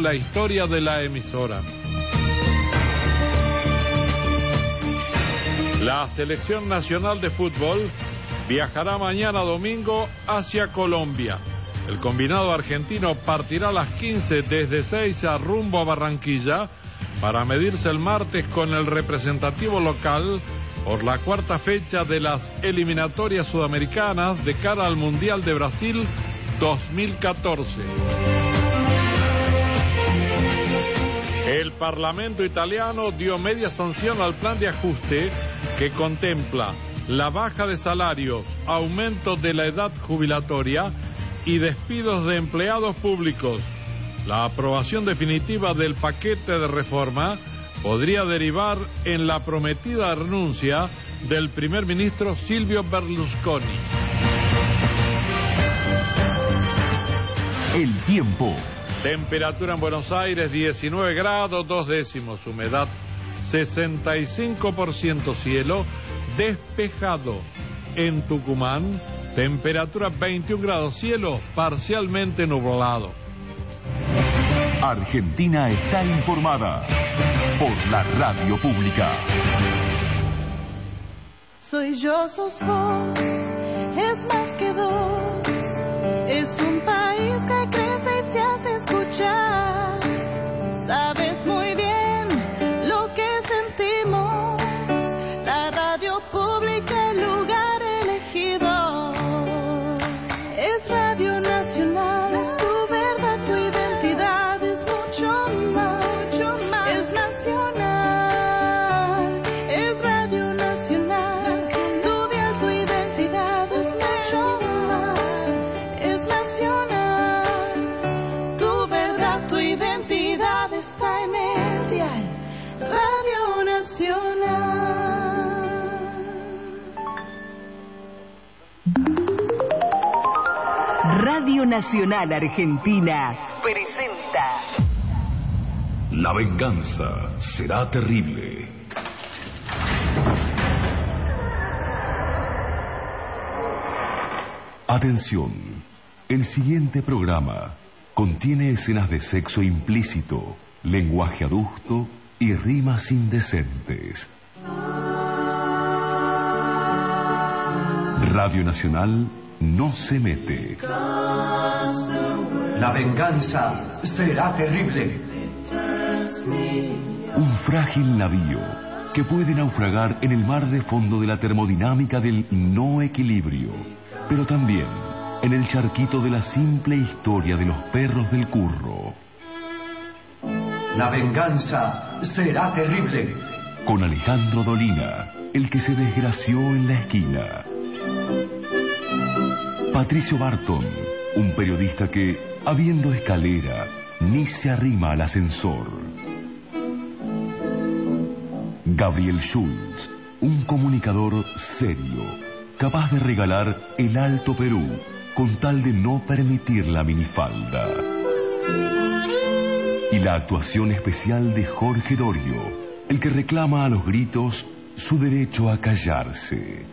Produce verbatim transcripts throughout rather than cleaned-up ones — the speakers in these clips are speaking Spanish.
la historia de la emisora. La Selección Nacional de Fútbol viajará mañana domingo hacia Colombia. El combinado argentino partirá a las quince desde Ezeiza rumbo a Barranquilla para medirse el martes con el representativo local por la cuarta fecha de las eliminatorias sudamericanas de cara al Mundial de Brasil dos mil catorce. El Parlamento italiano dio media sanción al plan de ajuste que contempla la baja de salarios, aumento de la edad jubilatoria y despidos de empleados públicos. La aprobación definitiva del paquete de reforma podría derivar en la prometida renuncia del primer ministro Silvio Berlusconi. El tiempo. Temperatura en Buenos Aires diecinueve grados, dos décimos. Humedad sesenta y cinco por ciento. Cielo despejado. En Tucumán, temperatura veintiún grados. Cielo parcialmente nublado. Argentina está informada por la radio pública. Soy yo, sos vos, es más que dos. Es un país que crece y se hace escuchar. Sabes muy bien lo que sentimos. La radio pública, el lugar elegido. Es Radio Nacional, es tu verdad, tu identidad. Es mucho más, mucho más. Es nacional, es Radio Nacional. Tu vida, tu identidad es mucho más. Es nacional, tu verdad, tu identidad está en el dial. Radio Nacional. Radio Nacional Argentina presenta La venganza será terrible. Atención, el siguiente programa contiene escenas de sexo implícito, lenguaje adusto y rimas indecentes. Radio Nacional no se mete. La venganza será terrible. Un frágil navío que puede naufragar en el mar de fondo de la termodinámica del no equilibrio, pero también en el charquito de la simple historia de los perros del curro. La venganza será terrible. Con Alejandro Dolina, el que se desgració en la esquina. Patricio Barton, un periodista que, habiendo escalera, ni se arrima al ascensor. Gabriel Schulz, un comunicador serio, capaz de regalar el Alto Perú con tal de no permitir la minifalda. Y la actuación especial de Jorge Dorio, el que reclama a los gritos su derecho a callarse.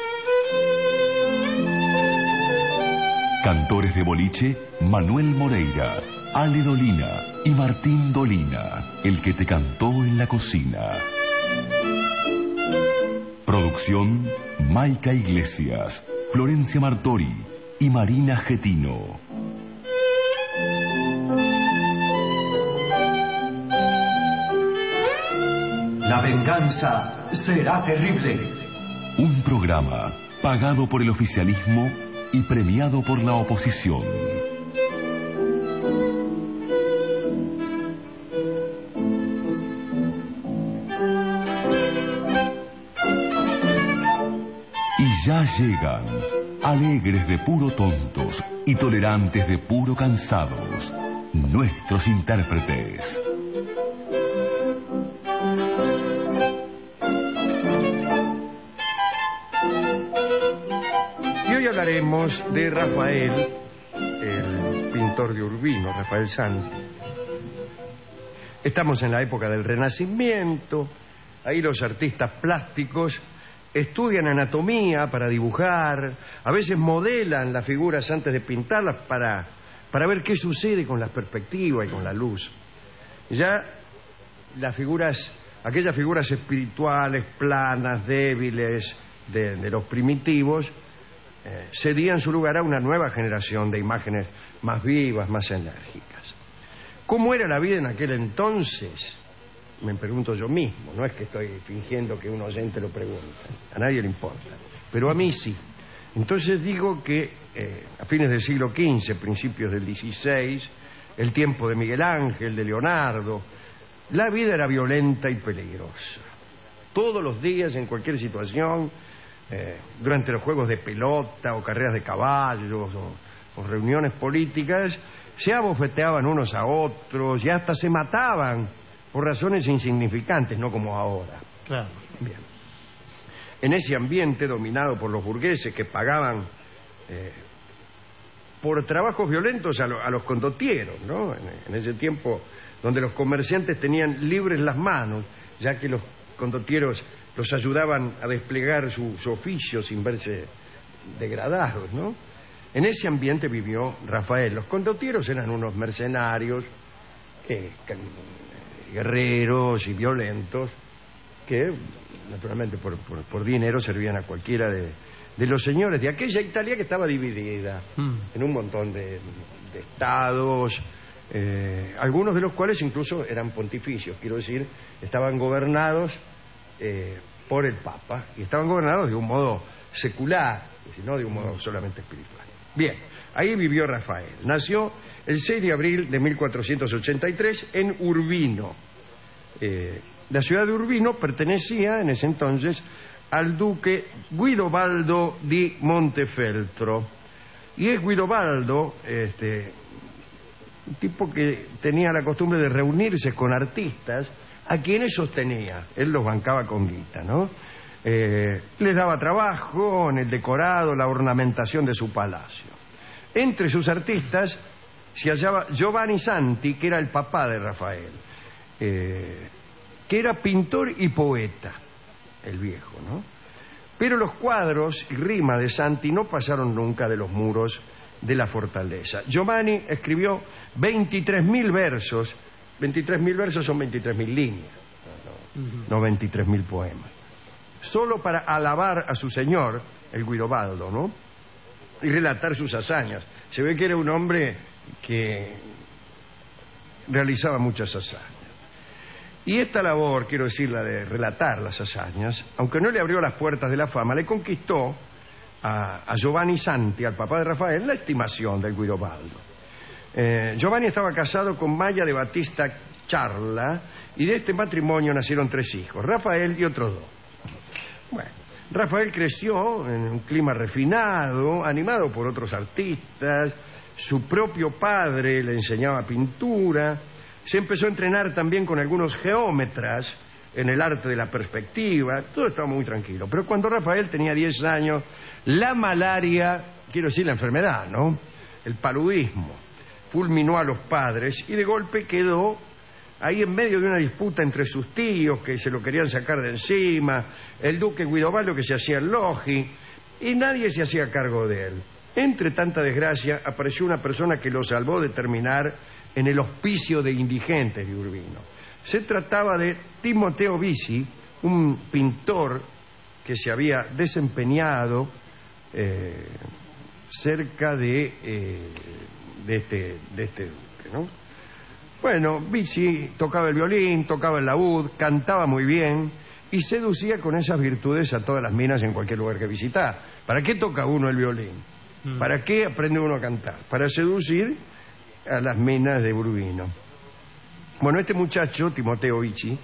Cantores de boliche, Manuel Moreira, Ale Dolina y Martín Dolina, el que te cantó en la cocina. Producción, Maica Iglesias, Florencia Martori y Marina Getino. La venganza será terrible. Un programa pagado por el oficialismo y premiado por la oposición. Y ya llegan, alegres de puro tontos y tolerantes de puro cansados, nuestros intérpretes. Hablaremos de Rafael, el pintor de Urbino, Rafael Santi. Estamos en la época del Renacimiento. Ahí los artistas plásticos estudian anatomía para dibujar, a veces modelan las figuras antes de pintarlas para, para ver qué sucede con la perspectiva y con la luz. ya las figuras, aquellas figuras espirituales, planas, débiles de, de los primitivos, eh, cedían su lugar a una nueva generación de imágenes más vivas, más enérgicas. ¿Cómo era la vida en aquel entonces? Me pregunto yo mismo, no es que estoy fingiendo que un oyente lo pregunta, a nadie le importa, pero a mí sí. Entonces digo que eh, a fines del siglo quince, principios del dieciséis, el tiempo de Miguel Ángel, de Leonardo, la vida era violenta y peligrosa. Todos los días, en cualquier situación, eh, durante los juegos de pelota o carreras de caballos o, o reuniones políticas, se abofeteaban unos a otros y hasta se mataban por razones insignificantes, no como ahora. Claro. Bien. En ese ambiente dominado por los burgueses que pagaban eh, por trabajos violentos a, lo, a los condottieros, ¿no? En, en ese tiempo donde los comerciantes tenían libres las manos, ya que los condottieros los ayudaban a desplegar su, su oficio sin verse degradados, ¿no? En ese ambiente vivió Rafael. Los condottieros eran unos mercenarios, eh, guerreros y violentos, que naturalmente por, por, por dinero servían a cualquiera de, de los señores de aquella Italia que estaba dividida mm. en un montón de, de estados, eh, algunos de los cuales incluso eran pontificios, quiero decir, estaban gobernados eh, por el Papa, y estaban gobernados de un modo secular, no de un modo solamente espiritual. Bien, ahí vivió Rafael. Nació el seis de abril de mil cuatrocientos ochenta y tres en Urbino. Eh, la ciudad de Urbino pertenecía en ese entonces al duque Guidobaldo di Montefeltro. Y es Guidobaldo, este, un tipo que tenía la costumbre de reunirse con artistas a quienes sostenía. Él los bancaba con guita, ¿no? Eh, les daba trabajo en el decorado, la ornamentación de su palacio. Entre sus artistas se hallaba Giovanni Santi, que era el papá de Rafael, eh, que era pintor y poeta, el viejo, ¿no? Pero los cuadros y rimas de Santi no pasaron nunca de los muros de la fortaleza. Giovanni escribió veintitrés mil versos, veintitrés mil versos son veintitrés mil líneas, no, no, no veintitrés mil poemas, solo para alabar a su señor, el Guidobaldo, ¿no? Y relatar sus hazañas. Se ve que era un hombre que realizaba muchas hazañas. Y esta labor, quiero decir, la de relatar las hazañas, aunque no le abrió las puertas de la fama, le conquistó a, a Giovanni Santi, al papá de Rafael, la estimación del Guidobaldo. Eh, Giovanni estaba casado con Maya de Batista Charla, y de este matrimonio nacieron tres hijos, Rafael y otros dos. Bueno, Rafael creció en un clima refinado, animado por otros artistas. Su propio padre le enseñaba pintura. Se empezó a entrenar también con algunos geómetras en el arte de la perspectiva. Todo estaba muy tranquilo. Pero cuando Rafael tenía diez años, la malaria, quiero decir la enfermedad, ¿no? El paludismo, fulminó a los padres y de golpe quedó ahí en medio de una disputa entre sus tíos que se lo querían sacar de encima, el duque Guidobaldo que se hacía el logi, y nadie se hacía cargo de él. Entre tanta desgracia apareció una persona que lo salvó de terminar en el hospicio de indigentes de Urbino. Se trataba de Timoteo Bici, un pintor que se había desempeñado eh, cerca de, eh, de este, de este duque, ¿no? Bueno, Bici tocaba el violín, tocaba el laúd, cantaba muy bien y seducía con esas virtudes a todas las minas en cualquier lugar que visitaba. ¿Para qué toca uno el violín? Mm. ¿Para qué aprende uno a cantar? Para seducir a las minas de Urbino. Bueno, este muchacho, Timoteo Bici,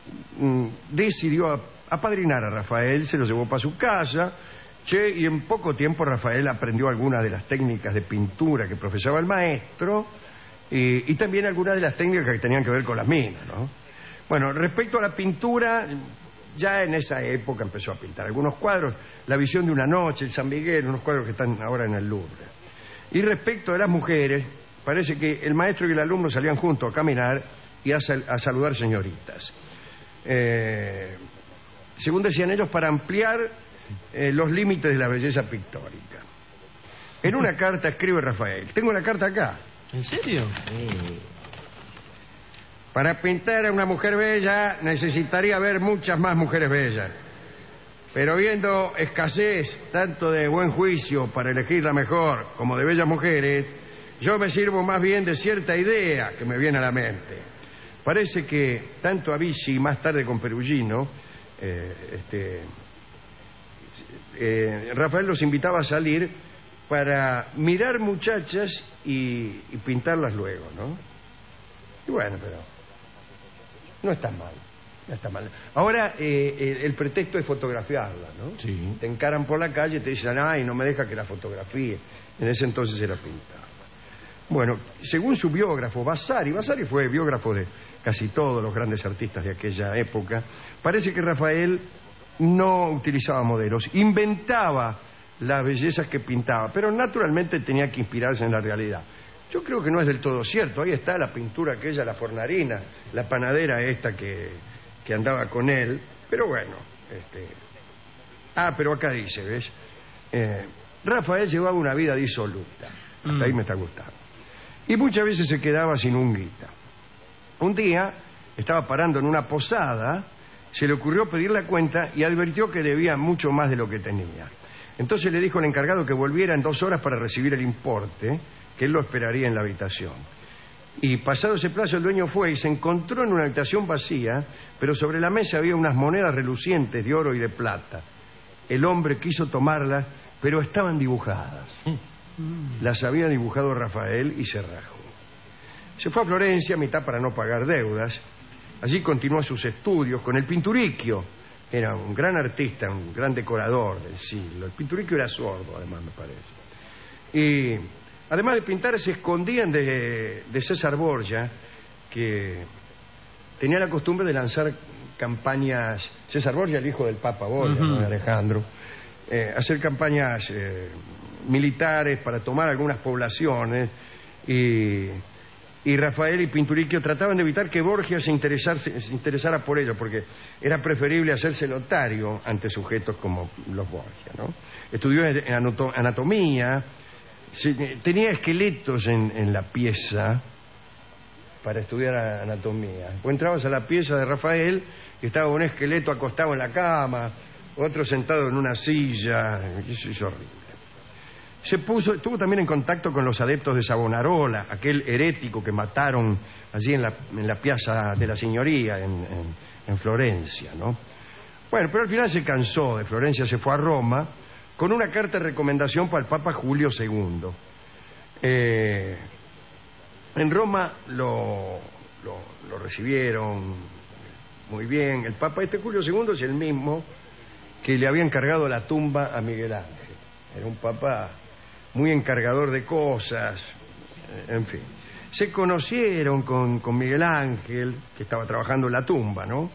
decidió apadrinar a Rafael, se lo llevó para su casa, che, y en poco tiempo Rafael aprendió algunas de las técnicas de pintura que profesaba el maestro, y, y también algunas de las técnicas que tenían que ver con las minas, ¿no? Bueno, respecto a la pintura, ya en esa época empezó a pintar algunos cuadros, La visión de una noche, el San Miguel, unos cuadros que están ahora en el Louvre. Y respecto de las mujeres, parece que el maestro y el alumno salían juntos a caminar y a, sal a saludar señoritas. Eh, según decían ellos, para ampliar eh, los límites de la belleza pictórica. En una carta escribe Rafael, tengo la carta acá. ¿En serio? Sí. Para pintar a una mujer bella necesitaría ver muchas más mujeres bellas. Pero viendo escasez tanto de buen juicio para elegir la mejor como de bellas mujeres, yo me sirvo más bien de cierta idea que me viene a la mente. Parece que tanto a Vichy y más tarde con Perugino, eh, este, eh, Rafael los invitaba a salir para mirar muchachas y, y pintarlas luego, ¿no? Y bueno, pero no está mal. No está mal. Ahora eh, el, el pretexto es fotografiarla, ¿no? Sí. Te encaran por la calle y te dicen, ay, no me deja que la fotografíe. En ese entonces era pintada. Bueno, según su biógrafo, Vasari, Vasari fue biógrafo de casi todos los grandes artistas de aquella época, parece que Rafael no utilizaba modelos, inventaba las bellezas que pintaba, pero naturalmente tenía que inspirarse en la realidad. Yo creo que no es del todo cierto. Ahí está la pintura aquella, la fornarina, la panadera esta que, que andaba con él. Pero bueno, este... Ah, pero acá dice, ¿ves? Eh, Rafael llevaba una vida disoluta. Hasta mm. ahí me está gustando. Y muchas veces se quedaba sin un guita. Un día estaba parando en una posada, se le ocurrió pedir la cuenta y advirtió que debía mucho más de lo que tenía. Entonces le dijo al encargado que volviera en dos horas para recibir el importe, que él lo esperaría en la habitación. Y pasado ese plazo el dueño fue y se encontró en una habitación vacía, pero sobre la mesa había unas monedas relucientes de oro y de plata. El hombre quiso tomarlas, pero estaban dibujadas. Mm. Las había dibujado Rafael y se rajó. Se fue a Florencia, a mitad para no pagar deudas. Allí continuó sus estudios con el Pinturicchio. Era un gran artista, un gran decorador del siglo. El Pinturicchio era sordo, además, me parece. Y además de pintar, se escondían de, de César Borgia, que tenía la costumbre de lanzar campañas. César Borgia, el hijo del Papa Borgia, uh-huh. ¿no? Alejandro, eh, hacer campañas eh, militares para tomar algunas poblaciones. Y, y Rafael y Pinturicchio trataban de evitar que Borgia se, se interesara por ello, porque era preferible hacerse notario ante sujetos como los Borgia, ¿no? Estudió en anatomía. Sí, tenía esqueletos en, en la pieza para estudiar anatomía. Pues entrabas a la pieza de Rafael y estaba un esqueleto acostado en la cama, otro sentado en una silla. Eso es horrible. Se puso, estuvo también en contacto con los adeptos de Savonarola, aquel herético que mataron allí en la, en la Piazza de la Signoria, en, en, en Florencia, ¿no? Bueno, pero al final se cansó de Florencia, se fue a Roma con una carta de recomendación para el Papa Julio segundo. Eh, en Roma lo, lo, lo recibieron muy bien. El Papa este Julio segundo es el mismo que le había encargado la tumba a Miguel Ángel. Era un Papa muy encargador de cosas, en fin. Se conocieron con, con Miguel Ángel, que estaba trabajando en la tumba, ¿no?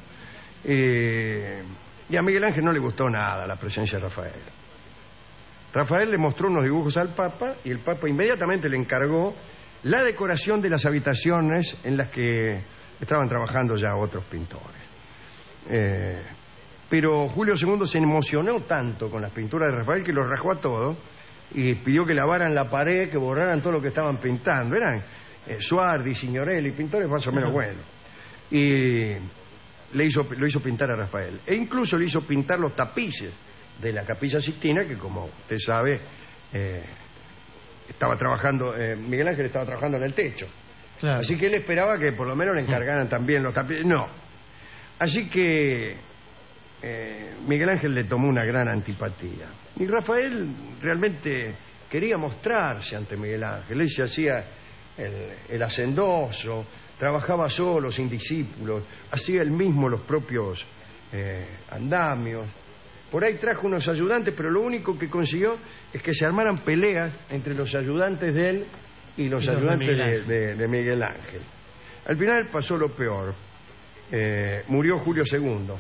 Eh, y a Miguel Ángel no le gustó nada la presencia de Rafael. Rafael le mostró unos dibujos al Papa y el Papa inmediatamente le encargó la decoración de las habitaciones en las que estaban trabajando ya otros pintores. Eh, pero Julio segundo se emocionó tanto con las pinturas de Rafael que los rajó a todos y pidió que lavaran la pared, que borraran todo lo que estaban pintando. Eran eh, Suardi, Signorelli, pintores más o menos buenos. Y le hizo, lo hizo pintar a Rafael. E incluso le hizo pintar los tapices de la Capilla Sixtina, que como usted sabe, eh, estaba trabajando, eh, Miguel Ángel estaba trabajando en el techo. Claro. Así que él esperaba que por lo menos le encargaran también los tapices. No. Así que eh, Miguel Ángel le tomó una gran antipatía. Y Rafael realmente quería mostrarse ante Miguel Ángel. Él se hacía el, el hacendoso, trabajaba solo, sin discípulos, hacía él mismo los propios eh, andamios. Por ahí trajo unos ayudantes, pero lo único que consiguió es que se armaran peleas entre los ayudantes de él y los y ayudantes de Miguel, de, de, de Miguel Ángel. Al final pasó lo peor. Eh, murió Julio segundo.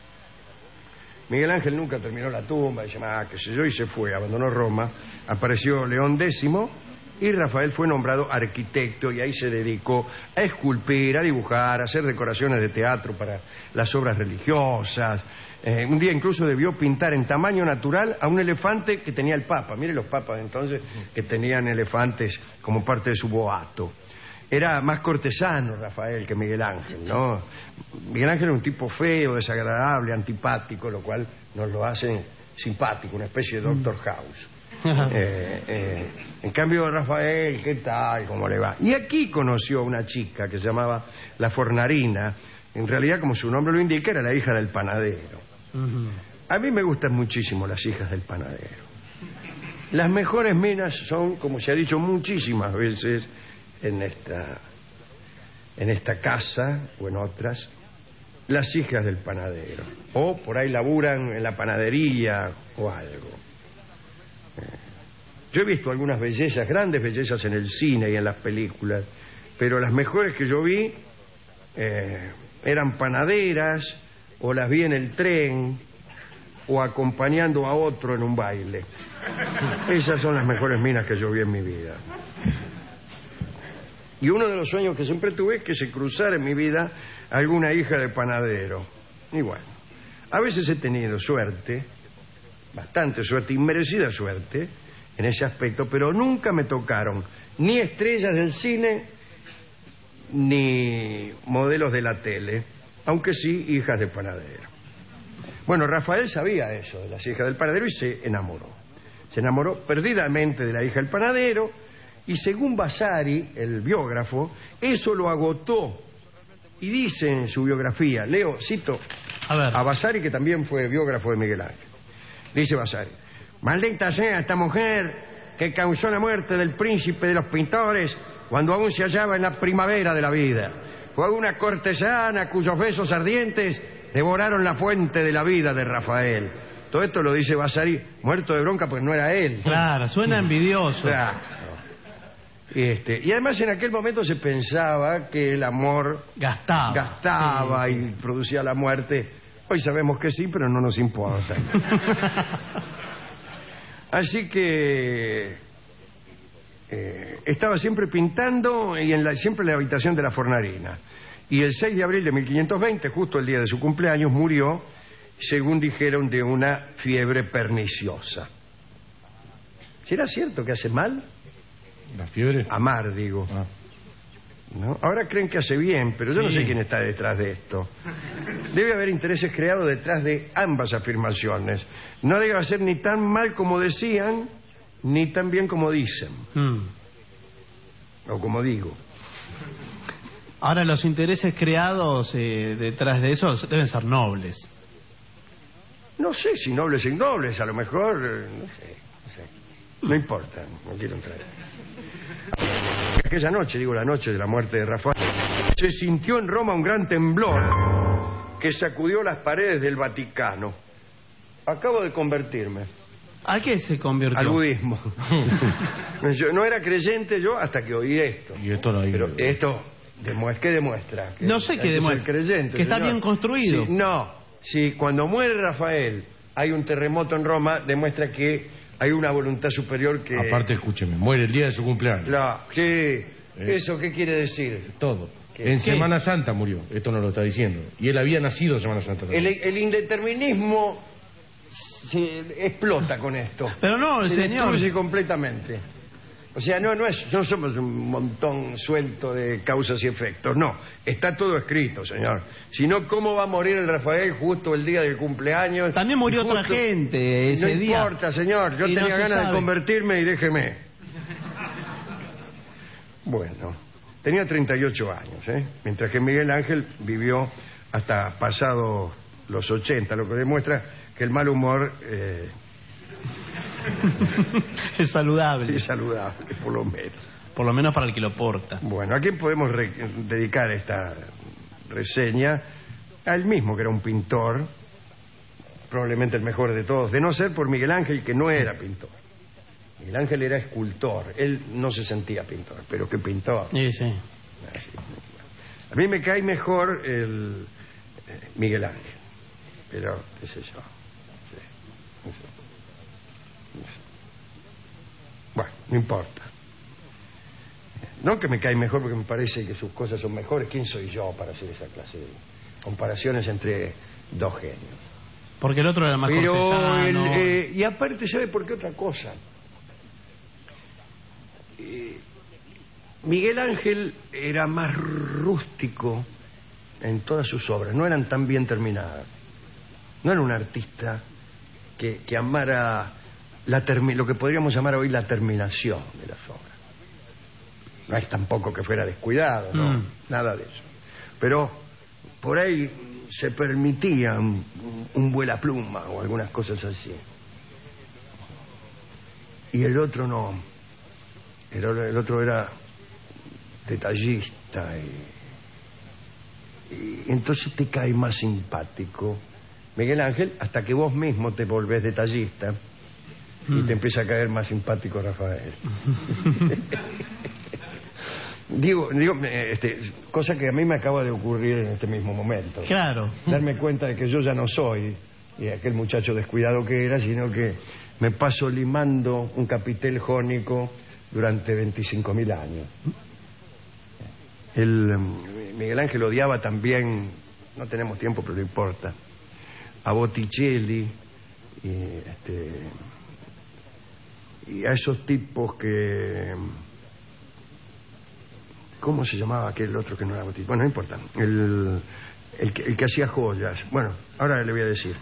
Miguel Ángel nunca terminó la tumba, dice, ah, qué sé yo, y se fue, abandonó Roma. Apareció León décimo y Rafael fue nombrado arquitecto y ahí se dedicó a esculpir, a dibujar, a hacer decoraciones de teatro para las obras religiosas. Eh, un día incluso debió pintar en tamaño natural a un elefante que tenía el Papa. Mire los papas entonces que tenían elefantes como parte de su boato. era más cortesano Rafael que Miguel Ángel, ¿no? Miguel Ángel era un tipo feo, desagradable, antipático, lo cual nos lo hace simpático, una especie de Doctor House. eh, eh, en cambio Rafael, ¿qué tal? ¿Cómo le va? Y aquí conoció a una chica que se llamaba La Fornarina. En realidad, como su nombre lo indica, era la hija del panadero. Uh-huh. A mí me gustan muchísimo las hijas del panadero. Las mejores minas son, como se ha dicho muchísimas veces en esta, en esta casa o en otras, las hijas del panadero. O por ahí laburan en la panadería o algo. Yo he visto algunas bellezas, grandes bellezas en el cine y en las películas, pero las mejores que yo vi eh, eran panaderas, o las vi en el tren, o acompañando a otro en un baile. Esas son las mejores minas que yo vi en mi vida. Y uno de los sueños que siempre tuve es que se cruzara en mi vida alguna hija de panadero. Y bueno, a veces he tenido suerte, bastante suerte, inmerecida suerte, en ese aspecto, pero nunca me tocaron ni estrellas del cine, ni modelos de la tele, aunque sí hijas de panadero. Bueno, Rafael sabía eso, de las hijas del panadero, y se enamoró. Se enamoró perdidamente de la hija del panadero, y según Vasari, el biógrafo, eso lo agotó. Y dice en su biografía, leo, cito a, ver. a Vasari, que también fue biógrafo de Miguel Ángel. Dice Vasari: maldita sea esta mujer que causó la muerte del príncipe de los pintores cuando aún se hallaba en la primavera de la vida. Fue una cortesana cuyos besos ardientes devoraron la fuente de la vida de Rafael. Todo esto lo dice Vasari muerto de bronca, pues no era él. Claro, suena envidioso. Claro. Este, y además en aquel momento se pensaba que el amor gastaba, gastaba sí. y producía la muerte. Hoy sabemos que sí, pero no nos importa. Así que eh, estaba siempre pintando y en la, siempre en la habitación de la Fornarina. Y el seis de abril de mil quinientos veinte, justo el día de su cumpleaños, murió, según dijeron, de una fiebre perniciosa. ¿Será cierto que hace mal? ¿La fiebre? Amar, digo. Ah. ¿No? Ahora creen que hace bien, pero yo sí. no sé quién está detrás de esto. Debe haber intereses creados detrás de ambas afirmaciones. No debe ser ni tan mal como decían, ni tan bien como dicen. Mm. O como digo. Ahora, los intereses creados eh, detrás de eso deben ser nobles. No sé si nobles o ignobles, a lo mejor, eh, no sé, no sé. No importa, no quiero entrar. Aquella noche, digo la noche de la muerte de Rafael, se sintió en Roma un gran temblor que sacudió las paredes del Vaticano. Acabo de convertirme. ¿A qué se convirtió? Al budismo. Yo no era creyente yo hasta que oí esto. Y esto lo hay. Pero esto, demuestra, ¿qué demuestra? Que no sé qué demuestra. Creyente, que está señor. bien construido. Sí, no, si cuando muere Rafael hay un terremoto en Roma, demuestra que hay una voluntad superior que... Aparte, escúcheme, muere el día de su cumpleaños. La... Sí, ¿Eh? ¿Eso qué quiere decir? Todo. ¿Qué? En ¿Qué? Semana Santa murió, esto nos lo está diciendo. Y él había nacido en Semana Santa también. El, el indeterminismo se explota con esto. Pero no, el se señor... destruye completamente. O sea, no, no, es, no somos un montón suelto de causas y efectos, no. Está todo escrito, señor. Si no, ¿cómo va a morir el Rafael justo el día del cumpleaños? También murió justo... otra gente ese no día. No importa, señor. Yo y tenía no ganas sabe. de convertirme y déjeme. Bueno, tenía treinta y ocho años, ¿eh? Mientras que Miguel Ángel vivió hasta pasado los ochenta, lo que demuestra que el mal humor... Eh, es saludable. Es saludable, por lo menos. Por lo menos para el que lo porta. Bueno, ¿a quién podemos dedicar esta reseña? A él mismo, que era un pintor, probablemente el mejor de todos, de no ser por Miguel Ángel, que no era pintor. Miguel Ángel era escultor, él no se sentía pintor, pero ¿qué pintor? Sí, sí. A mí me cae mejor el eh, Miguel Ángel, pero qué sé yo. Sí, no sé. Bueno, no importa. No que me cae mejor porque me parece que sus cosas son mejores. ¿Quién soy yo para hacer esa clase de comparaciones entre dos genios? Porque el otro era más Pero cortesano. El, eh, y aparte, ¿sabe por qué otra cosa? Eh, Miguel Ángel era más rústico en todas sus obras, no eran tan bien terminadas. No era un artista que, que amara la termi- lo que podríamos llamar hoy la terminación de las obras. No es tampoco que fuera descuidado, no, mm. nada de eso. Pero por ahí se permitía un, un vuela pluma o algunas cosas así. Y el otro no. El, el otro era detallista y, y entonces te cae más simpático Miguel Ángel hasta que vos mismo te volvés detallista mm. y te empieza a caer más simpático Rafael. Digo, digo este, cosa que a mí me acaba de ocurrir en este mismo momento. Claro. Darme cuenta de que yo ya no soy y aquel muchacho descuidado que era, sino que me paso limando un capitel jónico durante veinticinco mil años. El, Miguel Ángel odiaba también, no tenemos tiempo pero no importa, a Botticelli y, este, y a esos tipos que... ¿Cómo se llamaba aquel otro que no era Botticelli? Bueno, no importa. El, el, que, el que hacía joyas. Bueno, ahora le voy a decir.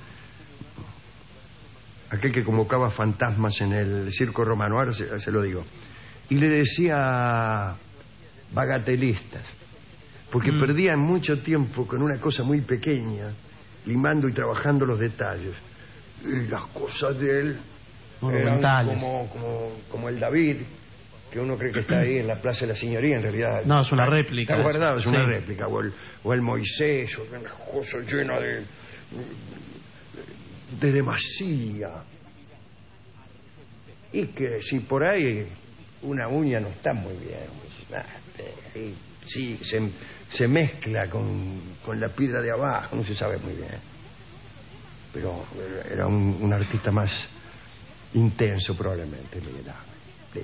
Aquel que convocaba fantasmas en el circo romano. Ahora se, se lo digo. Y le decía bagatelistas. Porque mm. perdían mucho tiempo con una cosa muy pequeña, limando y trabajando los detalles. Y las cosas de él eran como, como, como el David, que uno cree que está ahí en la Plaza de la Señoría, en realidad... No, es una está, réplica. Está guardado, es sí. una réplica. O el, o el Moisés, o una cosa llena de... de demasía. Y que si por ahí una uña no está muy bien, pues, y sí, se, se mezcla con, con la piedra de abajo, no se sabe muy bien. Pero era un, un artista más intenso probablemente, Miguel Ángel. Sí.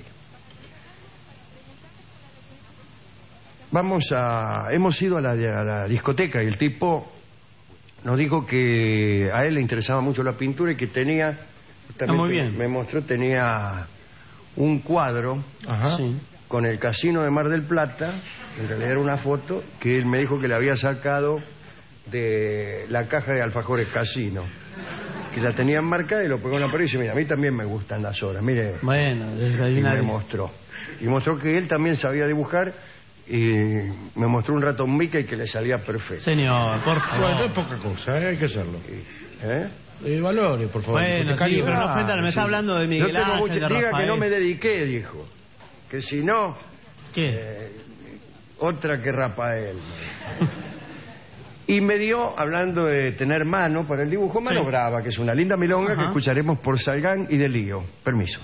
Vamos a... Hemos ido a la, a la discoteca y el tipo nos dijo que a él le interesaba mucho la pintura y que tenía... Ah, muy bien. Me mostró, tenía un cuadro Ajá. Sí. con el Casino de Mar del Plata, en realidad era una foto, que él me dijo que le había sacado de la caja de alfajores Casino, que la tenían marcada y lo pegó en la pared y dice, mira, a mí también me gustan las obras, mire. Bueno, desde ahí y una... me mostró. Y mostró que él también sabía dibujar y me mostró un ratón Mickey que le salía perfecto. Señor, por favor. Bueno, es poca cosa, ¿eh? Hay que hacerlo. ¿Eh? Eh, valores, por favor. Bueno, sí, pero no ofendan, me está hablando de Miguel Ángel, mucho, de diga Rafael. que no me dediqué, dijo. Que si no... ¿Qué? Eh, otra que Rafael. Y me dio, hablando de tener mano para el dibujo, Mano sí. Brava, que es una linda milonga Ajá. que escucharemos por Salgán y de Lío. Permiso.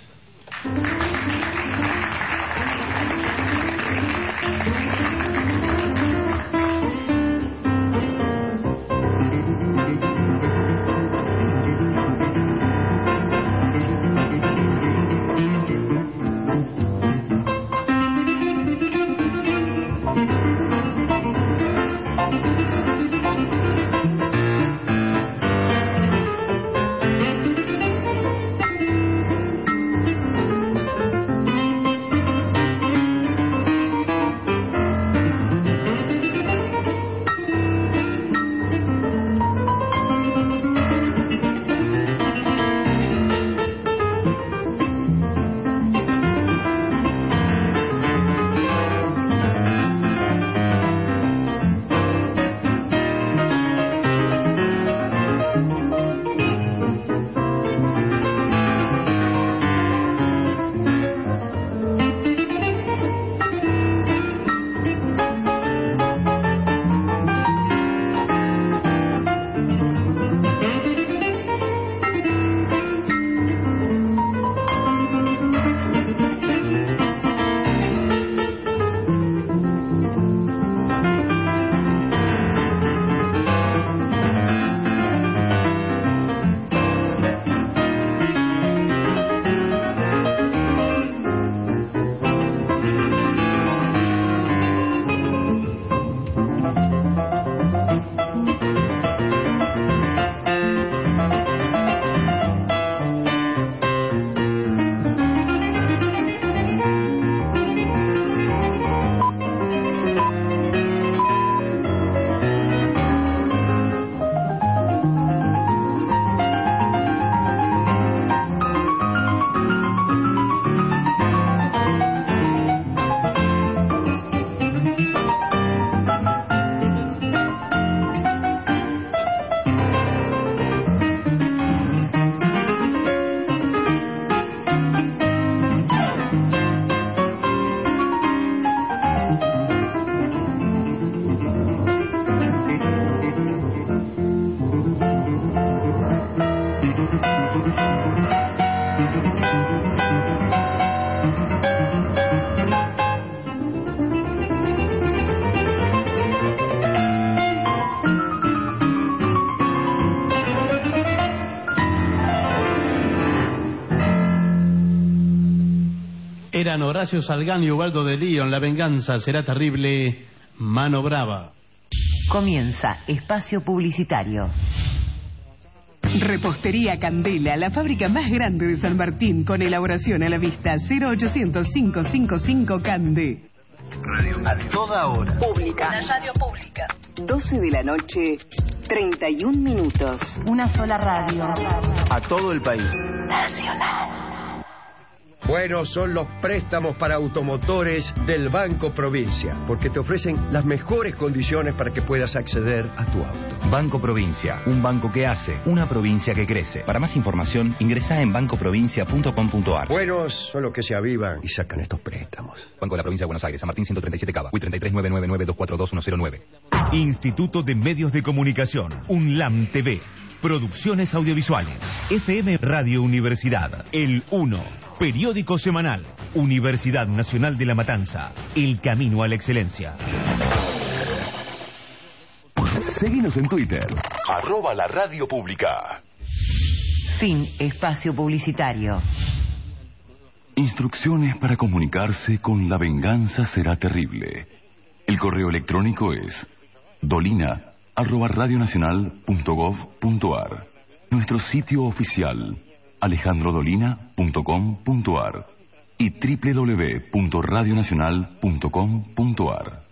Eran Horacio Salgán y Ubaldo de León. La venganza será terrible. Mano brava. Comienza espacio publicitario. Repostería Candela, la fábrica más grande de San Martín, con elaboración a la vista. Cero ochocientos, cinco cinco cinco Cande. Radio a toda hora. Pública. La radio pública. doce de la noche, treinta y un minutos. Una sola radio. A todo el país. Nacional. Buenos son los préstamos para automotores del Banco Provincia, porque te ofrecen las mejores condiciones para que puedas acceder a tu auto. Banco Provincia, un banco que hace, una provincia que crece. Para más información, ingresa en banco provincia punto com punto ar. Buenos son los que se avivan y sacan estos préstamos. Banco de la Provincia de Buenos Aires, San Martín ciento treinta y siete Cava, U I treinta y tres nueve nueve nueve dos cuatro dos uno cero nueve. Instituto de Medios de Comunicación, UNLAM T V. Producciones audiovisuales, F M Radio Universidad, El Uno, periódico semanal, Universidad Nacional de La Matanza, el camino a la excelencia. Seguinos en Twitter, arroba la radio pública. Fin espacio publicitario. Instrucciones para comunicarse con La Venganza Será Terrible. El correo electrónico es dolina arroba radionacional punto gov punto ar. Nuestro sitio oficial alejandro dolina punto com punto ar y doble u doble u doble u punto radionacional punto com punto ar.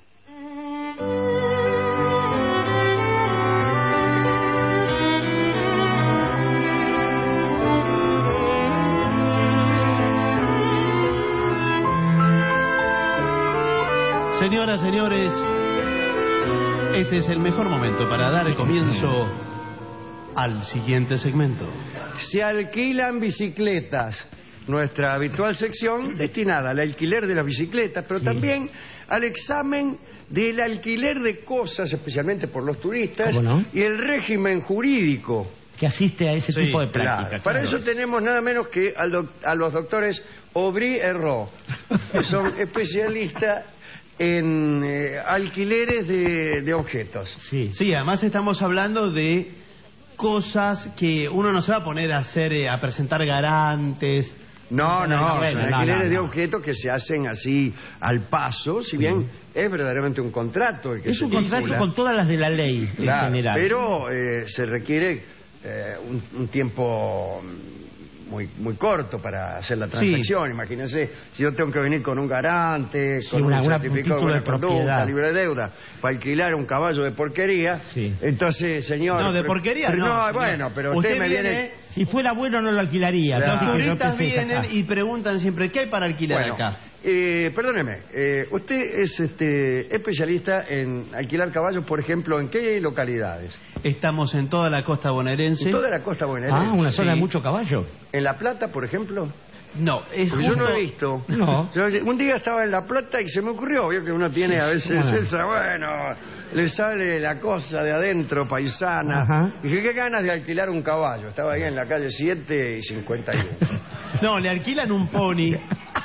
Señoras, señores, este es el mejor momento para dar el comienzo al siguiente segmento. Se alquilan bicicletas. Nuestra habitual sección destinada al alquiler de las bicicletas, pero sí, también al examen del alquiler de cosas, especialmente por los turistas, no? y el régimen jurídico que asiste a ese sí, tipo de prácticas. Claro. Para claro. eso tenemos nada menos que al doc a los doctores Aubry Herró, que son especialistas en eh, alquileres de, de objetos. Sí. Sí, además estamos hablando de cosas que uno no se va a poner a hacer, eh, a presentar garantes. No, no, no, son no, alquileres no, de no. objetos que se hacen así al paso, si bien sí, es verdaderamente un contrato. El que es se un contrato titula. con todas las de la ley, Claro, en general. pero eh, se requiere eh, un, un tiempo muy muy corto para hacer la transacción. Sí. Imagínense, si yo tengo que venir con un garante, sí, con una, un una, certificado un de buena conducta, propiedad, libre de deuda, para alquilar un caballo de porquería, sí, entonces, señor... No, de porquería pero, no. no bueno, pero usted, usted me viene... viene... Si fuera bueno no lo alquilaría. Los Claro. turistas vienen y preguntan siempre, ¿qué hay para alquilar bueno, acá? Eh, perdóneme, eh, usted es este especialista en alquilar caballos, por ejemplo, ¿en qué localidades? Estamos en toda la costa bonaerense. ¿En toda la costa bonaerense? Ah, una zona sí, de mucho caballo. ¿En La Plata, por ejemplo? No, es Porque justo... yo no he visto. No. Yo, un día estaba en La Plata y se me ocurrió, vio que uno tiene a veces bueno. esa, bueno, le sale la cosa de adentro, paisana. Ajá. Dije, qué ganas de alquilar un caballo. Estaba ahí en la calle siete y cincuenta y uno. No, le alquilan un pony.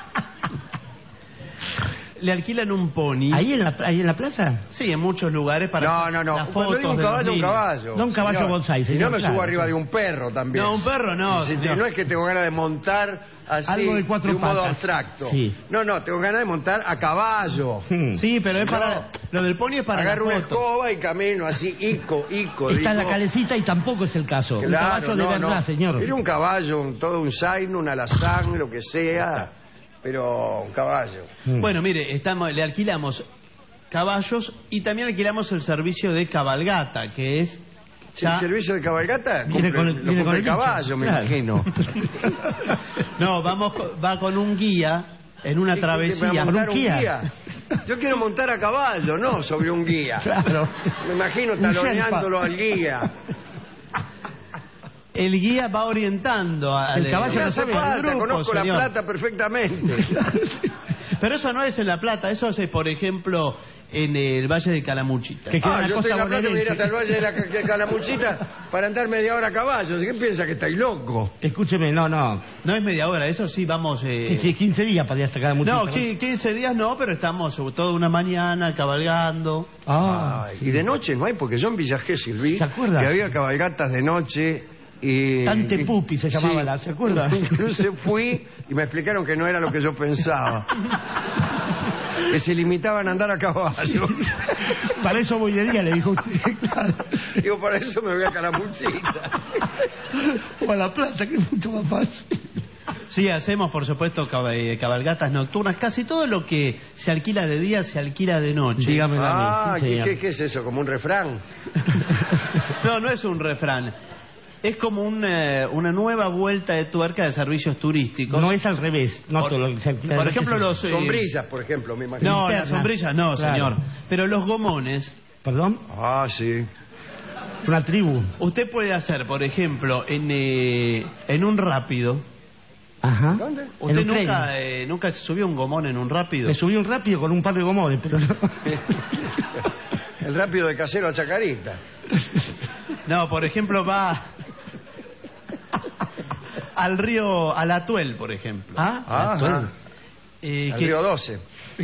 Le alquilan un pony. ¿Ahí en la, ahí en la plaza? Sí, en muchos lugares para No, no, no. las Cuando fotos digo un de los caballo, un niños. caballo. No un caballo señor. bonsai, Y señor, no me claro, subo arriba claro. de un perro también. No, un perro no. Si te- señor. no es que tengo ganas de montar así, Algo de cuatro un modo patas. abstracto. Sí. No, no, tengo ganas de montar a caballo. Sí, pero es No. para... Lo del pony es para Agarro las una fotos. escoba y camino así, ico, ico. Está en la digo. calecita y tampoco es el caso. un Claro, caballo de no, verdad, no. señor. Era un caballo, un- todo un zaino, un alazán, lo que sea, pero un caballo. Bueno, mire, estamos, le alquilamos caballos y también alquilamos el servicio de cabalgata, que es... ya- ¿El servicio de cabalgata? Viene Cumple- con el- lo viene cumple con el el bicho, caballo, me claro. imagino. No, vamos, co- va con un guía en una ¿Qué- qué- travesía. para montar ¿Con un guía? Yo quiero montar a caballo, no sobre un guía. Claro. Me imagino Un taloneándolo sherpa. al guía. El guía va orientando al El caballo No no hace sabe, falta, al grupo, conozco señor. La Plata perfectamente. Pero eso no es en La Plata, eso es, por ejemplo, en el Valle de Calamuchita. Que queda Ah, en la yo estoy costa en La Plata, me iré bonaerense. hasta el Valle de la Ca- de Calamuchita para andar media hora a caballo. ¿Qué piensa que estáis loco? Escúcheme, no, no. No es media hora, eso sí, vamos... eh, Sí, quince días para ir hasta cada muchacho. No, qui- quince días no, pero estamos sobre todo una mañana cabalgando. Ah, Ay, sí. Y de noche no hay, porque yo en Villa Gesell vi ¿Se acuerda? que había cabalgatas de noche Y, Tante Pupi se llamaba sí, la, ¿se acuerda? Incluso fui y me explicaron que no era lo que yo pensaba. Que se limitaban a andar a caballo. Para eso voy de día, le dijo usted. Claro. Digo, para eso me voy a Calamuchita. O a la plaza, que es mucho más fácil. Sí, hacemos, por supuesto, cab- eh, cabalgatas nocturnas. Casi todo lo que se alquila de día se alquila de noche. Dígame a Ah, mí, sí, ¿qué, señor. qué, qué es eso? ¿Como un refrán? No, no es un refrán. Es como un, eh, una nueva vuelta de tuerca de servicios turísticos. No es al revés. No Por- todo lo que se alquila de por noche ejemplo, se- los... eh, Sombrillas, por ejemplo, me imagino. No, Linterna. las sombrillas no, Claro. señor. Pero los gomones, ¿Perdón? Ah, sí. Una tribu. usted puede hacer, por ejemplo, en, eh, en un rápido. Ajá. ¿Dónde? En ¿Usted un tren. nunca, eh, nunca se subió un gomón en un rápido? Me subí un rápido con un par de gomones, pero no. El rápido de Casero a Chacarita. No, por ejemplo, va al río, al Atuel, por ejemplo. Ah, Ah, Atuel. Eh, El que, Río doce.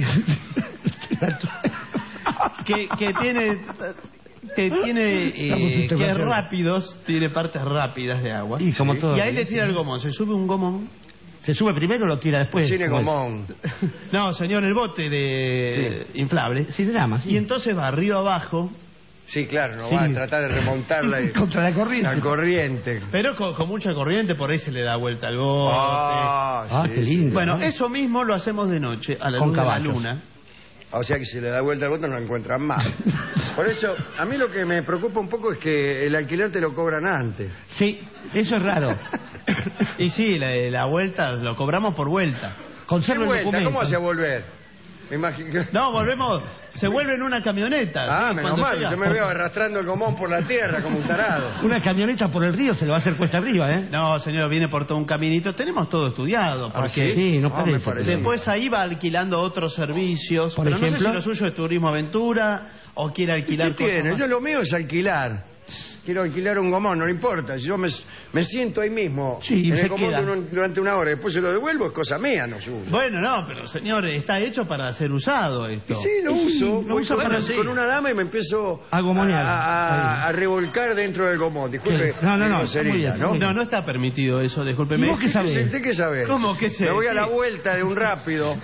que, que tiene... Que tiene Estamos eh, que interrogando. rápidos, tiene partes rápidas de agua. Y como todo. Y ahí le tira el gomón, se sube un gomón. ¿Se sube primero o lo tira después? Cine ¿Cómo es? Gomón. No, señor, el bote de inflable. Sí, drama, sí. Y entonces va río abajo, Sí, claro, no Sí. va a tratar de remontarla y- Contra la corriente. la corriente. pero con, con mucha corriente, por ahí se le da vuelta al bote. Ah, Ah, sí, qué sí. lindo. Bueno, ¿no? eso mismo lo hacemos de noche, a la Con luz de la caballos. luna. O sea que si le da vuelta al bote no lo encuentran más. Por eso, a mí lo que me preocupa un poco es que el alquiler te lo cobran antes. Sí, eso es raro. Y sí, la, la vuelta, lo cobramos por vuelta. ¿Qué Conserva el vuelta? documento. ¿Cómo hace a volver? Me imagino. No, volvemos, se vuelve en una camioneta. Ah, ¿sí? menos Cuando mal, llega. yo me veo arrastrando el gomón por la tierra como un tarado. Una camioneta por el río se le va a hacer cuesta arriba, ¿eh? No, señor, viene por todo un caminito. Tenemos todo estudiado. Ah, Porque Sí, no Ah, me parece. parece. después ahí va alquilando otros servicios. Por pero no sé ejemplo. si lo suyo es turismo aventura o quiere alquilar ¿Qué cosas tiene? más. Yo lo mío es alquilar. Quiero alquilar un gomón, no le importa. Si yo me, me siento ahí mismo Sí, en se el gomón queda. durante- durante una hora y después se lo devuelvo, es cosa mía, no suyo. Bueno, no, pero señor, está hecho para ser usado esto. Y sí, lo Y sí, uso. lo Voy usa con, para- una- con una dama y me empiezo A gomonear. a, a- Ahí. a revolcar dentro del gomón. Disculpe. Sí. No, no, qué no, grosería, está muy bien, ¿no? muy bien. No, no está permitido eso, discúlpeme. ¿Y vos qué sabés? ¿Usted qué sabe? ¿Cómo que sé? Me voy a Sí. la vuelta de un rápido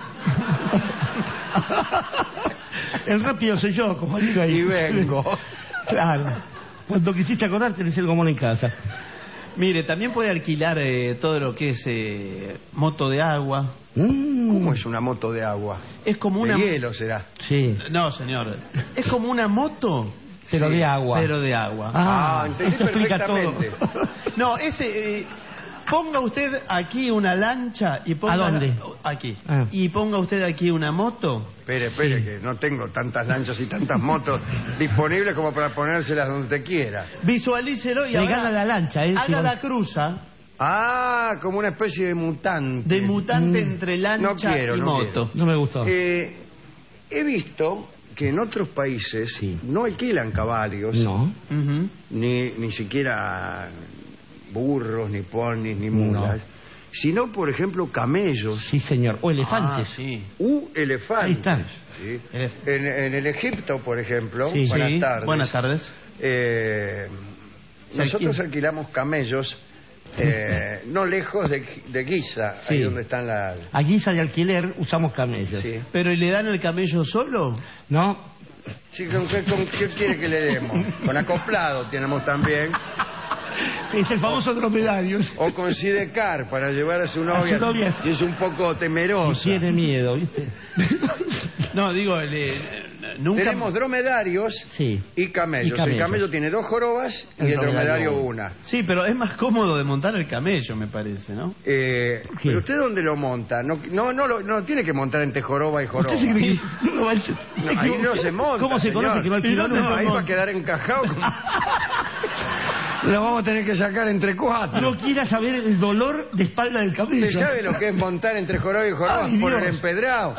El rápido soy yo, como digo ahí. y vengo. Claro. Cuando quisiste acordar, tenés el gomón en casa. Mire, también puede alquilar eh, todo lo que es eh, moto de agua. Mm, ¿Cómo es una moto de agua? Es como una... De hielo será. Sí, No, señor. Es como una moto, pero Sí, de agua. pero de agua. Ah, entendí esto explica perfectamente. todo. No, ese... eh, ponga usted aquí una lancha y ponga... ¿A dónde? Aquí. Ah. Y ponga usted aquí una moto. Espere, espere, Sí. que no tengo tantas lanchas y tantas motos disponibles como para ponérselas donde quiera. Visualícelo y Regala ahora la lancha, ¿eh? haga Si no- la cruza Ah, como una especie de mutante. de mutante Mm. entre lancha No quiero, y no moto. No me gustó. Eh, he visto que en otros países Sí. no alquilan caballos, No. Ujú. ni, ni siquiera burros, ni ponis, ni No. mulas, sino, por ejemplo, camellos Sí, señor. O Ah, elefantes. sí. u elefantes. Ahí está. ¿sí? Elef- En, en el Egipto, por ejemplo, Sí. buenas Sí, tardes. buenas tardes. Eh, Se nosotros alquila. alquilamos camellos eh, no lejos de, de Giza, Sí. ahí donde están las... A guisa de alquiler usamos camellos. Sí. ¿Pero y le dan el camello solo? ¿No? Sí, ¿con qué, con qué quiere que le demos? Con acoplado tenemos también. Sí, es el famoso dromedario. O con sidecar para llevar a su novia. A su novia, sí. Y es un poco temerosa. Si tiene miedo, ¿viste? No, digo, le- nunca... Tenemos dromedarios Sí. y camellos. Y camellos. El camello tiene dos jorobas y El el dromedario dromedario una. Sí, pero es más cómodo de montar el camello, me parece, ¿no? Eh, ¿Qué? ¿Pero usted dónde lo monta? No, no, no, lo- no tiene que montar entre joroba y joroba. ¿Usted se cree que no va a- No, ahí no se monta. ¿Cómo se señor. conoce que no alquiló? No, no, Ahí no. va a quedar encajado. con- Lo vamos a tener que sacar entre cuatro. No quiera saber el dolor de espalda del camello. ¿Usted sabe lo que es montar entre joroba y joroba Ay, por Dios. el empedrado?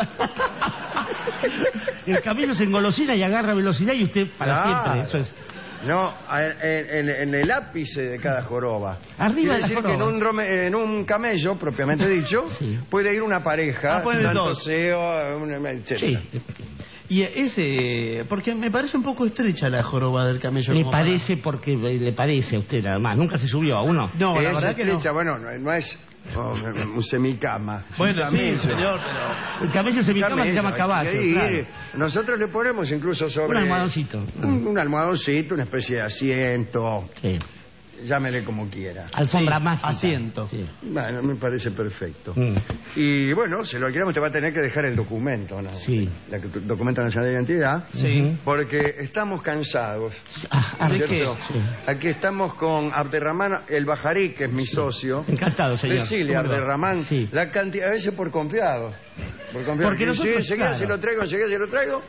El camello se engolosina y agarra velocidad y usted para Claro. siempre. Eso es. No, en, en- en el ápice de cada joroba. Arriba Quiere de la decir que en joroba. un, drome- en un camello, propiamente dicho, Sí. puede ir una pareja, Ah, pueden ir tanto dos. seo, una- etcétera. Sí. Y ese... Porque me parece un poco estrecha la joroba del camello. Le como parece porque le parece a usted nada más. Nunca se subió a uno. No, la Es verdad que no. estrecha, bueno, no, no es oh, un semicama. Bueno, Un sí, camello. señor, pero... El camello semicama se Camello, llama caballo. y ahí, Claro. Nosotros le ponemos incluso sobre... Un almohadoncito. Un, un almohadoncito, una especie de asiento. Sí. Llámele como quiera. Alfombra Sí, mágica. asiento. Sí. Bueno, me parece perfecto. Mm. Y bueno, se lo alquilamos, te va a tener que dejar el documento, ¿no? Sí. La que- tu documento nacional de identidad. Sí. Porque estamos cansados. Ah, ¿De ¿cierto? qué? Sí. Aquí estamos con Abderramán El Bajarí, que es mi socio. Encantado, señor. Decile, ¿Cómo le va? Abderramán, Sí. la cantidad, a veces por confiado. Por confiado. Porque Y nosotros, sí, enseguida claro. se lo traigo, enseguida se lo traigo.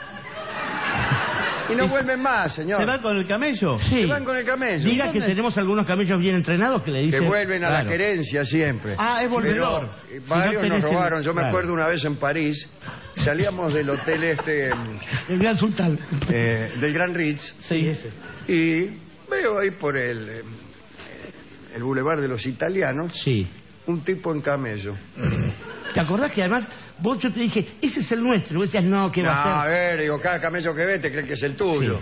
Y no ¿Y vuelven más, señor. ¿Se va con el camello? Sí. Se van con el camello. Diga que ¿Dónde? tenemos algunos camellos bien entrenados que le Que dicen... vuelven a Claro. la querencia siempre. Ah, es volvedor. Pero, eh, Si no varios tenés nos el- robaron. Yo me claro. acuerdo una vez en París, salíamos del hotel este, El gran sultán. eh, del Gran Ritz, Sí. y veo ahí por el, eh, el bulevar de los italianos Sí. un tipo en camello. ¿Te acordás que además vos yo te dije, ese es el nuestro? Y vos decías, no, ¿qué No, va a a ser? ver, digo, cada camello que ve te cree que es el tuyo.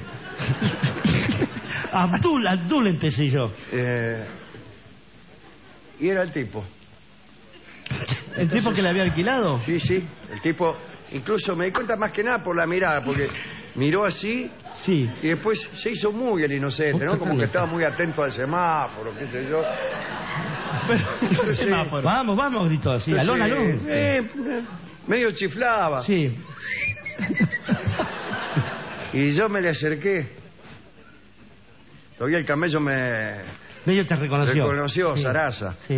Abdul, Abdul empecé yo. Eh, y era el tipo. ¿El tipo que le había alquilado? Sí, sí, el tipo, incluso me di cuenta más que nada por la mirada, porque miró así Sí. y después se hizo muy el inocente, ¿no? Como que estaba muy atento al semáforo, qué sé yo. Pero, ¿qué semáforo? Vamos, vamos, gritó así. Alón, Sí, alón. eh, eh, medio chiflaba. Sí. Y yo me le acerqué. Todavía el camello me Medio te reconoció. reconoció, Sí. Sarasa. Sí.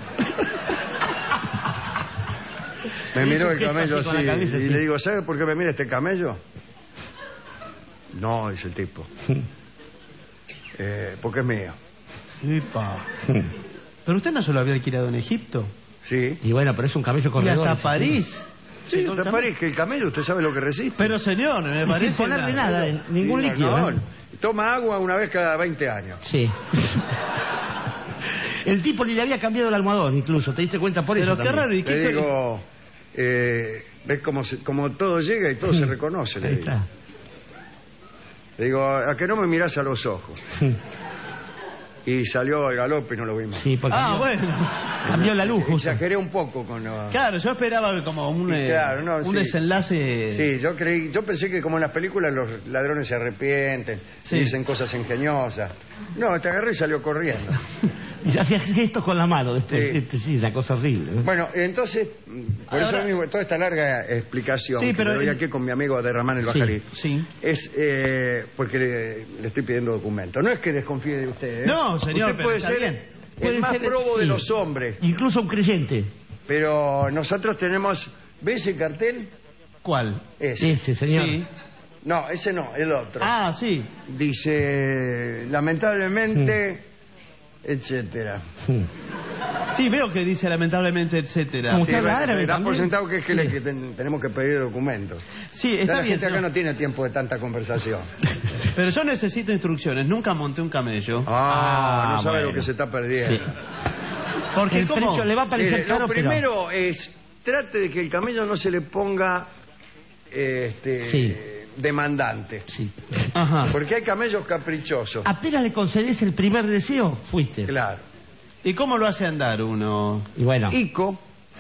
Me Sí, miró hizo el un gesto camello así así, con la cabeza, y sí. le digo, ¿sabe por qué me mira este camello? No, dice el tipo. Eh, porque es mío. Epa. Pero usted no se lo había alquilado en Egipto. Sí. Y bueno, pero es un camello Y corredor. hasta París. Sí, Llegó el hasta camello. París, que el camello, ¿usted sabe lo que resiste? Pero señor, me Y parece... sin ponerle una- nada, eh, ningún Sí, líquido. no, ¿eh? no. Toma agua una vez cada veinte años. Sí. El tipo ni le había cambiado el almohadón incluso, ¿te diste cuenta por eso? Pero qué también? raro, ¿y qué... Le digo, eh, ves cómo, se- cómo todo llega y todo se reconoce, le Ahí digo. está. Le digo, ¿a que no me mirás a los ojos? Y salió al galope y no lo vimos. Sí, porque Ah, cambió, bueno. cambió la luz justo. Exageré un poco con lo... Claro, yo esperaba como un, Sí, eh, claro, no, un sí. desenlace... Sí, yo creí, yo pensé que como en las películas los ladrones se arrepienten, Sí. dicen cosas ingeniosas. No, te agarré y salió corriendo. Y hacía gestos con la mano después. Sí. Este, sí, una cosa horrible. ¿no? Bueno, entonces, por Ahora- eso mismo, toda esta larga explicación Sí, que pero le doy el- aquí con mi amigo Derramán el Sí. Bajarí, Sí. es eh, porque le, le estoy pidiendo documentos. No es que desconfíe de usted, ¿eh? No, señor, Usted pero puede está ser bien. el Puede más ser, probo de sí. los hombres, Incluso un creyente. pero nosotros tenemos... ¿Ve ese cartel? ¿Cuál? Ese. Ese, señor. Sí. No, ese no, el otro. Ah, sí. Dice, lamentablemente, etcétera. Sí. Sí, veo que dice lamentablemente, etcétera. Como- Sí, ¿Usted habla bueno, árabe me da por también? sentado que es que, Sí. le- que ten- tenemos que pedir documentos. Sí, Ya está la bien, gente acá señor. no tiene tiempo de tanta conversación. Pero yo necesito instrucciones. Nunca monté un camello. Ah, Ah, no sabe bueno. lo que se está perdiendo. Sí. Porque El ¿cómo? precio le va a parecer Mire, caro, lo pero- primero es, trate de que el camello no se le ponga este, Sí. demandante. Sí. Ajá. Porque hay camellos caprichosos. Apenas le concedes el primer deseo, fuiste. Claro. ¿Y cómo lo hace andar uno? Y bueno. Ico,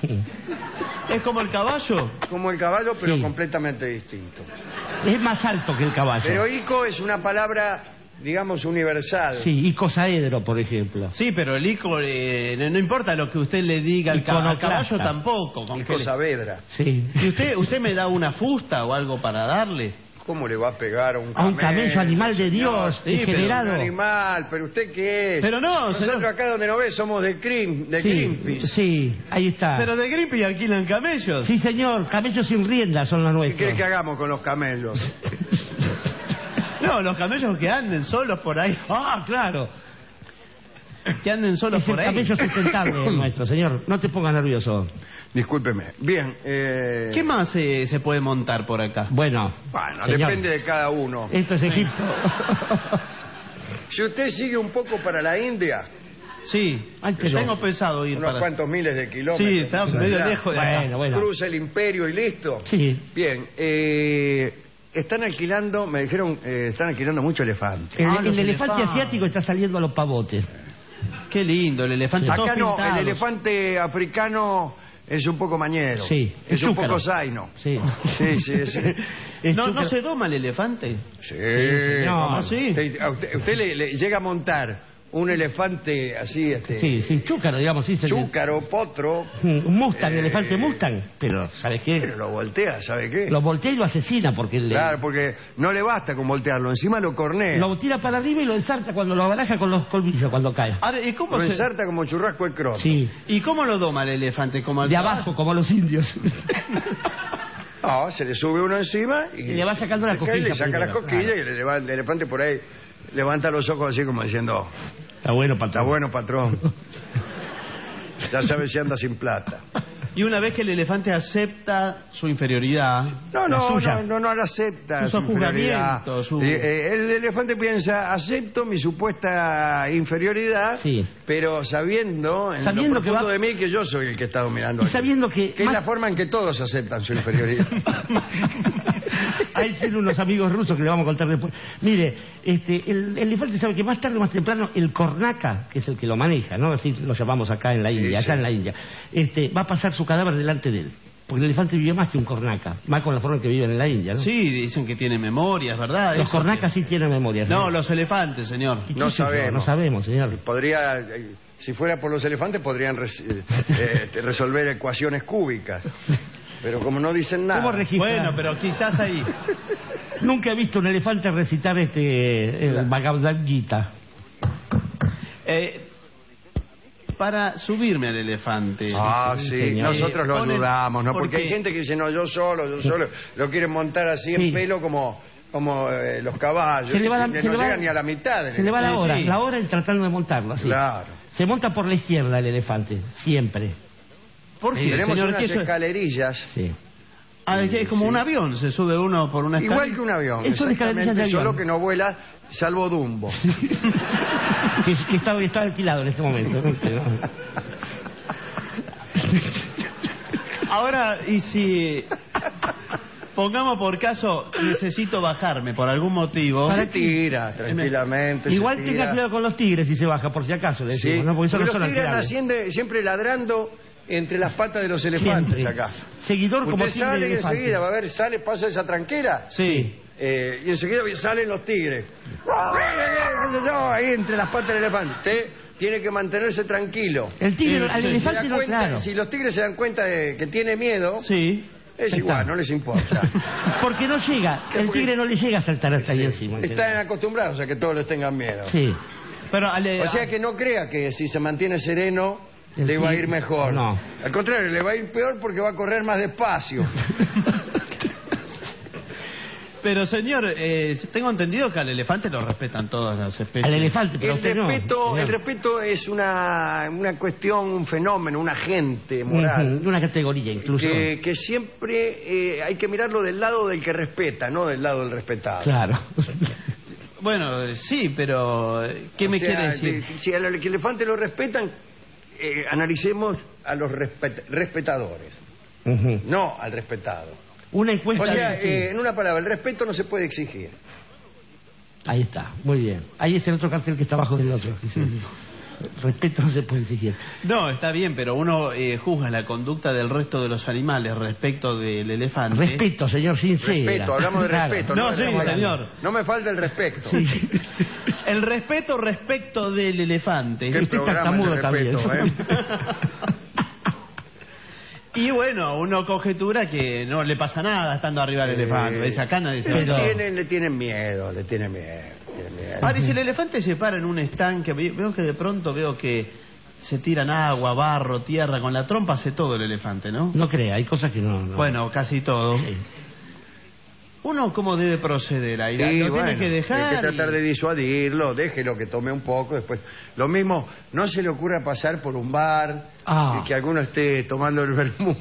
¿Es como el caballo? como el caballo, pero Sí. completamente distinto. Es más alto que el caballo. Pero ico es una palabra, digamos, universal. Sí, icosaedro, por ejemplo. Sí, pero el ico, eh, no no importa lo que usted le diga al, ca- al Iconoclasta. caballo tampoco. Con Ico que le- Saavedra. Sí. ¿Y usted, usted me da una fusta o algo para darle? ¿Cómo le va a pegar a un A camello? un camello, animal de Dios, señor? Sí, pero degenerado. Es un animal, pero ¿usted qué es? Pero no, Nosotros señor. acá donde nos ve somos de, Green, de Sí, Greenpeace. sí, ahí está. Pero de Greenpeace alquilan camellos. Sí, señor, camellos sin rienda son los ¿Qué nuestros. quiere que hagamos con los camellos? No, los camellos que anden solos por ahí. Ah, claro. Que anden solos Es el por ahí. camello sustentable el nuestro, señor. No te pongas nervioso. Discúlpeme. Bien. Eh... ¿Qué más eh, se puede montar por acá? Bueno, Bueno, señor, depende de cada uno. esto es Egipto. Si usted sigue un poco para la India, Sí, Ay, que tengo pensado ir unos para... cuantos miles de kilómetros. Sí, está medio lejos de acá. Bueno, bueno. Cruza el imperio y listo. Sí. Bien, eh, están alquilando, me dijeron, eh, están alquilando mucho elefante. El, ah, el elefante elefantes. asiático está saliendo a los pavotes. Qué lindo, el elefante. Acá no, el elefante africano es un poco mañero. Sí, es, es un poco zaino. Sí, sí, sí. sí. ¿No, ¿No se doma el elefante? Sí. No, ¿sí? A usted, usted le, le llega a montar un elefante así, este... Sí, sí, chúcaro, digamos, sí. Chúcaro, potro... Un Mustang, eh, elefante Mustang, pero ¿sabe qué? Pero lo voltea, ¿sabe qué? Lo voltea y lo asesina porque... Claro, le... porque no le basta con voltearlo, encima lo cornea. Lo tira para arriba y lo ensarta cuando lo abaraja con los colmillos cuando cae. Ahora, ¿y cómo lo se... ensarta como churrasco de croto. Sí. ¿Y cómo lo doma el elefante? Como el de abajo, como los indios. No, se le sube uno encima y... y le va sacando la cosquilla. Le saca primero, la cosquilla claro. y el elefante, el elefante por ahí levanta los ojos así como diciendo... Está bueno, patrón. Está bueno, patrón. Ya sabe si anda sin plata. Y una vez que el elefante acepta su inferioridad... No, no, no, no, no, no acepta su juzgamiento. Su... Eh, eh, el elefante piensa, acepto mi supuesta inferioridad, sí. pero sabiendo, en sabiendo lo profundo que va... de mí, que yo soy el que está dominando. Y sabiendo que... Que más... es la forma en que todos aceptan su inferioridad. Ahí tiene unos amigos rusos que le vamos a contar después. Mire, este, el, el elefante sabe que más tarde o más temprano el cornaca, que es el que lo maneja, ¿no? Así lo llamamos acá en la India, sí, acá sí. en la India, este, va a pasar su cadáver delante de él. Porque el elefante vive más que un cornaca, más con la forma en que viven en la India, ¿no? Sí, dicen que tiene memorias, ¿verdad? Los Eso cornacas que... sí tienen memorias. No, los elefantes, señor. No sabemos. No sabemos, señor. Podría... Si fuera por los elefantes podrían res, eh, eh, resolver ecuaciones cúbicas. Pero como no dicen nada... ¿Cómo registrar? Bueno, pero quizás ahí... Nunca he visto un elefante recitar este el Bhagavad Gita. Eh, para subirme al elefante... Ah, sí, sí nosotros lo ponen... dudamos, ¿no? ¿Por Porque qué? hay gente que dice, no, yo solo, yo solo... Lo quieren montar así en sí. pelo como... como eh, los caballos, se le va la, que se no le va, llegan ni a la mitad. Se le va la hora, sí. la hora y tratando de montarlo, así. Claro. Se monta por la izquierda el elefante, siempre. ¿Por qué, Tenemos señor? unas ¿Qué eso... escalerillas. Sí. Ah, es, que es como sí. un avión, se sube uno por una escalera. Igual que un avión, es escalerillas de avión. Solo que no vuela, salvo Dumbo. que, que está, está alquilado en este momento. Ahora, y si... Pongamos por caso, necesito bajarme por algún motivo. Se tira tranquilamente. Igual se tenga tira. cuidado con los tigres si se baja, por si acaso. Le decimos, sí. ¿no? Porque, Porque son los tigres naciendo, siempre ladrando entre las patas de los elefantes siempre. acá. Seguidor Usted como sale y elefante. enseguida, va a ver, sale, pasa esa tranquera. Sí. Eh, y enseguida salen los tigres. Ahí entre las patas del elefante. Usted tiene que mantenerse tranquilo. El tigre, eh, al si elefante se da no, cuenta, claro. Si los tigres se dan cuenta de que tiene miedo, sí. es Está. igual, no les importa. Porque no llega, el tigre no le llega a saltar hasta sí. ahí encima. Están acostumbrados a que todos les tengan miedo. Sí. Pero ale... O sea que no crea que si se mantiene sereno el le va a ir tigre... mejor. No. Al contrario, le va a ir peor porque va a correr más despacio. Pero señor, eh, tengo entendido que al elefante lo respetan todas las especies. Al elefante, pero el usted respeto, no. El respeto es una, una cuestión, un fenómeno, un agente moral. Uh-huh. Una categoría incluso. Que, que siempre eh, hay que mirarlo del lado del que respeta, no del lado del respetado. Claro. Bueno, sí, pero ¿qué o me sea, quiere decir? De, si al elefante lo respetan, eh, analicemos a los respet respetadores, uh-huh. no al respetado. Una encuesta. O sea, de... sí. eh, en una palabra, el respeto no se puede exigir. Ahí está, muy bien. Ahí es el otro cartel que está abajo del otro. Sí, sí. Respeto no se puede exigir. No, está bien, pero uno eh, juzga la conducta del resto de los animales respecto del elefante. Respeto, señor, sincero. Respeto, hablamos de claro. respeto. No, no sí, señor. No me falta el respeto. Sí. El respeto respecto del elefante. Qué Usted tartamudo también. ¿eh? Y bueno, uno conjetura que no le pasa nada estando arriba del Sí. elefante. Esa acá nadie se Le, va a- tienen, le tienen miedo, le tienen miedo. tienen miedo. Ahora, y si el elefante se para en un estanque, ve- veo que de pronto veo que se tiran agua, barro, tierra, con la trompa hace todo el elefante, ¿no? No crea, hay cosas que no... no. Bueno, casi todo. Sí. ¿Uno cómo debe proceder ahí? Sí, ¿Lo bueno, tiene que dejar? hay que tratar y- de disuadirlo, déjelo que tome un poco, después. Lo mismo, no se le ocurra pasar por un bar, Ah. y que alguno esté tomando el vermú.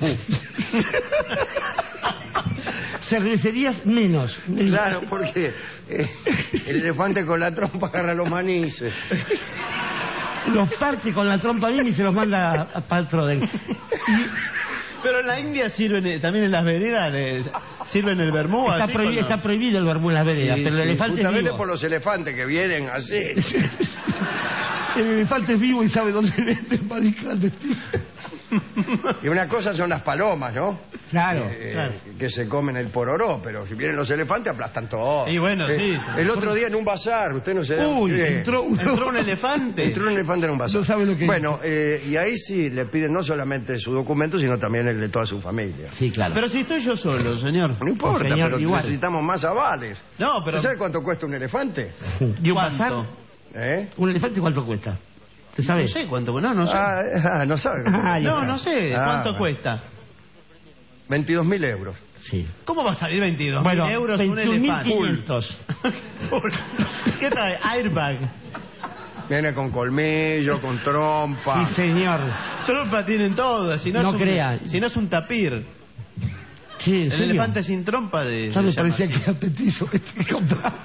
Cervecerías menos. Claro, porque eh, el elefante con la trompa agarra los manices. los parte con la trompa misma y se los manda a Paltroden. Y... Pero en la India sirven, eh, también en las veredas, les sirven el vermú. Está, así, prohibido, con... está prohibido el vermú en las veredas, Sí, pero sí, el elefante es justamente vivo. por los elefantes que vienen así. El elefante es vivo y sabe dónde vende el maíz clandestino. Y una cosa son las palomas, ¿no? Claro, Eh, claro. Que se comen el pororó, pero si vienen los elefantes aplastan todo. Y bueno, Eh, sí, sí. El otro día en un bazar, usted no se da... Uy, eh, entró, uno... Entró un elefante. Entró un elefante en un bazar. No sabe lo que Bueno, eh, y ahí sí le piden no solamente su documento, sino también el de toda su familia. Sí, claro. Pero si estoy yo solo, señor. No importa, Señor, pero igual. necesitamos más avales. No, pero... ¿Sabe cuánto cuesta un elefante? ¿Y un ¿Cuánto? bazar? ¿Eh? ¿Un elefante cuánto cuesta? ¿Te No sabes? sé cuánto, no, no sé. Ah, ah, no sabe. Ah, ya. no, no sé. Ah, ¿Cuánto bueno. cuesta? veintidós mil euros. Sí. ¿Cómo va a salir veintidós mil Bueno, euros un veintiún mil elefante? quinientos. ¿Qué trae? Airbag. Viene con colmillo, con trompa. Sí, señor. Trompa tienen todo. Si no, No es un, crea. Si no es un tapir. Sí, ¿en El serio? elefante sin trompa de. Ya me se llama parecía así. que era petizo este que compraba.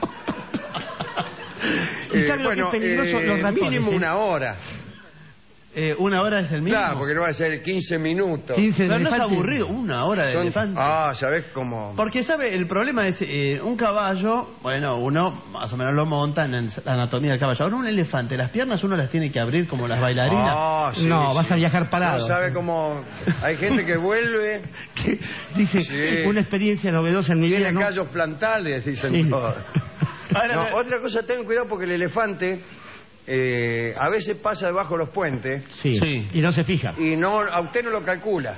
¿Y Eh, sabe lo bueno, que es peligroso? eh, Los ratones. mínimo ¿eh? una hora. Eh, ¿Una hora es el mínimo? Claro, porque no va a ser quince minutos. quince de Pero no es elefante. aburrido. Una hora de Son- elefante. Ah, ¿sabés cómo? Porque, ¿sabe? El problema es, eh, un caballo, bueno, uno más o menos lo monta en la anatomía del caballo. Ahora un elefante, las piernas uno las tiene que abrir como las bailarinas. Ah, sí, No, sí. vas a viajar parado. No sabe cómo... Hay gente que vuelve, Que dice, Sí. una experiencia novedosa en mi vida. tiene ¿no? callos plantales, dicen Sí. todos. Ahora, No, me- otra cosa, ten cuidado porque el elefante eh, a veces pasa debajo de los puentes Sí. Sí. Y no se fija. y no a usted no lo calcula.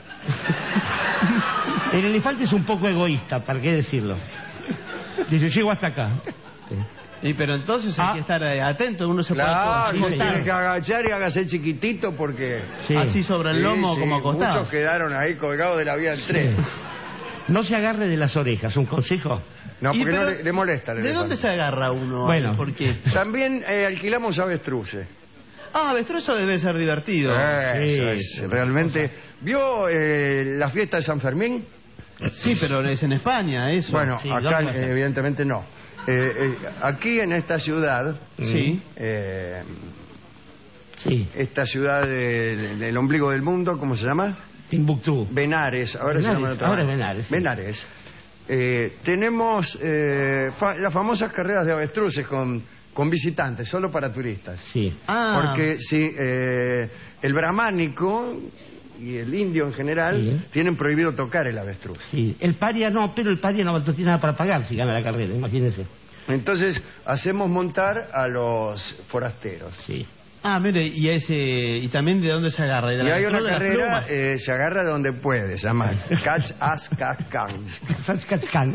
El elefante es un poco egoísta, ¿para qué decirlo? Dice, llego hasta acá. Sí, pero entonces hay Ah. que estar eh, atento, uno se Claro, puede se acostar. tiene que agachar y hágase chiquitito porque... Sí. Así sobre el lomo Sí, sí, como acostado. muchos quedaron ahí colgados de la vía del tren. No se agarre de las orejas, ¿un consejo? No, Y porque no pero, le, le molesta al ¿De elefante. dónde se agarra uno? Bueno. ¿Por qué? También eh, alquilamos avestruces. Ah, avestruz, eso debe ser divertido. Eso Sí, es, realmente. ¿Vio eh, la fiesta de San Fermín? Sí, pero es en España, eso. Bueno, sí, acá ¿dónde va a ser? eh, evidentemente no. Eh, eh, aquí en esta ciudad, Sí. eh, Sí. esta ciudad de- de- del ombligo del mundo, ¿cómo se llama? Timbuktu. Benares, ahora Benares, se llama de otra ahora es manera. Benares, sí. Benares. Eh, tenemos eh, fa- las famosas carreras de avestruces con, con visitantes, solo para turistas. Sí. Ah, Porque sí, eh, el brahmánico y el indio en general Sí. tienen prohibido tocar el avestruz. Sí. El paria no, pero el paria no, no tiene nada para pagar si gana la carrera, imagínense. Entonces hacemos montar a los forasteros. Sí. ah, mire, y ese y también de dónde se agarra. ¿De Y la hay una de las carrera, plumas? eh, se agarra de donde puede, se llama Catch As Catch Can. Sachkatkan.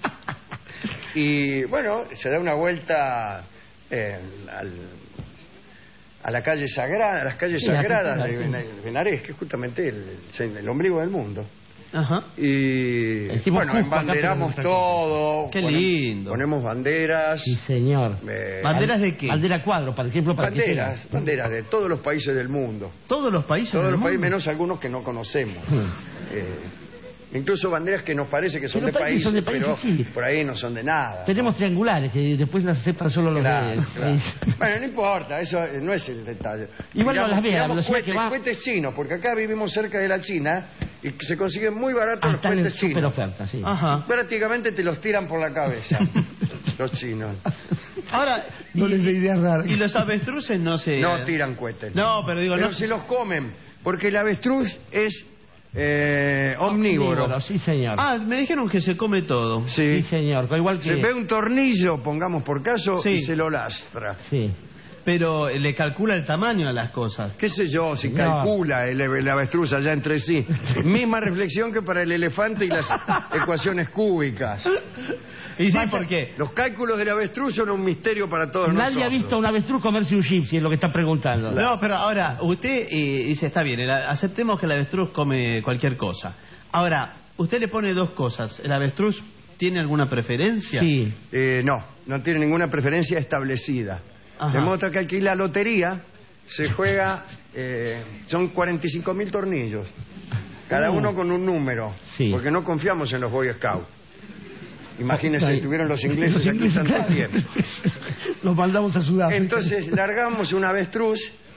Y bueno, se da una vuelta eh, al- a la calle sagrada, a las calles Sí, la sagradas cultura, de sí. Bena- Benares, que es justamente el, el- el ombligo del mundo. Ajá. Y Decimos bueno, Cusco acá, embanderamos pero no es todo. Qué ponem- lindo. Ponemos banderas. Sí, señor. eh, ¿Banderas de qué? Bandera cuadro, por ejemplo, para que banderas, tenga. banderas de todos los países del mundo. Todos los países Todos del los países, mundo? menos algunos que no conocemos. Hmm. Eh, incluso banderas que nos parece que son, Pero de parece que países, son de países, pero sí. por ahí no son de nada. Tenemos triangulares que después las aceptan solo los Claro, de... claro. Bueno, no importa, eso eh, no es el detalle. Igual no las vea, la digamos velocidad cohetes, que va- cohetes chinos, porque acá vivimos cerca de la China y se consiguen muy baratos Ah, los están en cohetes super chinos. oferta, sí. Ajá. Prácticamente te los tiran por la cabeza, los chinos. Ahora, No y, les dé ideas raras. y los avestruces no se... No tiran cohetes. No, pero digo, Pero no... se los comen, porque el avestruz es eh, omnívoro. Sí, señor. Ah, me dijeron que se come todo. Sí, Sí. señor. Igual que... Se ve un tornillo, pongamos por caso, Sí. y se lo lastra. Sí. Pero le calcula el tamaño a las cosas. ¿Qué sé yo si No. calcula el, el avestruz allá entre sí? Misma reflexión que para el elefante y las ecuaciones cúbicas. ¿Y sí, por qué? Los cálculos del avestruz son un misterio para todos Nadie nosotros. ha visto a un avestruz comerse un gypsy, es lo que está preguntando. No, pero ahora, usted eh, dice, está bien, el- aceptemos que el avestruz come cualquier cosa. Ahora, usted le pone dos cosas. ¿El avestruz tiene alguna preferencia? Sí. Eh, no, no tiene ninguna preferencia establecida. Ajá. De modo que aquí la lotería se juega, eh, son cuarenta y cinco mil tornillos, cada Uh. uno con un número, Sí. porque no confiamos en los Boy Scouts. Imagínense, Ahí. estuvieron los ingleses Los aquí ingleses, tanto claro. tiempo. Los mandamos a Sudáfrica. Entonces largamos un avestruz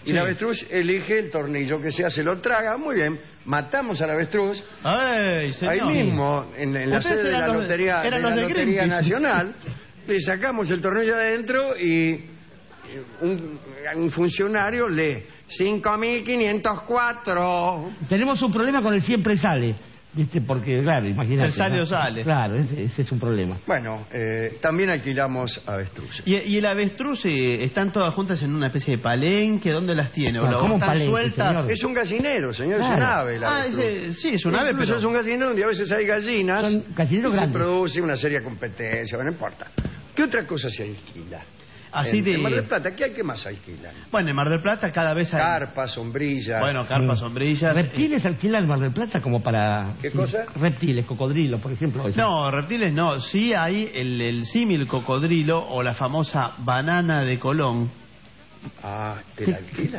Y Sí. el avestruz elige el tornillo que sea, se lo traga, muy bien, matamos al avestruz. Ay, señor. Ahí mismo, en, en la Ustedes sede de la eran los- Lotería, de eran la los de Lotería Greenpeace. Nacional, le sacamos el tornillo de adentro y un, un funcionario lee cinco mil quinientos cuatro. Tenemos un problema con el siempre sale, ¿viste? Porque, claro, imagínate. El sale ¿no? o sale. Claro, ese, ese es un problema. Bueno, eh, también alquilamos avestruces. Y, y el avestruz eh, están todas juntas en una especie de palenque. ¿Dónde las tiene? ¿O Ah, la- ¿cómo un están palenque, sueltas? señor? Es un gallinero, señor, es un Claro. ave. el Ah, avestruz. ese- sí, es un ave, Incluso pero... es un gallinero donde a veces hay gallinas. Son gallineros y se grandes. produce una serie de competencias, no importa. ¿Qué otra cosa se alquila? Así en, de... en Mar del Plata, ¿qué hay que más alquilan? Bueno, en Mar del Plata cada vez hay... Carpas, sombrillas. Bueno, carpas, sombrillas... ¿Reptiles alquilan Mar del Plata como para... ¿Qué sí, cosa? Reptiles, cocodrilos, por ejemplo. eso. No, reptiles no. Sí hay el, el símil cocodrilo o la famosa banana de Colón. Ah, ¿te la alquilan?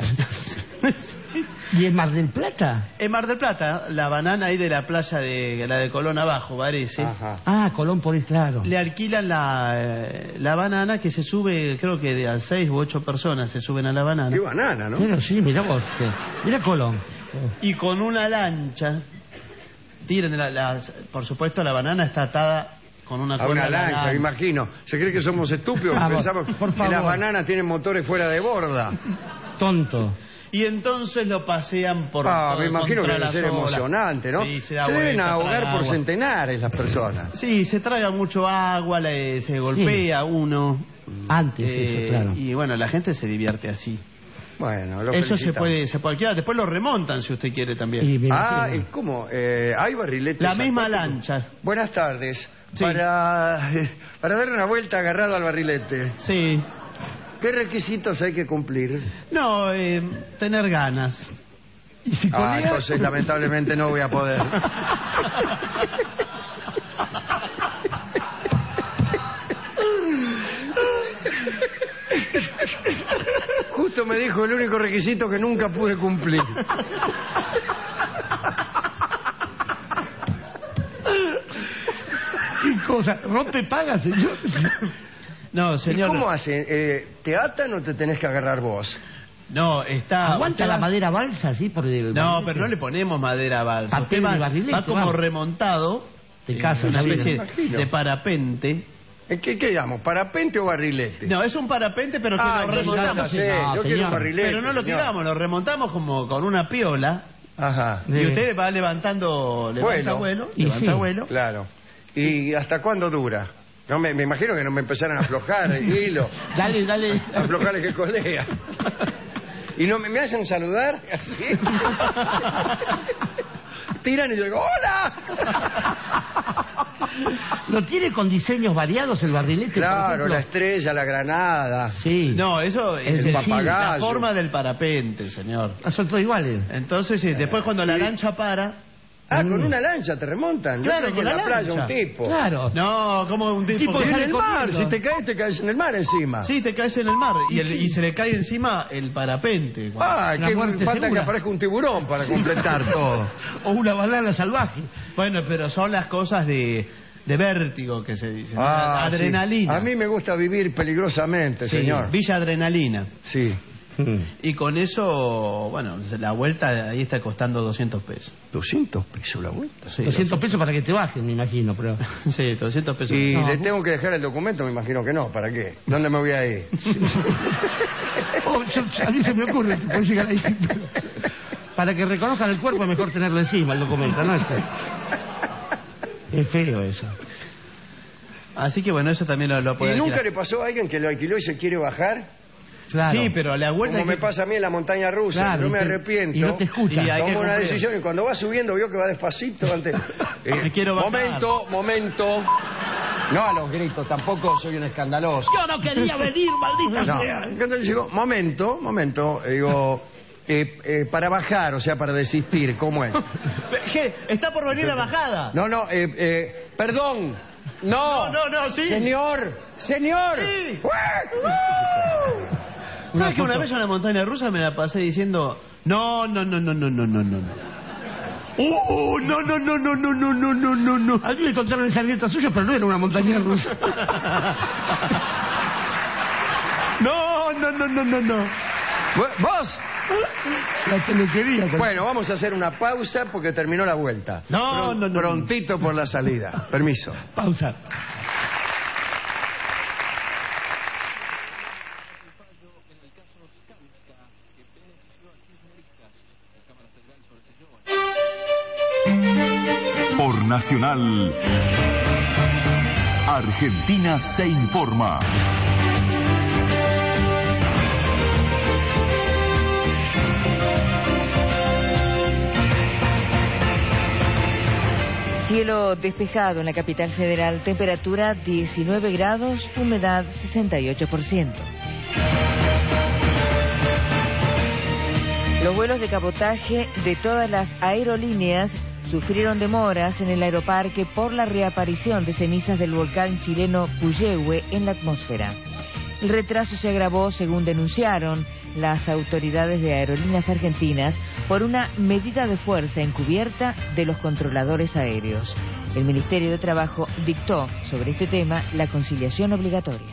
¿Y en Mar del Plata? En Mar del Plata, la banana ahí de la playa de la de Colón abajo, parece. Ajá. Ah, Colón por ahí, claro. Le alquilan la, eh, la banana que se sube, creo que de a seis u ocho personas se suben a la banana. Qué banana, ¿no? Pero sí, mira vos. que- Mira Colón. Y con una lancha, tiran la, las- por supuesto la banana está atada con una A cuerda una a la lancha, me imagino. ¿Se cree que somos estúpidos? Vamos, Pensamos por que favor. las bananas tienen motores fuera de borda. Tonto. Y entonces lo pasean por Ah, todo- me imagino que contra debe las ser olas. emocionante, ¿no? Sí, se da se deben vuelta, ahogar traga por agua. centenares las personas. Sí, se traga mucho agua, le- se golpea uno. Antes, eh, eso, claro. Y bueno, la gente se divierte así. Bueno, lo Eso se felicitamos. puede, se puede alquilar. Después lo remontan si usted quiere también. Y me Ah, imagino. ¿y cómo? Eh, ¿hay barriletes? La misma acuáticos? lancha. Buenas tardes. Sí. Para, eh, para dar una vuelta agarrado al barrilete, Sí. ¿qué requisitos hay que cumplir? No, eh, tener ganas. ¿Y si Ah, colea? entonces lamentablemente no voy a poder. Justo me dijo el único requisito que nunca pude cumplir. ¿Qué cosa? ¿Rompe paga, señor? No, ¿Y señor. cómo hacen? Eh, ¿Te atan o te tenés que agarrar vos? No, está. ¿Aguanta usted la va- madera balsa así por el No, barrilete? pero no le ponemos madera balsa. Papel Usted va, de barrilete, va como vamos. remontado. De eh, casa, una está bien, especie me imagino. de parapente. ¿En qué quedamos? ¿Parapente o barrilete? No, es un parapente, pero que Ah, lo no, ya remontamos. lo sé. No, Yo quiero señor. un barrilete. Pero no lo señor. tiramos, lo remontamos como con una piola. Ajá. Sí. Y usted va levantando, levanta Vuelo. vuelo, Y levanta sí. vuelo. Claro. ¿Y hasta cuándo dura? No me, me imagino que no me empezaran a aflojar el hilo, Dale, dale. a aflojar el que colea. ¿Y no me, me hacen saludar? Así. Tiran y yo digo, ¡hola! ¿Lo tiene con diseños variados el barrilete, por Claro, ejemplo? la estrella, la granada. Sí. No, eso es El el- papagayo. la forma del parapente, señor. Ah, son todos iguales. Entonces, sí, después cuando la y- lancha para... Ah, con una lancha te remontan. Yo Claro, creí que con en la la playa lancha. un tipo. Claro. No, como un tipo, Tipo que Y en sale el mar, corriendo. si te caes, te caes en el mar encima. Sí, te caes en el mar y, el- y se le cae encima el parapente. Ah, La que muerte falta que segura. aparezca un tiburón para completar todo. O una banana salvaje. Bueno, pero son las cosas de, de vértigo que se dicen. Ah, sí. Adrenalina. A mí me gusta vivir peligrosamente, Sí, señor. Villa Adrenalina. Sí. Y con eso, bueno, la vuelta ahí está costando doscientos pesos. ¿doscientos pesos la vuelta? Sí, doscientos pesos para que te bajen, me imagino, pero... Sí, doscientos pesos. ¿Y No, le vos- tengo que dejar el documento? Me imagino que no. ¿Para qué? ¿Dónde me voy a ir? Oh, yo- a mí se me ocurre, se puede llegar ahí. Para que reconozcan el cuerpo es mejor tenerlo encima, el documento, ¿no? Este- Es feo eso. Así que bueno, eso también lo, lo puede ¿Y nunca alquilar. le pasó a alguien que lo alquiló y se quiere bajar? Claro. Sí, pero a la vuelta... Como hay me que- pasa a mí en la montaña rusa, Claro, no y me te- arrepiento. y no te escuchan. Y hay que Toma una cumplir. decisión y cuando va subiendo vio que va despacito antes. Eh, Me quiero bajar. momento, momento. No a los gritos, tampoco soy un escandaloso. Yo no quería venir, maldita No, sea. entonces digo, momento, momento, eh, digo, eh, eh, para bajar, o sea, para desistir, ¿cómo es? ¿Qué? ¿Está por venir la bajada? No, no, eh, eh, perdón, no, No, no, no, sí. señor, señor. Sí. ¡Uah! ¿Sabes que una vez en la montaña rusa me la pasé diciendo no, no, no, no, no, no, no, no? ¡Uh! No, no, no, no, no, no, no, no, no, no. A mí me contaron esa anécdota suya, pero no era una montaña rusa. No, no, no, no, no, no. ¿Vos? La peluquería. Bueno, vamos a hacer una pausa porque terminó la vuelta. No, Pro- no, no. Prontito por la salida. Permiso. Pausa. Por Nacional, Argentina se informa. Cielo despejado en la capital federal, temperatura diecinueve grados, humedad sesenta y ocho por ciento. Los vuelos de cabotaje de todas las aerolíneas sufrieron demoras en el aeroparque por la reaparición de cenizas del volcán chileno Puyehue en la atmósfera. El retraso se agravó, según denunciaron las autoridades de aerolíneas argentinas, por una medida de fuerza encubierta de los controladores aéreos. El Ministerio de Trabajo dictó sobre este tema la conciliación obligatoria.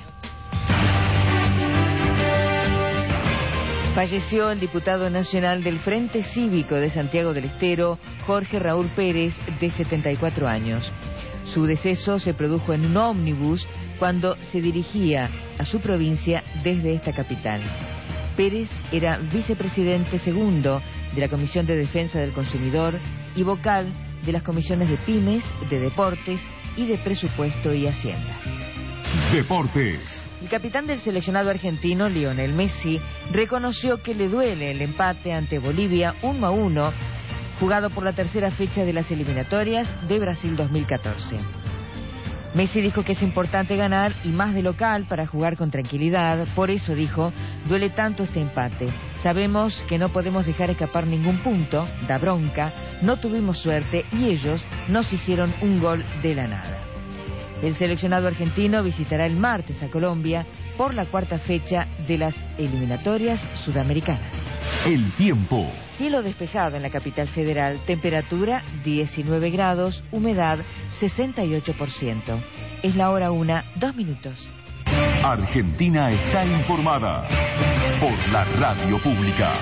Falleció el diputado nacional del Frente Cívico de Santiago del Estero, Jorge Raúl Pérez, de setenta y cuatro años. Su deceso se produjo en un ómnibus cuando se dirigía a su provincia desde esta capital. Pérez era vicepresidente segundo de la Comisión de Defensa del Consumidor y vocal de las comisiones de Pymes, de Deportes y de Presupuesto y Hacienda. Deportes. El capitán del seleccionado argentino, Lionel Messi, reconoció que le duele el empate ante Bolivia uno a uno, jugado por la tercera fecha de las eliminatorias de Brasil dos mil catorce. Messi dijo que es importante ganar y más de local para jugar con tranquilidad. Por eso, dijo, duele tanto este empate. Sabemos que no podemos dejar escapar ningún punto, da bronca, no tuvimos suerte y ellos nos hicieron un gol de la nada. El seleccionado argentino visitará el martes a Colombia por la cuarta fecha de las eliminatorias sudamericanas. El tiempo. Cielo despejado en la capital federal, temperatura diecinueve grados, humedad sesenta y ocho por ciento. Es la hora una, dos minutos. Argentina está informada por la radio pública.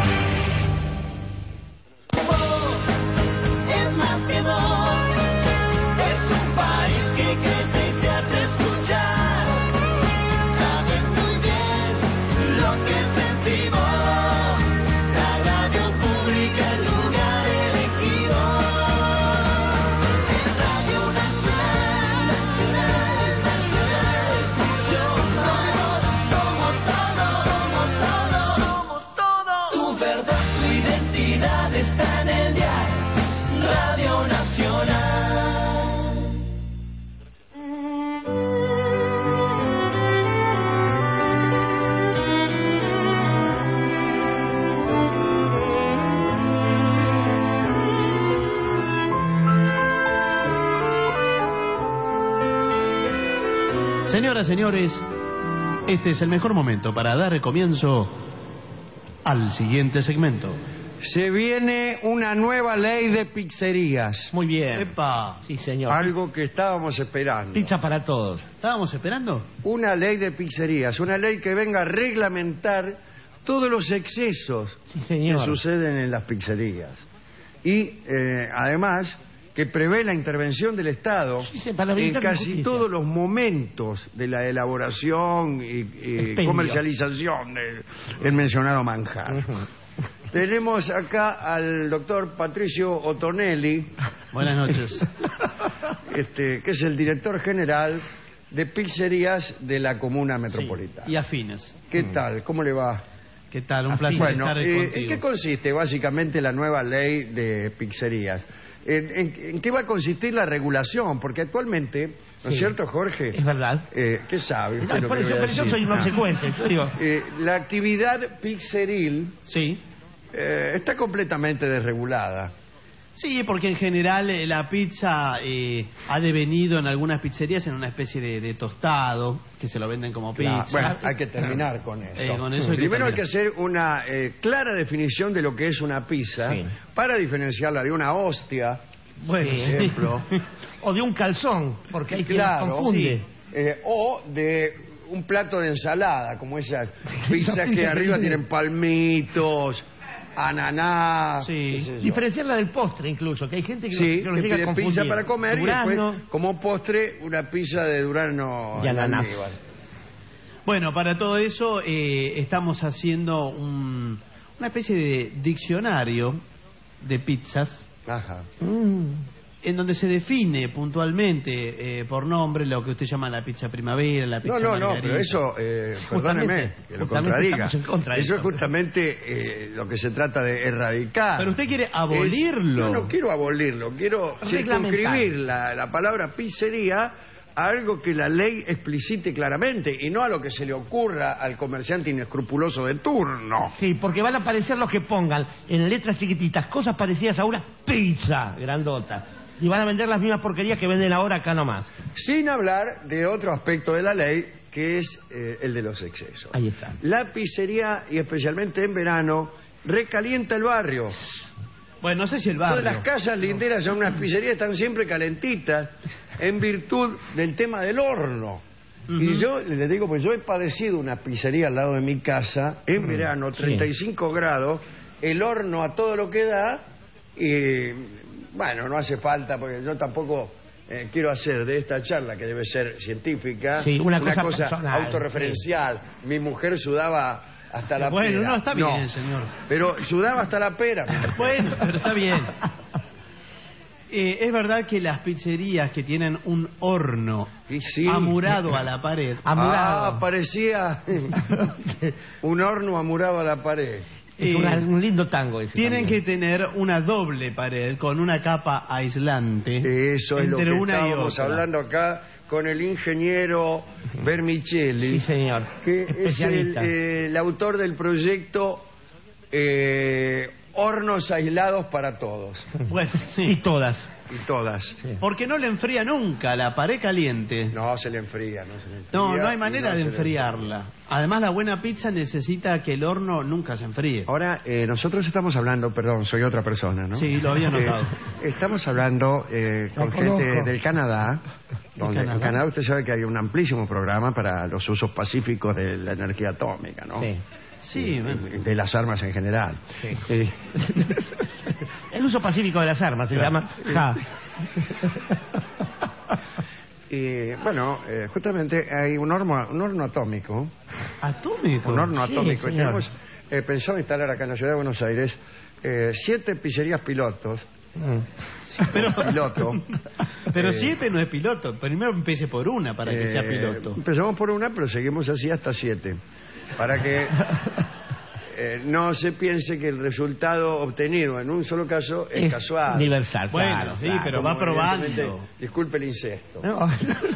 Es más que dos, es un país que crece y se hace escuchar. Sabes muy bien lo que sentimos. La radio pública, el lugar elegido. Es Radio Nacional, Nacional, Nacional. Yo somos todos, somos todos, somos todos. Tu verdad, tu identidad está en el diario Radio Nacional. Señoras, señores, este es el mejor momento para dar comienzo al siguiente segmento. Se viene una nueva ley de pizzerías. Muy bien. Epa. Sí, señor. Algo que estábamos esperando. Pizza para todos. ¿Estábamos esperando? Una ley de pizzerías, una ley que venga a reglamentar todos los excesos Sí, señor. que suceden en las pizzerías. Y eh, además que prevé la intervención del Estado Sí, sí, para en evitar casi injusticia. todos los momentos de la elaboración y, y Expendio. comercialización del el mencionado manjar. Tenemos acá al doctor Patricio Otonelli, Buenas noches. este, que es el director general de pizzerías de la Comuna Metropolitana. Sí, y afines. ¿Qué tal? ¿Cómo le va? ¿Qué tal? Un placer Bueno, estar eh, ¿en contigo. qué consiste básicamente la nueva ley de pizzerías? ¿En, en- en qué va a consistir la regulación? Porque actualmente, ¿no es Sí. cierto, Jorge? Es verdad. Eh, ¿Qué sabe usted No, lo por que eso, voy a pero yo decir? soy un Ah. obsecuente. Yo digo, Eh, la actividad pizzeril Sí. eh, está completamente desregulada. Sí, porque en general eh, la pizza eh, ha devenido en algunas pizzerías en una especie de, de tostado, que se lo venden como Claro, pizza. Bueno, hay que terminar con eso. Eh, con eso hay que Primero hay terminar. que hacer una eh, clara definición de lo que es una pizza Sí. para diferenciarla de una hostia, bueno, por ejemplo. o de un calzón, porque hay quien Claro, los confunde. sí. Eh, o de un plato de ensalada, como esas pizzas que arriba tienen palmitos, ananá. Sí. Diferenciarla del postre incluso, que hay gente que, sí, lo, que, que llega pide a confundir. pizza para comer Durazno. y después, como postre, una pizza de durazno y en ananá. almíbar. Bueno, para todo eso eh, estamos haciendo un, una especie de diccionario de pizzas. Ajá. Mm. En donde se define puntualmente eh, por nombre lo que usted llama la pizza primavera, la pizza No, no, no, margarita. pero eso, eh, perdóneme, que lo contradiga. Eso es justamente eh, lo que se trata de erradicar. Pero usted quiere abolirlo. Es, no, no quiero abolirlo, quiero circunscribir la, la palabra pizzería a algo que la ley explicite claramente y no a lo que se le ocurra al comerciante inescrupuloso de turno. Sí, porque van a aparecer los que pongan en letras chiquititas cosas parecidas a una pizza grandota. Y van a vender las mismas porquerías que venden ahora acá nomás. Sin hablar de otro aspecto de la ley, que es eh, el de los excesos. Ahí está. La pizzería, y especialmente en verano, recalienta el barrio. Bueno, no sé si el barrio. Todas las casas linderas son unas pizzerías, están siempre calentitas, en virtud del tema del horno. Uh-huh. Y yo les digo, pues yo he padecido una pizzería al lado de mi casa, en uh-huh. verano, treinta y cinco sí. grados, el horno a todo lo que da, y... Bueno, no hace falta, porque yo tampoco eh, quiero hacer de esta charla, que debe ser científica, sí, una, una cosa, cosa personal, autorreferencial. Sí. Mi mujer sudaba hasta la bueno, pera. Bueno, no, está bien, no, señor. Pero sudaba hasta la pera. Bueno, pero está bien. Eh, es verdad que las pizzerías que tienen un horno sí. amurado a la pared... Amurado. Ah, parecía un horno amurado a la pared. Es Eh, una, un lindo tango ese. Tienen también. que tener una doble pared con una capa aislante. Eso es lo que entre una y estábamos otra. hablando acá con el ingeniero Vermicelli. Sí, señor. Que es el, eh, el autor del proyecto eh, Hornos Aislados para Todos. Bueno, sí. Y todas. Y todas. Sí. Porque no le enfría nunca la pared caliente. No, se le enfría, no se le enfría. No, no hay manera no de enfriarla. Además, la buena pizza necesita que el horno nunca se enfríe. Ahora, eh, nosotros estamos hablando, perdón, soy otra persona, ¿no? Sí, lo había notado. Eh, estamos hablando eh, con conozco. gente del Canadá, donde Canadá? en Canadá usted sabe que hay un amplísimo programa para los usos pacíficos de la energía atómica, ¿no? Sí. Sí, de, de las armas en general. Sí. Eh, El uso pacífico de las armas se claro. llama Ja. Y bueno, eh, justamente hay un horno, un horno atómico. ¿Atómico? Un horno Sí, atómico. Y señor. tenemos eh, pensado instalar acá en la ciudad de Buenos Aires eh, siete pizzerías pilotos. Mm. Sí, pero, Piloto. pero Eh, siete no es piloto. Primero empiece por una para que eh, sea piloto. Empezamos por una, pero seguimos así hasta siete. Para que eh, no se piense que el resultado obtenido en un solo caso es, Es casual. universal, Bueno, claro, sí, claro. pero va Como probando. evidentemente- Disculpe el incesto. No.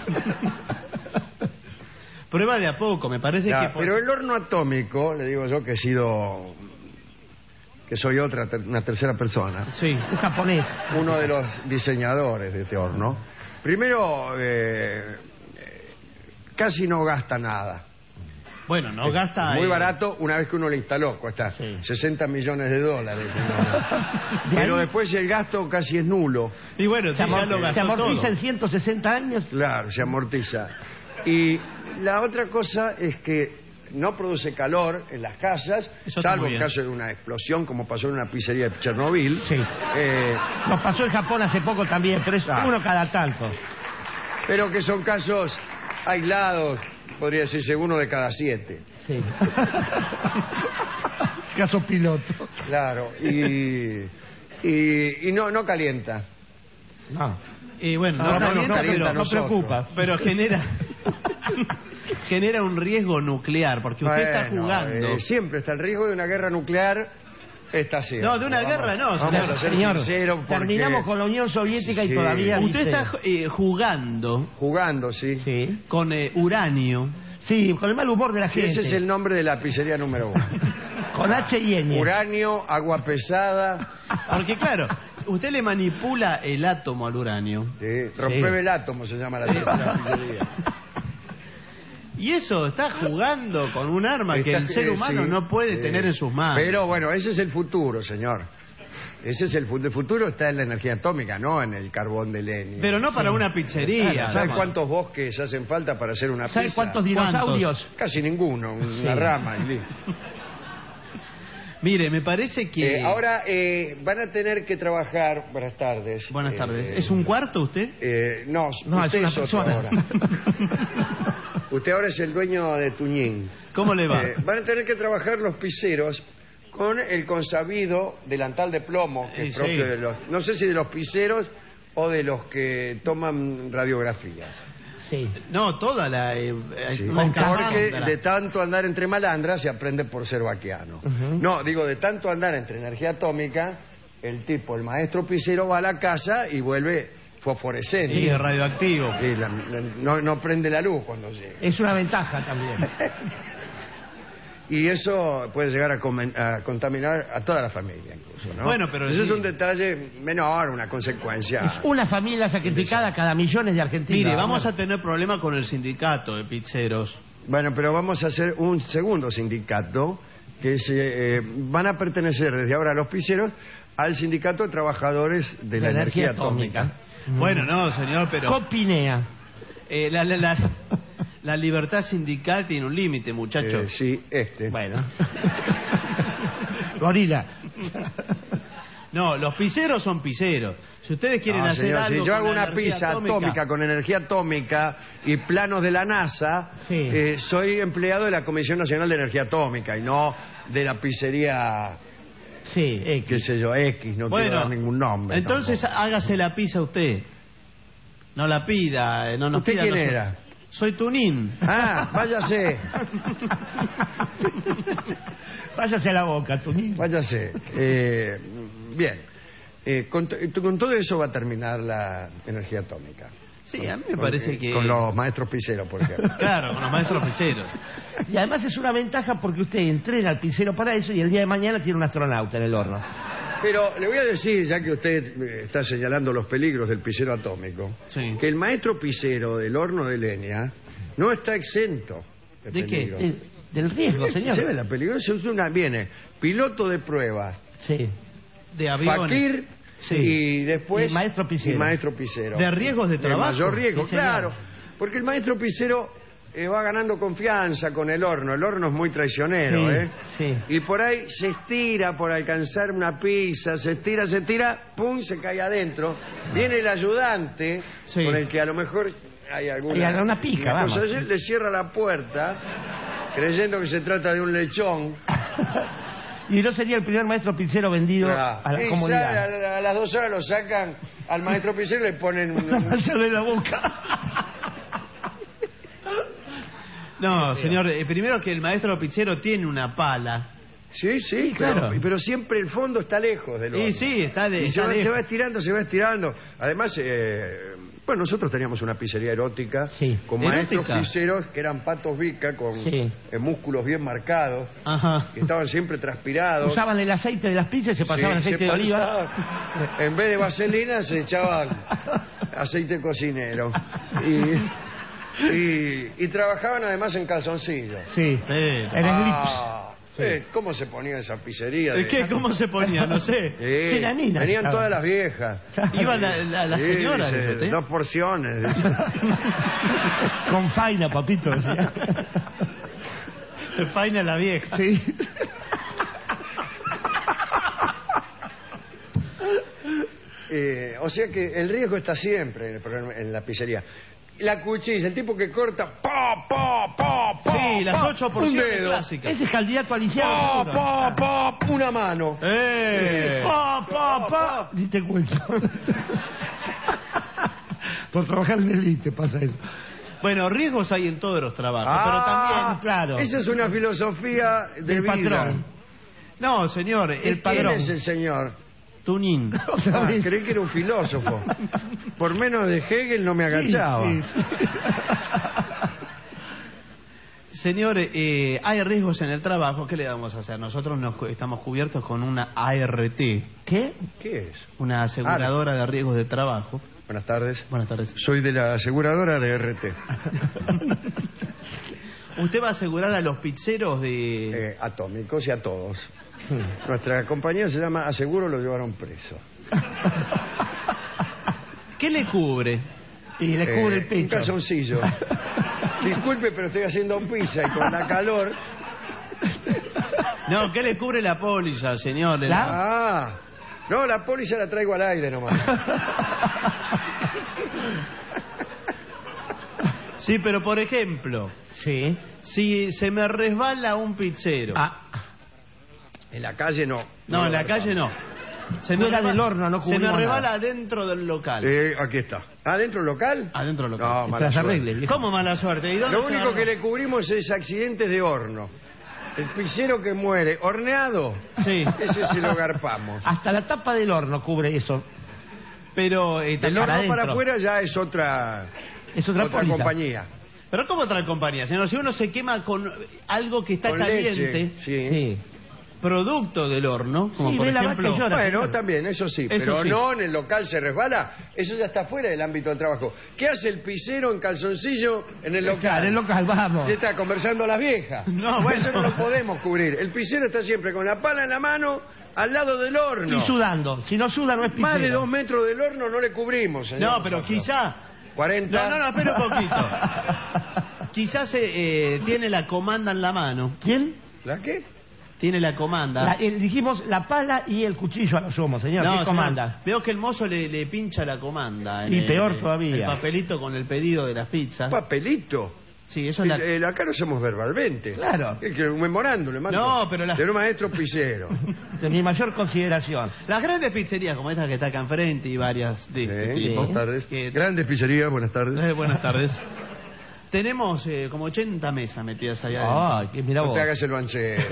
Prueba de a poco, me parece Ya, que... pero el horno atómico, le digo yo que he sido, que soy otra, ter- una tercera persona, Sí. Un japonés. uno de los diseñadores de este horno, primero eh, eh, casi no gasta nada. Bueno, no gasta... Muy eh, barato una vez que uno lo instaló, cuesta Sí. sesenta millones de dólares. Pero después el gasto casi es nulo. Y bueno, Se, sí, ya amor- lo se gastó amortiza todo. en ciento sesenta años. Claro, se amortiza. Y la otra cosa es que no produce calor en las casas, Eso está salvo muy en bien. caso de una explosión como pasó en una pizzería de Chernobyl. Sí. Eh, Nos pasó en Japón hace poco también, pero es Claro. uno cada tanto. pero que son casos aislados, podría decirse uno de cada siete. Sí. Caso piloto. Claro, y, y, y no, no calienta. No. Y bueno, No, no, no, calienta, no, calienta pero, no nosotros. preocupa. pero genera genera un riesgo nuclear, porque usted está Bueno, jugando. eh, siempre está el riesgo de una guerra nuclear. Está siendo. No, de una Vamos- guerra no, Vamos señor. a ser Señor, sinceros porque terminamos con la Unión Soviética Sí. y todavía Usted dice- está eh, jugando jugando, sí. Sí. con eh, uranio. Sí, con el mal humor de la Sí, gente. ese es el nombre de la pizzería número uno. Con H y N. Uranio, agua pesada, Porque claro, usted le manipula el átomo al uranio. sí, romper el átomo se llama la, la pizzería. Y eso, está jugando con un arma que Está- el ser eh, humano sí, no puede sí. tener en sus manos. Pero bueno, ese es el futuro, señor. Ese es el fu- el futuro, está en la energía atómica, no en el carbón de leña. Pero no para una pizzería. Claro, ¿sabe vamos. cuántos bosques hacen falta para hacer una ¿Sabe pizza? cuántos dinosaurios? Casi ninguno, una Sí. rama y listo. Mire, me parece que... Eh, ahora eh, van a tener que trabajar. Buenas tardes. Buenas Eh, tardes. ¿Es un cuarto usted? Eh, no, No, usted es es, una otro persona. ahora. Usted ahora es el dueño de Tuñín. ¿Cómo le va? Eh, van a tener que trabajar los piseros con el consabido delantal de plomo, que Eh, es propio sí. de los... No sé si de los piseros o de los que toman radiografías. Sí. No, toda la... eh, Sí, una porque escafandra. de tanto andar entre malandras se aprende por ser vaquiano. Ujú. No, digo, de tanto andar entre energía atómica, el tipo, el maestro pisero va a la casa y vuelve fosforescente. Sí, radioactivo. Y la- la- no, no prende la luz cuando llega. Es una ventaja también. Y eso puede llegar a, comen- a contaminar a toda la familia incluso, ¿no? Bueno, pero Eso sí. es un detalle menor, una consecuencia. Es una familia sacrificada cada millones de argentinos. Mire, vamos a tener problema con el sindicato de pizzeros. Bueno, pero vamos a hacer un segundo sindicato que se, eh, van a pertenecer desde ahora los piseros al sindicato de trabajadores de la, energía, atómica. Bueno, no, señor, pero... Copinea. eh, la, la, la, la libertad sindical tiene un límite, Eh, muchachos. sí, este. Bueno. Gorila. No, los pizzeros son pizzeros. Si ustedes quieren No, hacer señor, algo si yo con hago la una energía pizza atómica... con energía atómica y planos de la NASA, Sí. eh, soy empleado de la Comisión Nacional de Energía Atómica y no de la pizzería, Sí, X. qué sé yo, X, no quiero Bueno, dar ningún nombre. entonces tampoco. hágase la pizza usted. No la pida, eh, no nos ¿Usted pida quién nosotros. era? Soy Tunín. Ah, váyase, Váyase a la boca, tu niño. váyase. Eh, bien, Eh, con, to- con todo eso va a terminar la energía atómica. Sí, a mí me Con- parece que... Con los maestros pizzeros, por ejemplo. Claro, con los maestros pizzeros. Y además es una ventaja porque usted entrena al pincero para eso y el día de mañana tiene un astronauta en el horno. Pero le voy a decir, ya que usted eh, está señalando los peligros del pisero atómico, Sí. que el maestro pisero del horno de leña no está exento de, ¿De qué? peligro. De- del riesgo, señor. ¿Sabe la peligrosa? Es una, viene piloto de prueba, Sí. De aviones. fakir Sí. y después Y maestro pisero. y maestro pisero. De riesgos de trabajo. mayor riesgo, Sí, señor. claro. Porque el maestro pisero eh, va ganando confianza con el horno. El horno es muy traicionero, Sí, ¿eh? sí. Y por ahí se estira por alcanzar una pizza, se estira, se estira, pum, se cae adentro. Viene el ayudante, Sí. con el que a lo mejor hay alguna... Hay alguna pica, una cosa vamos. así, le cierra la puerta, creyendo que se trata de un lechón. Y no sería el primer maestro pincero vendido Ah, a la y comunidad. sale, a, la- a las dos horas lo sacan al maestro pizzero y le ponen un... Una mancha de la boca. No, señor, eh, primero que el maestro pizzero tiene una pala. Sí, sí, claro. Pero, pero siempre el fondo está lejos del horno. Y sí, está de... Y se está va, lejos. se va estirando, se va estirando. Además, eh, bueno, nosotros teníamos una pizzería erótica Sí. con ¿Erótica? maestros pizzeros que eran patos bica con Sí. eh, músculos bien marcados, Ajá. que estaban siempre transpirados. Usaban el aceite de las pizzas y se pasaban Sí, aceite se de oliva. pasaba. En vez de vaselina se echaban aceite cocinero. Y, y, y trabajaban además en calzoncillos. Sí. Sí. En Ah, Sí. eh, ¿Cómo se ponía esa pizzería? ¿De qué? ¿Cómo se ponía? No sé. Sí, Qué naninas venían estaban. todas las viejas. Iban la, la, la Sí, señora, dice, dice usted. dos porciones. dice. Con faina, papito. decía. Se faina la vieja. Sí. Eh, o sea que el riesgo está siempre en, el programa- en la pizzería. La cuchilla, el tipo que corta, pa, pa, pa, pa, Sí, las pa, ocho un porciones dedo, clásicas. Ese es candidato al liceo. pa, seguro. pa, pa, una mano. ¡Eh! Pa, pa, pa. Ni te cuento. Por trabajar en el I T E pasa eso. Bueno, riesgos hay en todos los trabajos, Ah, pero también... claro. Esa es una filosofía de El vida. patrón. No, señor, ¿Y el ¿Quién padrón. es el señor? Tunín. Ah, creí que era un filósofo. Por menos de Hegel no me agachaba. Sí, sí, sí. Señor, eh, hay riesgos en el trabajo. ¿Qué le vamos a hacer? Nosotros nos cu- estamos cubiertos con una A R T, ¿Qué? ¿Qué es? una aseguradora de riesgos de trabajo. Buenas tardes. Buenas tardes. Soy de la aseguradora de R T. ¿Usted va a asegurar a los pizzeros de...? Eh, atómicos y a todos. Nuestra compañía se llama Aseguro lo llevaron preso. ¿Qué le cubre? Y le cubre Eh, el pecho. Un calzoncillo. Disculpe, pero estoy haciendo pizza y con la calor... No, ¿qué le cubre la póliza, señor? ¿La? Ah, no, la póliza la traigo al aire nomás. Sí, pero por ejemplo... Sí. Si se me resbala un pizzero... Ah. En la calle no. No, no en la calle no. Se me, Fuera reba- del horno, no se me cubrimos rebala nada. dentro del local. Eh, aquí está. ¿Adentro del local? Adentro del local. No, Que mala se las suerte. arregle, viejo. ¿Cómo mala suerte? ¿Y dónde Lo se único va? que le cubrimos es accidentes de horno. El pizzero que muere horneado, Sí. ese se lo garpamos. Hasta la tapa del horno cubre eso. Pero... eh, Del para horno para adentro. afuera ya es otra, Es otra, póliza. compañía. Pero ¿cómo otra compañía? Señor, si uno se quema con algo que está Con caliente, leche, sí. Sí. producto del horno, como Sí, por ve la ejemplo... vaca y llora. Bueno, señor. también, eso sí, Eso pero sí. no en el local se resbala, eso ya está fuera del ámbito del trabajo. ¿Qué hace el pizzero en calzoncillo en el local? Claro, el local, vamos. ¿Qué está conversando a las viejas? No, bueno. Eso no lo podemos cubrir. El pizzero está siempre con la pala en la mano al lado del horno. Y sudando. Si no suda, no es pizzero. Más de dos metros del horno no le cubrimos, señor. No, pero quizá... cuarenta. No, no, no, espera un poquito. Quizás eh, tiene la comanda en la mano. ¿Quién? ¿La qué? Tiene la comanda. La- eh, dijimos la pala y el cuchillo a lo sumo, señor. No, ¿Qué señor, comanda? veo que el mozo le, le pincha la comanda. en Y el- peor todavía. El papelito con el pedido de las pizzas. ¿Papelito? Sí, eso es la... Eh, eh, acá lo hacemos verbalmente. Claro. Es que un memorando le mando. No, pero la- De un maestro pizzero. De mi mayor consideración. Las grandes pizzerías como esta que está acá enfrente y varias de este Sí, tipo. buenas tardes. Que- Grandes pizzerías, buenas tardes. Eh, buenas tardes. Tenemos eh, como ochenta mesas metidas allá adentro. Ah, que mira No vos. te hagas el banchero.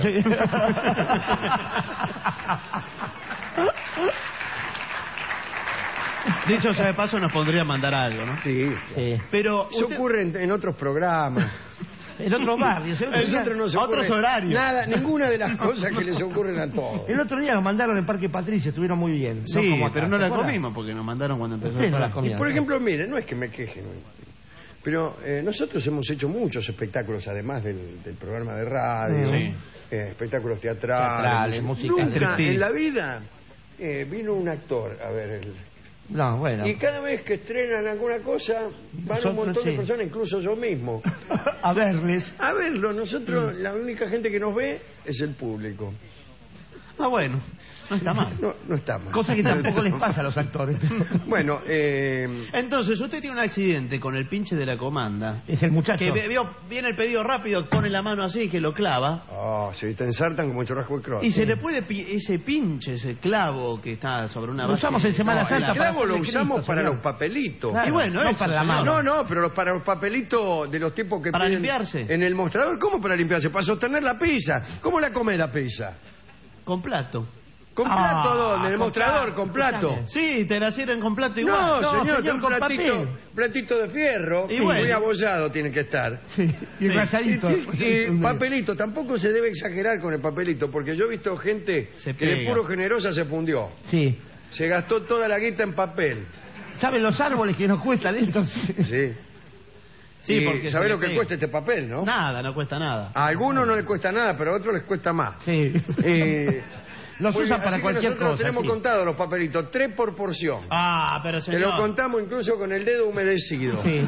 Dicho sea de paso, nos podría mandar algo, ¿no? Sí. Sí. Pero Eso usted- ocurre en, en otros programas. En otros barrios. El otro, día, Nosotros no se Otros ocurre horarios. Nada, ninguna de las cosas que les ocurren a todos. el otro día nos mandaron en Parque Patricio, estuvieron muy bien. Sí, como acá, pero no ¿te la acuerdas? comimos porque nos mandaron cuando empezó Ustedes el no la programa. comían. Por ejemplo, miren, no es que me quejen, pero eh, nosotros hemos hecho muchos espectáculos, además del, del programa de radio, Sí. eh, espectáculos teatrales, Teatrales, música, Nunca striptease. en la vida eh, vino un actor a ver el... No, bueno. Y cada vez que estrenan alguna cosa, van un Nosotros, montón de sí. personas, incluso yo mismo, A verles. a verlo. Nosotros, Mm. la única gente que nos ve es el público. Ah, bueno, no está mal. No, no está mal. Cosa que tampoco les pasa a los actores. Bueno, eh, Entonces, usted tiene un accidente con el pinche de la comanda. Es el muchacho. Que ve- vio, viene el pedido rápido, pone la mano así, que lo clava. oh, si te ensartan como churrasco de cross. Y se le puede pi- ese pinche, ese clavo que está sobre una Lo base. usamos en Semana No, Santa El la- para clavo lo hacerle usamos Cristo, para señor. los papelitos. Claro, Y bueno, no eso, para la señor. mano. No, no, pero los, para los papelitos de los tipos que ¿Para piden limpiarse? en el mostrador. ¿Cómo para limpiarse? Para sostener la pizza. ¿Cómo la come la pizza? Con plato. ¿Con Ah, plato dónde? ¿En el con mostrador? plato, ¿Con plato? escúchame. Sí, te la sirven con plato igual. No, No, señor, señor, un con platito, papel. platito de fierro, Y bueno. muy abollado tiene que estar. Sí, y Sí. rayadito. Y, y papelito, tampoco se debe exagerar con el papelito, porque yo he visto gente Se que de pega. puro generosa se fundió. Sí. Se gastó toda la guita en papel. ¿Saben los árboles que nos cuestan estos? Sí. Sí, y porque se ¿sabe le lo que pega. cuesta este papel, no? Nada, no cuesta nada. A algunos no les cuesta nada, pero a otros les cuesta más. Sí. Eh, Los muy usan bien, para así que cualquier nosotros cosa. tenemos sí. contados los papelitos, tres por porción. Ah, pero Te señor. lo contamos incluso con el dedo humedecido. Sí.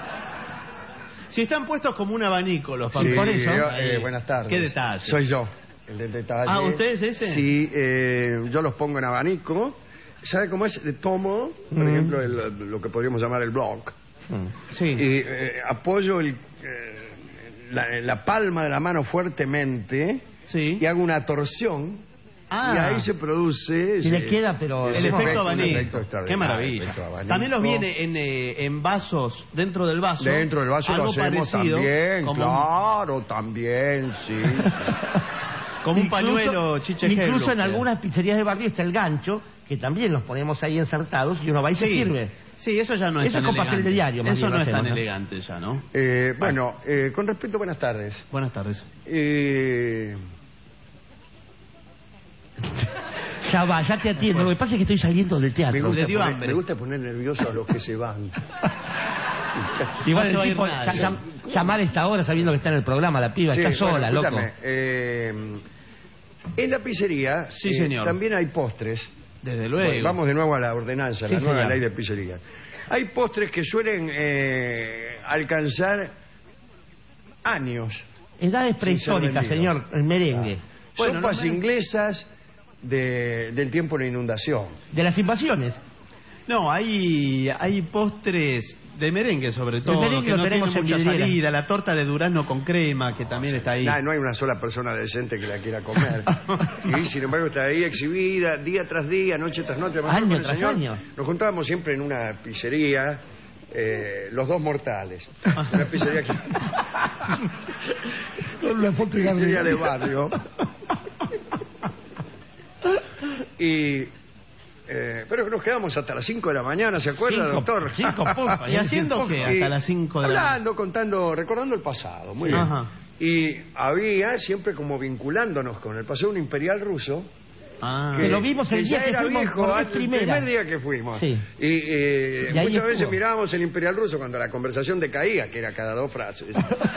Si están puestos como un abanico los Sí, papeles. por eso. yo, Ahí. eh, buenas tardes. Qué detalle. Soy yo, el del detalle. Ah, ¿usted es ese? Sí, eh, yo los pongo en abanico. ¿Sabe cómo es? Tomo, por Mm. ejemplo, el- lo que podríamos llamar el blog. Sí. Y eh, apoyo el, eh, la, la palma de la mano fuertemente Sí. y hago una torsión. Ah. Y ahí se produce... Y ese- le queda, pero... El ese efecto un abanico. efecto extraordinario, Qué maravilla. efecto abanico. También los viene en, eh, en vasos, dentro del vaso. Dentro del vaso lo algo hacemos parecido, también, como, claro, también, sí. como un Incluso- pañuelo chiche Incluso en Hello. algunas pizzerías de barrio está el gancho, que también los ponemos ahí ensartados y uno va y se Sí. sirve. Sí, eso ya no es Eso tan es con papel elegante. de diario, más Eso bien no lo es tan hacemos, ¿no? elegante ya, ¿no? Eh, bueno, eh, con respecto, buenas tardes. Buenas tardes. Eh, Ya va, ya te atiendo. Lo que pasa es que estoy saliendo del me, teatro. gusta Le dio poner, hambre. me gusta poner nervioso a los que se van. Igual No se va a el ir tipo, nadie. ya- llam- llamar a esta hora sabiendo que está en el programa, la piba, Sí, está bueno, sola, loco. escúchame, eh, en la pizzería Sí, eh, señor. también hay postres. Desde luego. Bueno, vamos de nuevo a la ordenanza, Sí, la nueva señor. ley de pizzería. Hay postres que suelen eh, alcanzar años. Edades prehistóricas, vendido. señor, el merengue. Bueno, Sopas no me- inglesas de- del tiempo de la inundación. De las invasiones. No, hay, hay postres de merengue sobre todo, merengue que lo no tenemos tienen en mucha vidriera. salida. La torta de durazno con crema, que también está ahí. Nah, no hay una sola persona decente que la quiera comer. Y sin embargo está ahí exhibida día tras día, noche tras noche. Año Con el tras señor año. Nos juntábamos siempre en una pizzería, eh, los dos mortales. Una pizzería, que- Una foto pizzería de barrio. Y... eh, pero nos quedamos hasta las cinco de la mañana, ¿se acuerda, Cinco- doctor? cinco puntos. ¿Y haciendo qué hasta Y las cinco de la Hablando, contando, recordando el pasado, muy bien. Ajá. Y había, siempre como vinculándonos con el pasado, un imperial ruso. Ah. Que lo vimos el que día ya que era fuimos viejo, por vez el primera. primer día que fuimos. Sí. Y, eh, Y ahí muchas veces estuvo. mirábamos el imperial ruso cuando la conversación decaía, que era cada dos frases.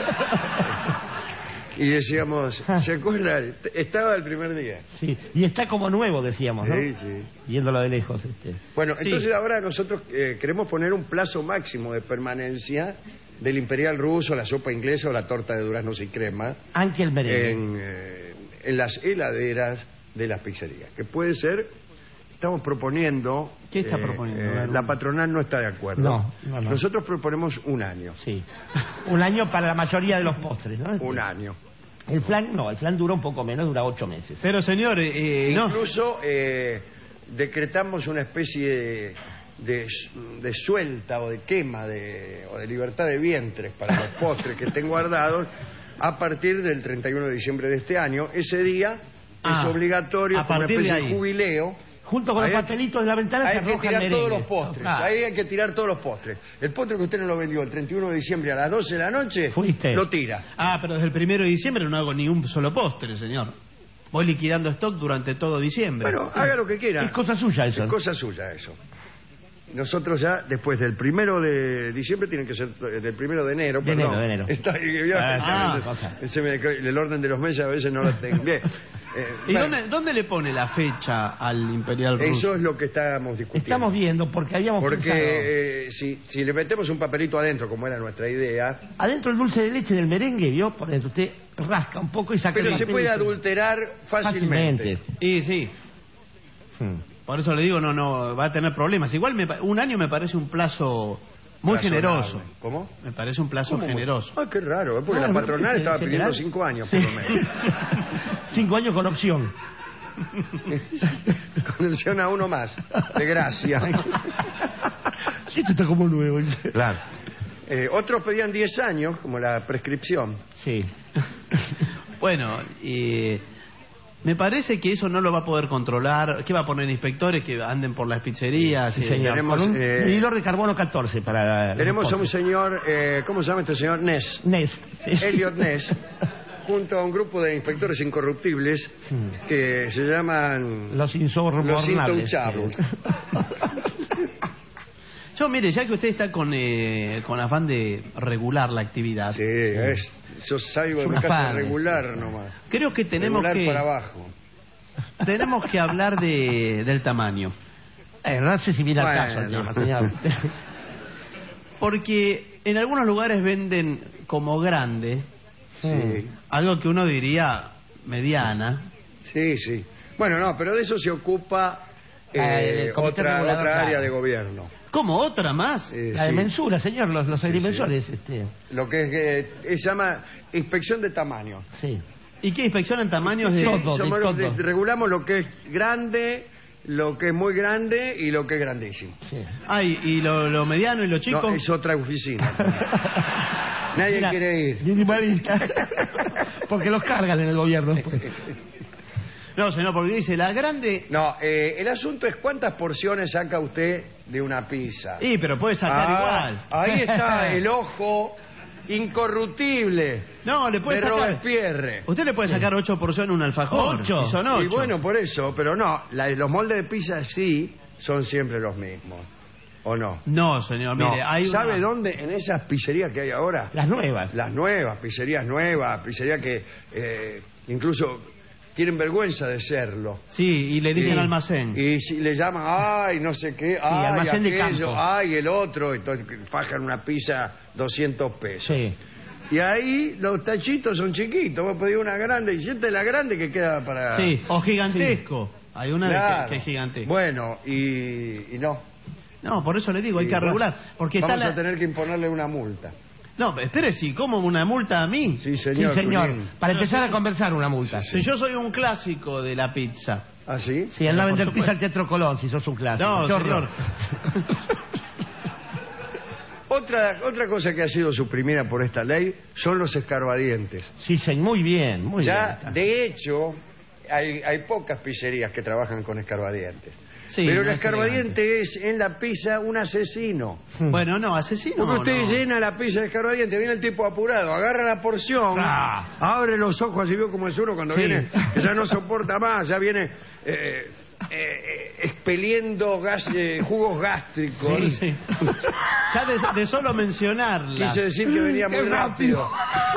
Y decíamos, ¿se acuerdan? Estaba el primer día. Sí, y está como nuevo, decíamos, ¿no? Sí, sí. Viéndolo de lejos. Este. Bueno, Sí. entonces ahora nosotros eh, queremos poner un plazo máximo de permanencia del imperial ruso, la sopa inglesa o la torta de duraznos y crema Anche el merengue. en, eh, en las heladeras de las pizzerías. Que puede ser, estamos proponiendo... ¿Qué está eh, proponiendo? eh, A ver, la un- patronal no está de acuerdo. No, no, no. Nosotros proponemos un año. Sí. Un año para la mayoría de los postres, ¿no? Un año. El flan, no, el flan dura un poco menos, dura ocho meses. Pero señor, eh, no. Incluso eh, decretamos una especie de, de, de suelta o de quema de, o de libertad de vientres para los postres que estén guardados a partir del treinta y uno de diciembre de este año. Ese día Ah, es obligatorio, a como una partir de especie de, ahí. jubileo. Junto con Ahí los hay- papelitos de la ventana Hay se que arrojan tirar todos merengues. los postres. Ah, Ahí hay que tirar todos los postres. El postre que usted no lo vendió el treinta y uno de diciembre a las doce de la noche, Fuiste. lo tira. Ah, pero desde el primero de diciembre no hago ni un solo postre, señor. Voy liquidando stock durante todo diciembre. Bueno, haga lo que quiera. Es cosa suya eso. Es cosa suya eso. Nosotros ya, después del primero de diciembre, tienen que ser eh, del primero de enero, De perdón. enero, de enero. Está ahí, ya, Ah, está, cosa. se me- el orden de los meses a veces no lo tengo. Bien. Eh, ¿Y bueno, dónde, dónde le pone la fecha al Imperial Ruso? eso es lo que estábamos discutiendo. Estamos viendo, porque habíamos pensado... Porque eh, si, si le metemos un papelito adentro, como era nuestra idea, Adentro el dulce de leche del merengue, ¿vio? Por dentro usted rasca un poco y saca pero el se puede papelito. adulterar fácilmente. Y sí. Hmm. Por eso le digo, no, no, va a tener problemas. Igual me pa- un año me parece un plazo muy Razonable. generoso. ¿Cómo? Me parece un plazo ¿Cómo? generoso. Ah, qué raro, ¿eh? porque Claro, la patronal en estaba pidiendo general. cinco años Sí. por lo menos. Cinco años con opción. Condición a uno más, de gracia. Esto está como nuevo. Claro. Eh, otros pedían diez años, como la prescripción. Sí. Bueno, y me parece que eso no lo va a poder controlar. ¿Qué va a poner inspectores que anden por las pizzerías? Sí, Eh, señor. tenemos, Con un eh, medidor de carbono catorce para... Tenemos a un los señor, eh, ¿cómo se llama este señor? Ness. postres. Ness. Sí. Elliot Ness, junto a un grupo de inspectores incorruptibles que se llaman Los insobornables. los intouchables. Yo, mire, ya que usted está con, eh, con afán de regular la actividad, Sí, es, yo salgo de mi Una casa fan, regular nomás. creo que tenemos regular que para abajo. tenemos que hablar de, del tamaño. Eh, no sé si viene al Bueno. caso el tema, señor. Porque en algunos lugares venden como grande, Sí, algo que uno diría mediana. sí, sí. Bueno, no, pero de eso se ocupa eh, Ah, el comité otra, regulador, otra área claro. de gobierno. ¿Cómo otra más? Eh, La de sí. mensura, señor, los, los agrimensores. Este, Lo que es, que se llama inspección de tamaño. sí. ¿Y qué inspeccionan tamaños de...? Sí. Todo, Somos de los que todo. regulamos lo que es grande, lo que es muy grande y lo que es grandísimo. Sí. Ay, ¿y lo, lo mediano y lo chico? No, es otra oficina. Nadie Mira, quiere ir. minimalista. Porque los cargan en el gobierno después. No, señor, porque dice, la grande... No, eh, el asunto es cuántas porciones saca usted de una pizza. Sí, pero puede sacar Ah, igual. Ahí está el ojo incorruptible No, le puede de sacar... Robespierre. Usted le puede sacar ocho porciones a un alfajor. ¿Ocho? Y son ocho. Y bueno, por eso, pero no, la- los moldes de pizza sí son siempre los mismos. ¿O no? No, señor, No. mire, hay ¿Sabe una... dónde? En esas pizzerías que hay ahora. Las nuevas. Las nuevas, pizzerías nuevas, pizzerías que eh, incluso tienen vergüenza de serlo. Sí, y le dicen Sí. almacén. Y si le llaman, ay, no sé qué, ay, almacén de aquello, campo. ay, el otro, entonces fajan una pizza doscientos pesos. Sí. Y ahí los tachitos son chiquitos, vos pedís una grande y si esta es la grande que queda para... Sí, o gigantesco. Hay una de Claro. que, que es gigantesco. Bueno, y, y no. No, por eso le digo, hay Y que bueno, regular. Porque vamos está la... a tener que imponerle una multa. No, espere, si como una multa a mí. Sí, Sí, señor. señor. Julián. Para empezar a conversar una multa. Si yo soy un clásico de la pizza. ¿Ah, sí? Sí, anda a Por vender supuesto. pizza al Teatro Colón, si sos un clásico. No, Qué horror. señor. Otra, otra cosa que ha sido suprimida por esta ley son los escarbadientes. Sí, sí, muy bien, muy Ya, bien. de hecho, hay, hay pocas pizzerías que trabajan con escarbadientes. Sí, Pero el no es escarbadiente es en la pizza un asesino. Bueno, no, asesino. Porque usted no. llena la pizza de escarbadiente, viene el tipo apurado, agarra la porción, Ah. abre los ojos y vio como es uno cuando Sí. viene, que ya no soporta más, ya viene eh, eh, expeliendo gas, eh, jugos gástricos. Sí, sí. Ya de, de solo mencionarla. Quise decir que venía muy Qué rápido.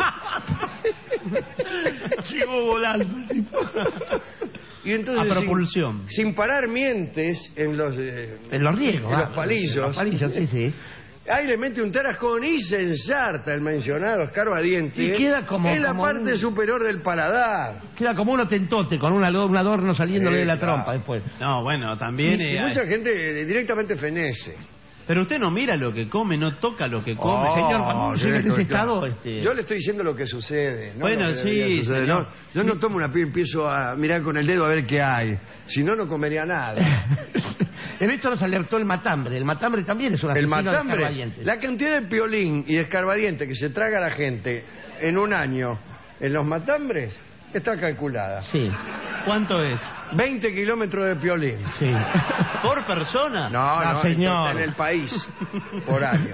Llegó volando el tipo. Y entonces, A sin- propulsión. Sin, parar mientes en los, eh, En los riegos. en ah, los palillos. en los palillos, sí, sí. Ahí le mete un tarascón y se ensarta el mencionado escarbadiente Y queda como- en la como parte un- superior del paladar. Queda como uno tentote, con un adorno, un adorno saliéndole Sí, de la claro. trompa después. No, bueno, también. Y, y eh, mucha hay- gente eh, directamente fenece. Pero usted no mira lo que come, no toca lo que come. Oh, señor, cuando uno sí, llega en ese claro. estado, este- Yo le estoy diciendo lo que sucede. No Bueno, lo que sí, debería suceder, señor. ¿no? Yo no tomo una piba y empiezo a mirar con el dedo a ver qué hay. Si no, no comería nada. En esto nos alertó el matambre. El matambre también es un El asesino de matambre, escarbadientes. la cantidad de piolín y de escarbadiente que se traga la gente en un año en los matambres está calculada. Sí, ¿Cuánto es? veinte kilómetros de piolín. sí. ¿Por persona? No, No, no, señor. en el país por año.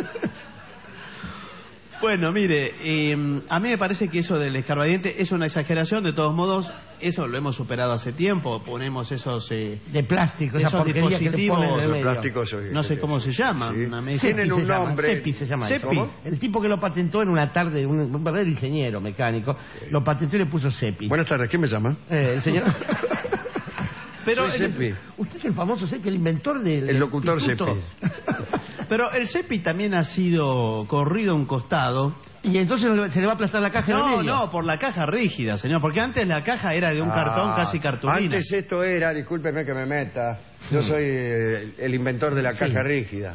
Bueno, mire, eh, a mí me parece que eso del escarbadiente es una exageración. De todos modos, eso lo hemos superado hace tiempo. Ponemos esos eh, De plástico, esa esos porquería que le dispositivos. ponen en el Los medio. plásticos, sí, No sé sí, cómo sí, se llaman. sí. Una mesa. Tienen Sepi un se llama, nombre. Sepi se llama eso. Sepi. ¿Cómo? El tipo que lo patentó en una tarde, un, un verdadero ingeniero mecánico, lo patentó y le puso Sepi. Buenas tardes, ¿quién me llama? Eh, el señor... Pero, Soy el, Sepi. Usted es el famoso Sepi, el inventor del... El locutor instituto. pero el Cepi también ha sido corrido a un costado. Y entonces se le va a aplastar la caja en el No, medio. no, por la caja rígida, señor. Porque antes la caja era de un cartón Ah, casi cartulina. Antes esto era, discúlpeme que me meta, yo soy eh, el inventor de la caja rígida.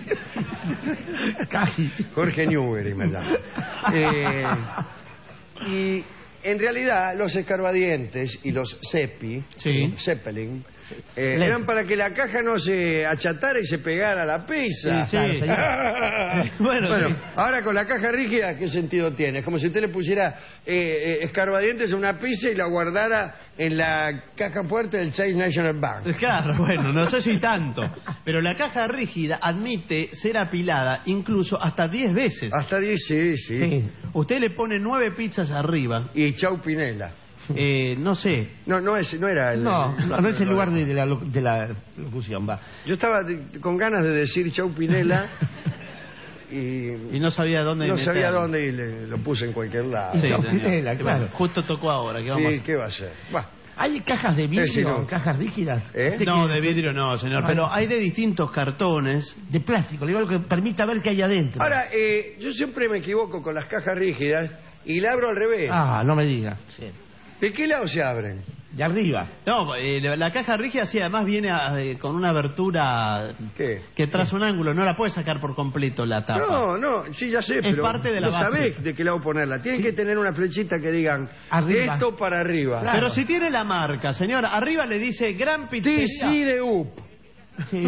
Casi. Jorge Newbery me llama. Eh, y en realidad los escarbadientes y los Seppi, Sí. Zeppelin, eh, Le- eran para que la caja no se achatara y se pegara a la pizza. Sí, sí. Claro, Bueno, Bueno, sí. ahora con la caja rígida, ¿qué sentido tiene? Es como si usted le pusiera eh, eh, escarbadientes a una pizza y la guardara en la caja fuerte del Chase National Bank. Claro, bueno, no sé si tanto. Pero la caja rígida admite ser apilada incluso hasta diez veces. Hasta diez, sí, sí. Sí. Usted le pone nueve pizzas arriba. Y chau Pinela. Eh, no sé. No, no, es, no era el... No, no, no es el lugar de, de la, lo- de la locución, va. Yo estaba de- con ganas de decir chau Pinela y... Y no sabía dónde no sabía meterlo. dónde y le- lo puse en cualquier lado. Sí, Chau señor. Pinela, Y claro. bueno, justo tocó ahora. ¿Qué vamos a Sí, hacer? ¿qué va a hacer? Bah, ¿Hay cajas de vidrio, Sí, no. cajas rígidas? ¿Eh? Usted No, que- de vidrio no, señor. Ay. Pero hay de distintos cartones. De plástico, le digo algo que permita ver qué hay adentro. Ahora, eh, yo siempre me equivoco con las cajas rígidas y la abro al revés. Ah, no me diga. Sí. ¿De qué lado se abren? De arriba. No, eh, la la caja rígida sí, además viene a- eh, con una abertura ¿Qué? que traza un ángulo. No la puede sacar por completo la tapa. No, no, sí, ya sé, Es pero parte de la no base. sabés de qué lado ponerla. Tienen que tener una flechita que digan Arriba. esto para arriba. Claro. Pero si tiene la marca, señor, arriba le dice Gran Pizzería. T C de U P. Sí.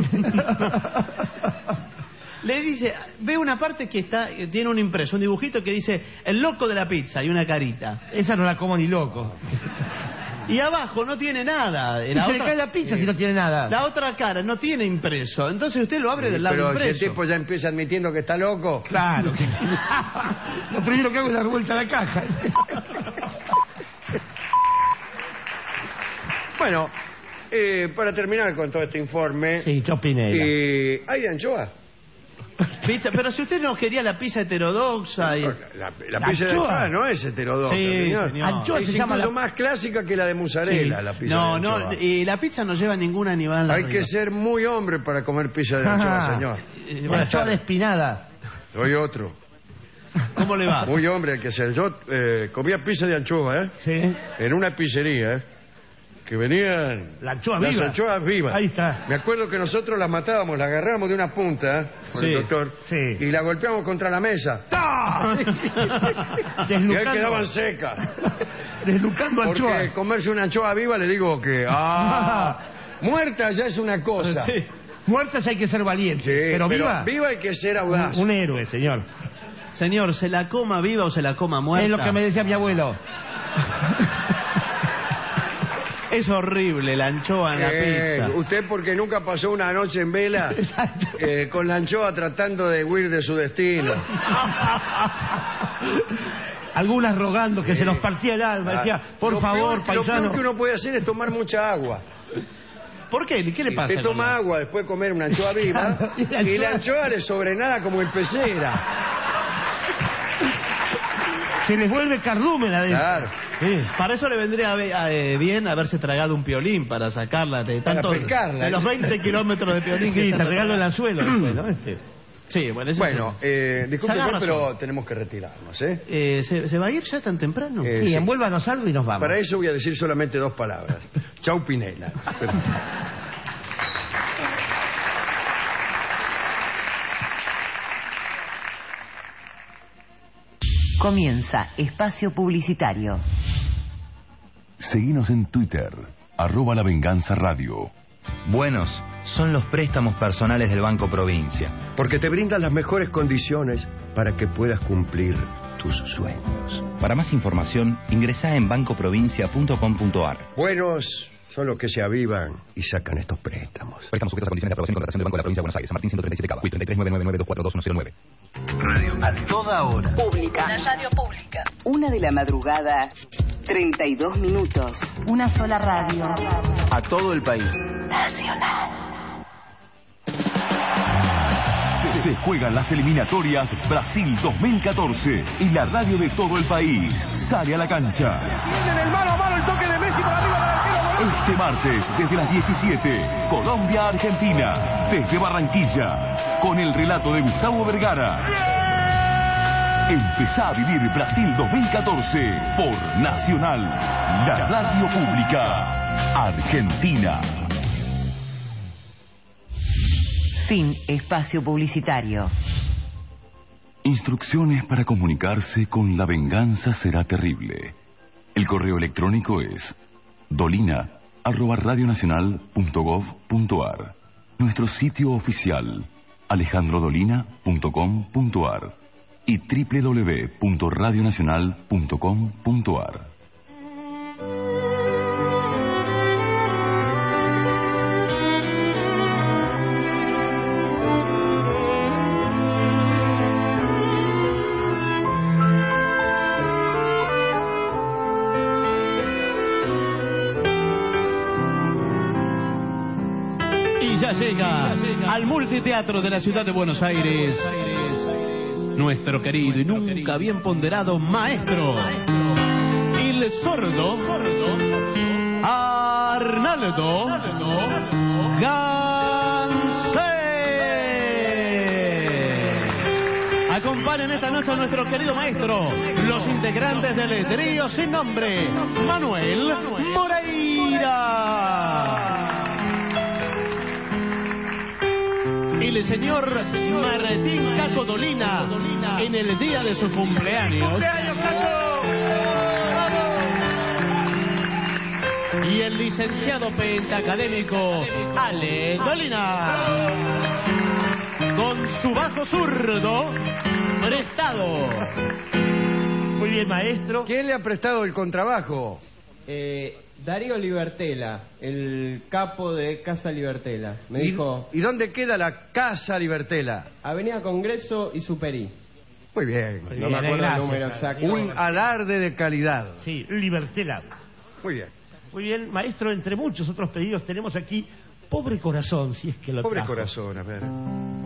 Le dice, ve una parte que está eh, tiene un impreso, un dibujito que dice el loco de la pizza y una carita. Esa no la como ni loco. Y abajo no tiene nada. Y La se le otra, cae la pizza si no tiene nada. la otra cara no tiene impreso. Entonces usted lo abre del lado Pero si el impreso. tipo ya empieza admitiendo que está loco. Claro. Lo primero que hago es dar vuelta a la caja. Bueno, eh, para terminar con todo este informe... Sí, Chopinela. Eh, ¿hay anchoa? Pizza, pero si usted no quería la pizza heterodoxa y... La, la, la pizza de anchoa no es heterodoxa, Sí, señor. señor. Anchoa Es se llama incluso la- más clásica que la de mozzarella, Sí. la pizza No, de no, anchoa. y la pizza no lleva ningún animal Hay arriba. que ser muy hombre para comer pizza de anchoa, señor. Eh, La buenas anchoa de tardes. espinada. Soy otro. ¿Cómo le va? Muy hombre hay que ser. Yo eh, comía pizza de anchoa, ¿eh? Sí. En una pizzería, ¿eh? Que venían La anchoa las viva. anchoas vivas. Ahí está. Me acuerdo que nosotros las matábamos, las agarrábamos de una punta, ¿eh? Con Sí. el doctor, Sí. y la golpeamos contra la mesa. ¡Ah! Y ahí Deslucando. quedaban secas. Deslucando Porque anchoas. comerse una anchoa viva le digo que... ¡Ah! Muerta ya es una cosa. Sí. Muertas hay que ser valientes. Sí, pero, viva. viva hay que ser audaz. Un, un héroe, señor. Señor, ¿se la coma viva o se la coma muerta? Es lo que me decía mi abuelo. Es horrible la anchoa en la Eh, pizza. usted porque nunca pasó una noche en vela Exacto. eh, con la anchoa tratando de huir de su destino. Algunas rogando que se nos partía el alma. Decía, por Lo favor, peor- paisano. Lo peor que uno puede hacer es tomar mucha agua. ¿Por qué? ¿Qué le pasa? Usted con toma la- agua, después comer una anchoa viva Y la y la anchoa- anchoa le sobrenada como en pecera. Se les vuelve cardúmena adentro. Claro. Sí. Para eso le vendría be- eh, bien haberse tragado un piolín para sacarla de tanto pescarla. de los veinte kilómetros de piolín que Sí, se te anda regalo el tragando. anzuelo después, ¿no? Este. Sí, bueno, ese Bueno, es eh, disculpe, Se agarra pero solo. tenemos que retirarnos, ¿eh? el- eh, ¿se, se va a ir ya tan temprano? Eh, Sí, sí. envuélvanos algo y nos vamos. Para eso voy a decir solamente dos palabras. Chau, Pinela. Comienza Espacio Publicitario. Seguinos en Twitter, arroba La Venganza Radio. Buenos son los préstamos personales del Banco Provincia. Porque te brindan las mejores condiciones para que puedas cumplir tus sueños. Para más información, ingresa en banco provincia punto com punto ar. Buenos son los que se avivan y sacan estos préstamos. Préstamos sujetos a condiciones de aprobación y contratación del Banco de la Provincia de Buenos Aires. San Martín ciento treinta y siete Cava. treinta y tres nueve nueve nueve dos cuatro dos uno cero nueve. A toda hora. Pública. La radio pública. Una de la madrugada, treinta y dos minutos. Una sola radio. A todo el país. Nacional. Se juegan las eliminatorias Brasil dos mil catorce y la radio de todo el país sale a la cancha. Tienen el mano a mano el toque de Messi por arriba del arquero. Este martes, desde las diecisiete, Colombia-Argentina, desde Barranquilla, con el relato de Gustavo Vergara. Empezá a vivir Brasil dos mil catorce por Nacional, la radio pública argentina. Fin Espacio Publicitario. Instrucciones para comunicarse con La Venganza Será Terrible. El correo electrónico es dolina arroba radionacional punto gov punto ar. Nuestro sitio oficial alejandro dolina punto com punto ar y doble u doble u doble u punto radionacional punto com punto ar. Y ya llega al multiteatro de la ciudad de Buenos Aires nuestro querido y nunca bien ponderado maestro, el sordo Arnaldo Gansé. Acompañan esta noche a nuestro querido maestro, los integrantes del trío sin nombre, Manuel Moreira. El señor Martín Caco Dolina en el día de su cumpleaños. Y el licenciado pentacadémico Ale Dolina con su bajo zurdo prestado. Muy bien, maestro. ¿Quién le ha prestado el contrabajo? Eh, Darío Libertela, el capo de Casa Libertela. Me ¿Y, dijo, ¿Y dónde queda la Casa Libertela? Avenida Congreso y Superí. Muy bien. No me acuerdo el número exacto. Un alarde de calidad. Sí, Libertela. Muy bien. Muy bien, maestro, entre muchos otros pedidos tenemos aquí Pobre Corazón, si es que lo Pobre trajo. Corazón, a ver.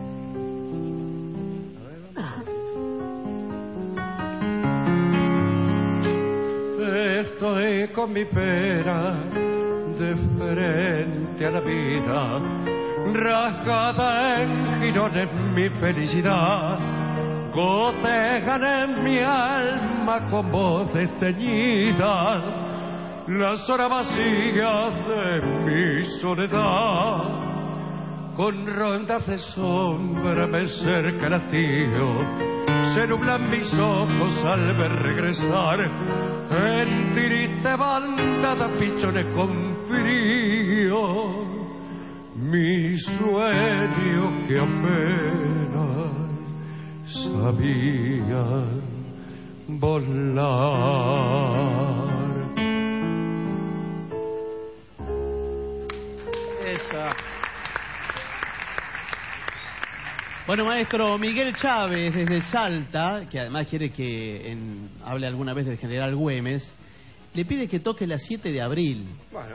Estoy con mi pena de frente a la vida, rasgada en girones mi felicidad, gotejan en mi alma con voz desteñida, las horas vacías de mi soledad, con rondas de sombra me cerca el hastío, se nublan mis ojos al ver regresar en triste bandada pichones con frío, mi sueño que apenas sabía volar. Esa. Bueno, maestro, Miguel Chávez desde Salta, que además quiere que en, hable alguna vez del general Güemes, le pide que toque la siete de abril. Bueno.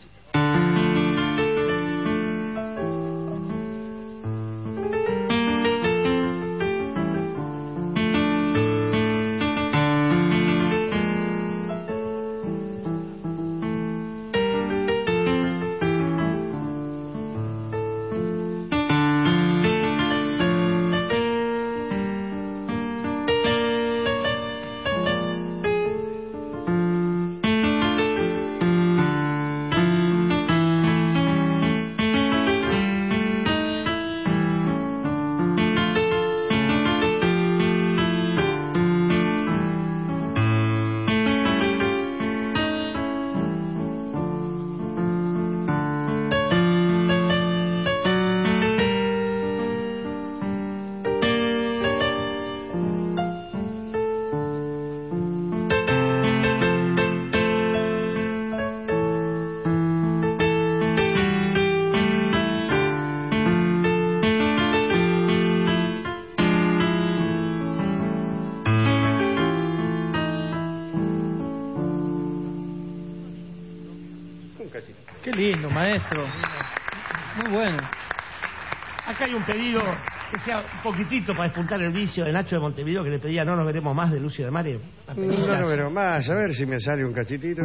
Qué lindo, maestro. Muy bueno. Acá hay un pedido que sea un poquitito para despuntar el vicio de Nacho de Montevideo, que le pedía No nos veremos más, de Lucio de Mare. No nos veremos más, a ver si me sale un cachitito.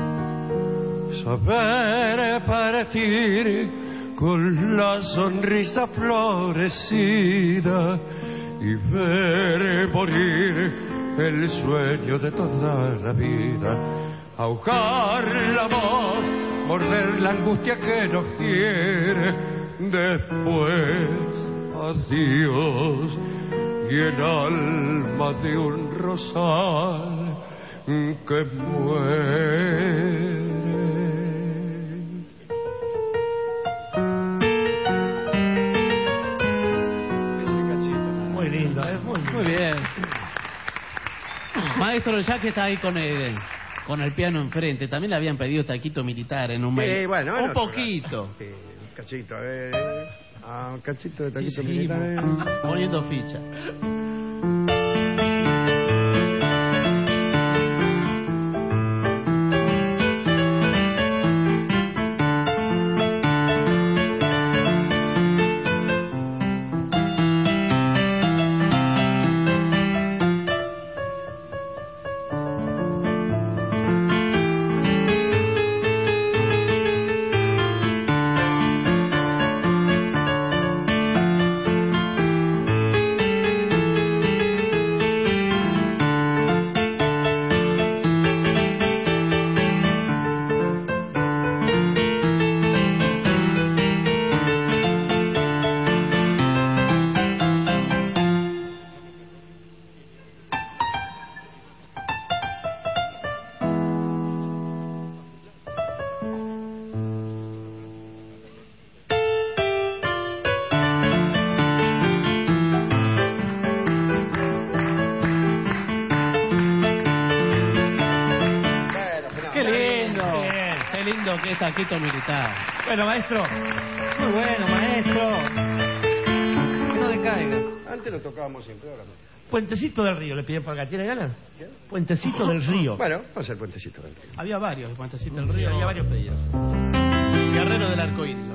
Saber partir con la sonrisa florecida y ver morir el sueño de toda la vida, ahogar la voz, morder la angustia que nos quiere, después adiós y el alma de un rosal que muere. Muy lindo, ¿eh? Muy, Muy bien. Maestro, ya que está ahí con el, con el piano enfrente, también le habían pedido taquito militar en un mail. Sí, bueno, un bueno, poquito. Sí, un cachito, eh. Ah, un cachito de taquito Sí, militar. Eh. poniendo ficha. Que es taquito militar. Bueno, maestro. Muy bueno, maestro. No decaiga. Antes lo tocábamos siempre, ahora no. Puentecito del Río, le piden por acá. ¿Tiene ganas? Puentecito del Río. Bueno, vamos a hacer Puentecito del Río. Había varios, el Puentecito del Río. Había varios pedidos. Guerrero del Arcoíris.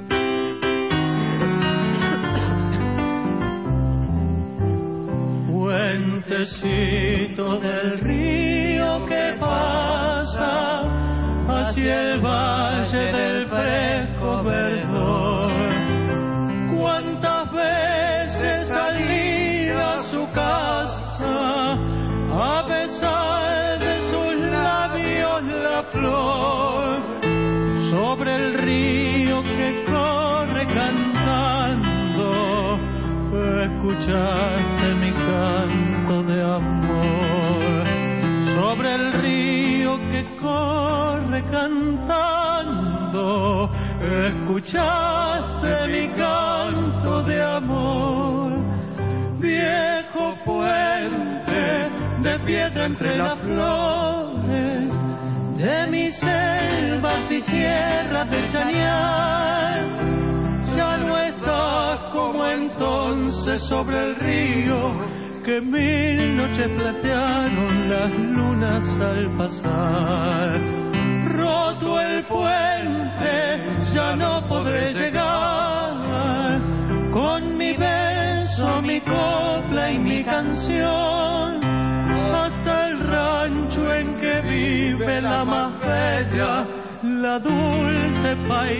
Puentecito del río que pasa hacia el valle del fresco verdor. Cuántas veces salí a su casa a besar de sus labios la flor, sobre el río que corre cantando. Escuchaste mi canto de amor, sobre el río que corre cantando. Escuchaste mi canto de amor, viejo puente de piedra entre las flores de mis selvas y sierras de Chañar. Ya no estás como entonces sobre el río, que mil noches platearon las lunas al pasar. Roto el puente, ya no podré llegar, con mi beso, mi copla y mi canción, hasta el rancho en que vive la más bella, la dulce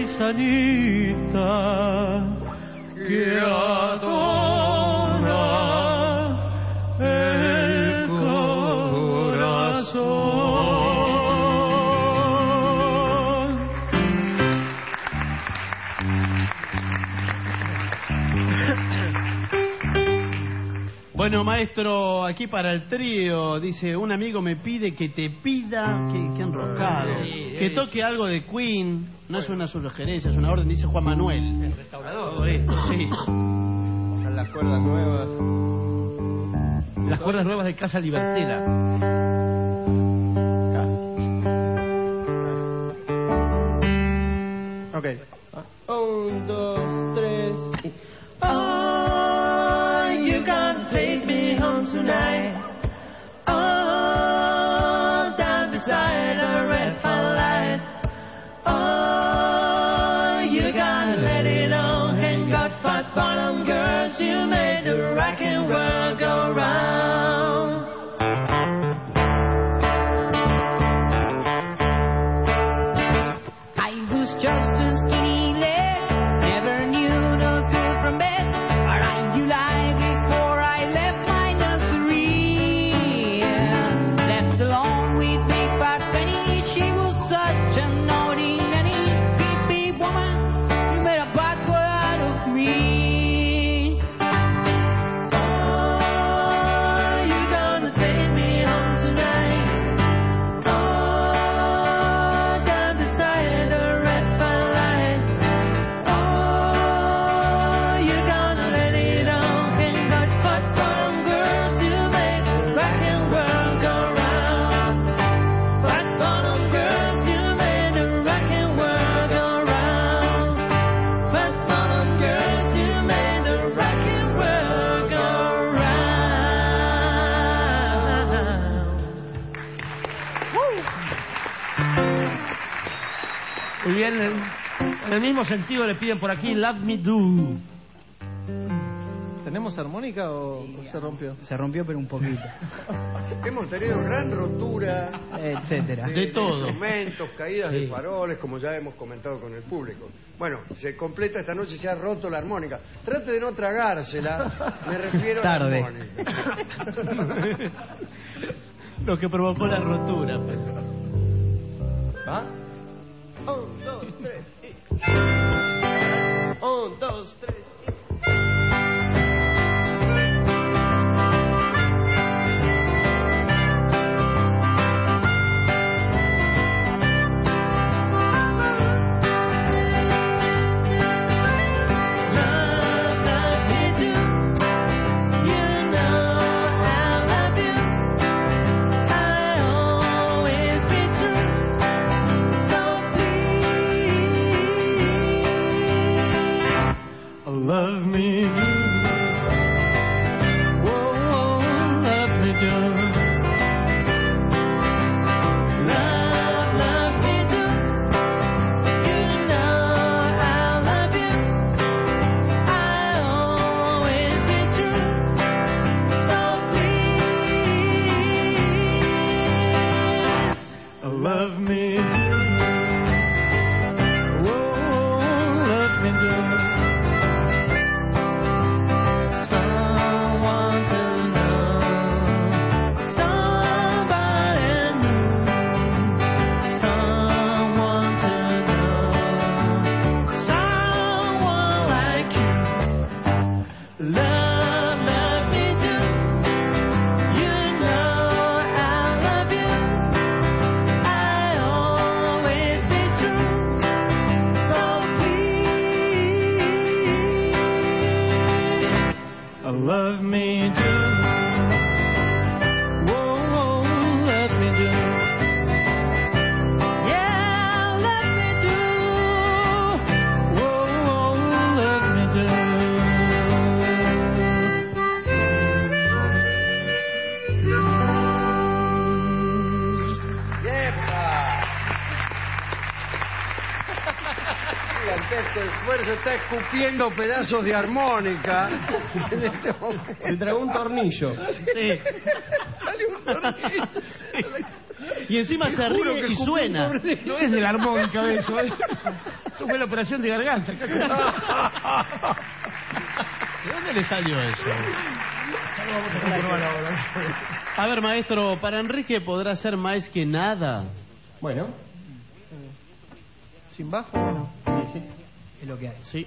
paisanita que adora el corazón. Bueno, maestro, aquí para el trío, dice, un amigo me pide que te pida, que, que enroscado, Sí, que es- toque algo de Queen. No es una sugerencia, es una orden, dice Juan Manuel. El restaurador. Todo esto. Sí. Con las cuerdas nuevas. Las cuerdas nuevas de Casa Libertela. Ok. Un, dos, tres y... Oh, you gotta take me home tonight. Oh, down beside a red firelight. Oh, you gotta let it on. And got fat bottom girls, you made the rock and roll go round. I was just a skinny lad, never knew no good from bad. But I knew life before I left my nursery. Left alone with Big Fat Fanny, she was such a naughty nanny. Beep beep woman, you made a bad boy out of me. Oh, you gonna take me home tonight. Oh, down beside the red firelight. Oh, you gonna let it on. And got fat bottom girls, you make rock and roll go round. Fat bottom girls, you made the rock and roll go round. Fat bottom girls, you made the rock and roll go round. Muy bien, en en el mismo sentido le piden por aquí Love Me Do. ¿Tenemos armónica o se rompió? Se rompió, pero un poquito. Hemos tenido gran rotura, Etcétera. De todo. instrumentos, caídas Sí. de faroles, como ya hemos comentado con el público. Bueno, se completa esta noche, se ha roto la armónica. Trate de no tragársela, me refiero Tarde. a la armónica. Lo que provocó la rotura. pues. ¿Va? Un, dos, tres y... Un, dos, tres y... Love like we do, you know I love you. I'll always be true. gigantesco esfuerzo, está escupiendo pedazos de armónica. En este momento. Se tragó un tornillo. Sí. Sale un tornillo. Sí. Y encima Te se juro ríe que y escupí suena. un tornillo. No es de la armónica eso, ¿eh? Eso fue la operación de garganta. ¿De dónde le salió eso? A ver, maestro, para Enrique podrá ser más que nada. Bueno. Sin bajo, bueno. Sí, sí. Es lo que hay. Sí.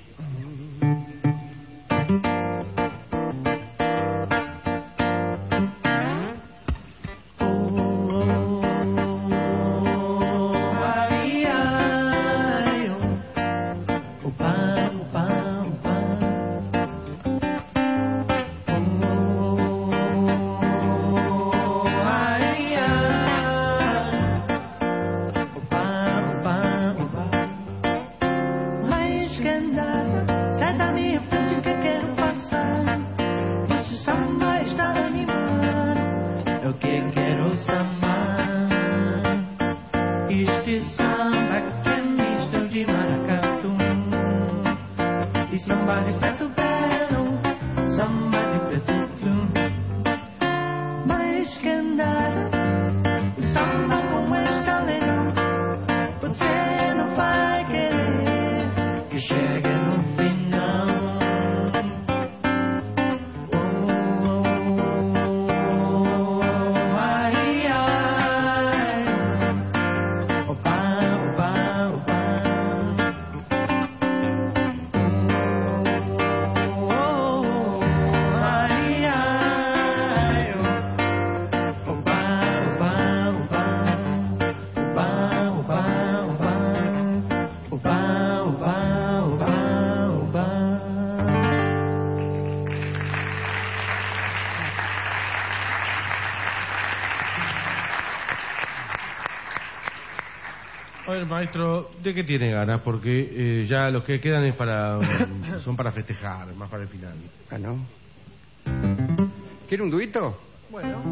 A ver, maestro, ¿de qué tiene ganas? Porque eh, ya los que quedan es para son para festejar, más para el final. Ah, ¿no? ¿Quiere un duito? Bueno.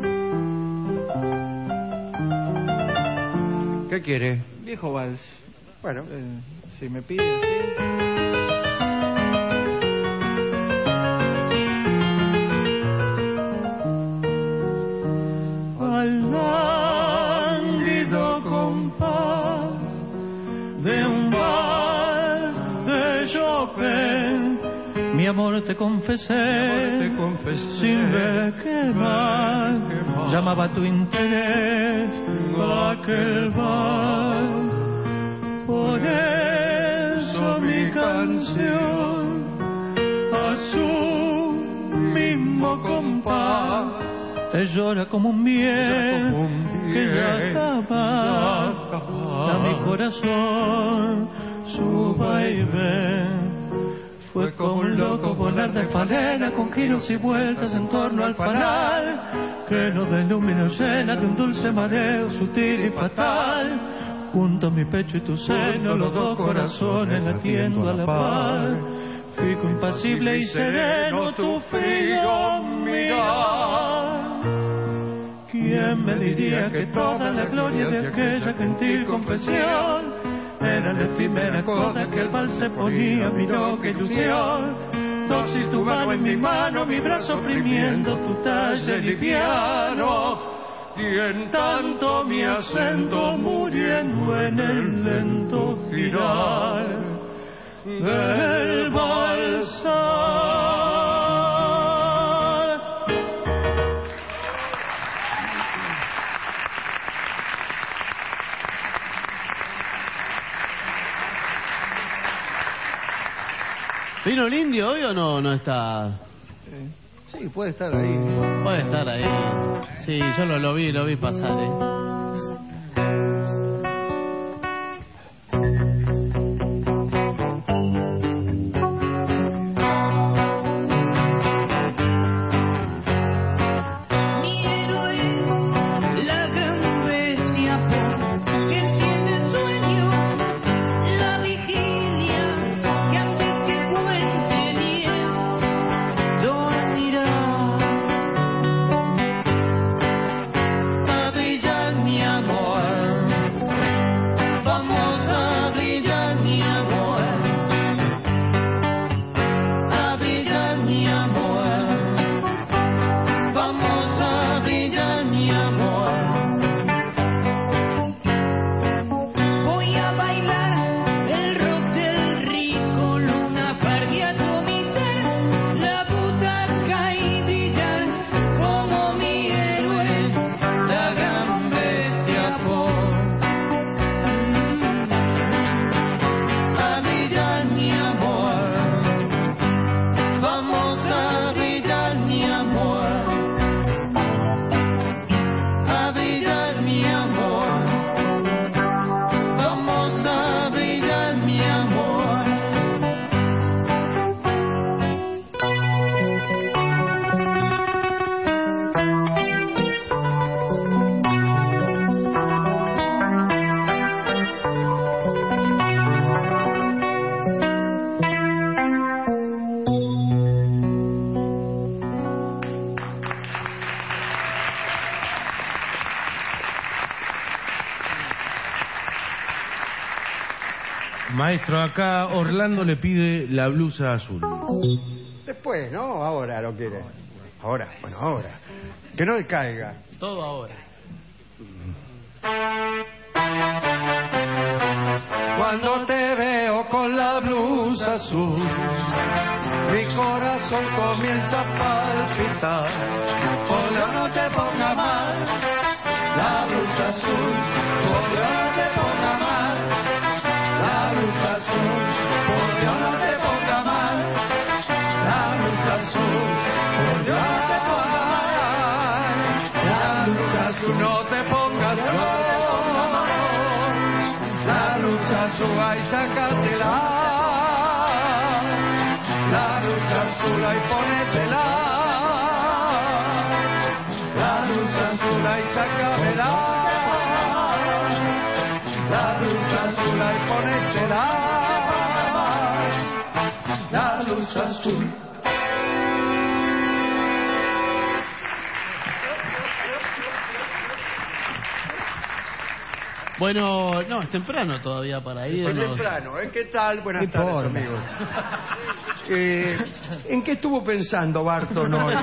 ¿Qué quiere? Viejo vals. Bueno. Eh, si me pide así. Mi amor te confesé, amor te confesé sin ver qué mal llamaba tu interés aquel bar. Por eso mi canción a su mismo compás te llora como un bien que ya jamás a mi corazón su vaivén. Fue como un loco volar de falena con giros y vueltas en torno al fanal que nos ilumina llena de un dulce mareo sutil y fatal. Junto a mi pecho y tu seno, los dos corazones latiendo a la par. Fijo impasible y sereno tu frío mirar. ¿Quién me diría que toda la gloria de aquella gentil confesión era la efímera coda que el vals se ponía, mi loca ilusión? Dócil tu mano en mi mano, mi brazo oprimiendo tu talle liviano, y en tanto mi acento muriendo en el lento girar del balsar. ¿Vino el indio hoy o no? No está. Eh, sí, puede estar ahí. Puede estar ahí. Sí, yo lo, lo vi, lo vi pasar, eh. Brillar Maestro, acá Orlando le pide la blusa azul. Después, ¿no? Ahora lo quiere. Ahora, bueno, ahora. Que no decaiga. Todo ahora. Cuando te veo con la blusa azul, mi corazón comienza a palpitar. Ojalá no te ponga mal la blusa azul, ojalá no te ponga mal la blusa azul, ojalá no te ponga mal la blusa azul, ojalá no te ponga mal la blusa azul, no te pongas mal. La luz azul, ay, sácatela. La luz azul, ay, ponétela. La luz azul, ay, sácamela. La luz azul, ay, ponétela. La luz azul. Bueno, no, es temprano todavía para ir. Es ¿no? temprano, ¿eh? ¿Qué tal? Buenas ¿Qué tardes, forma? amigos. Eh, ¿En qué estuvo pensando Barton hoy?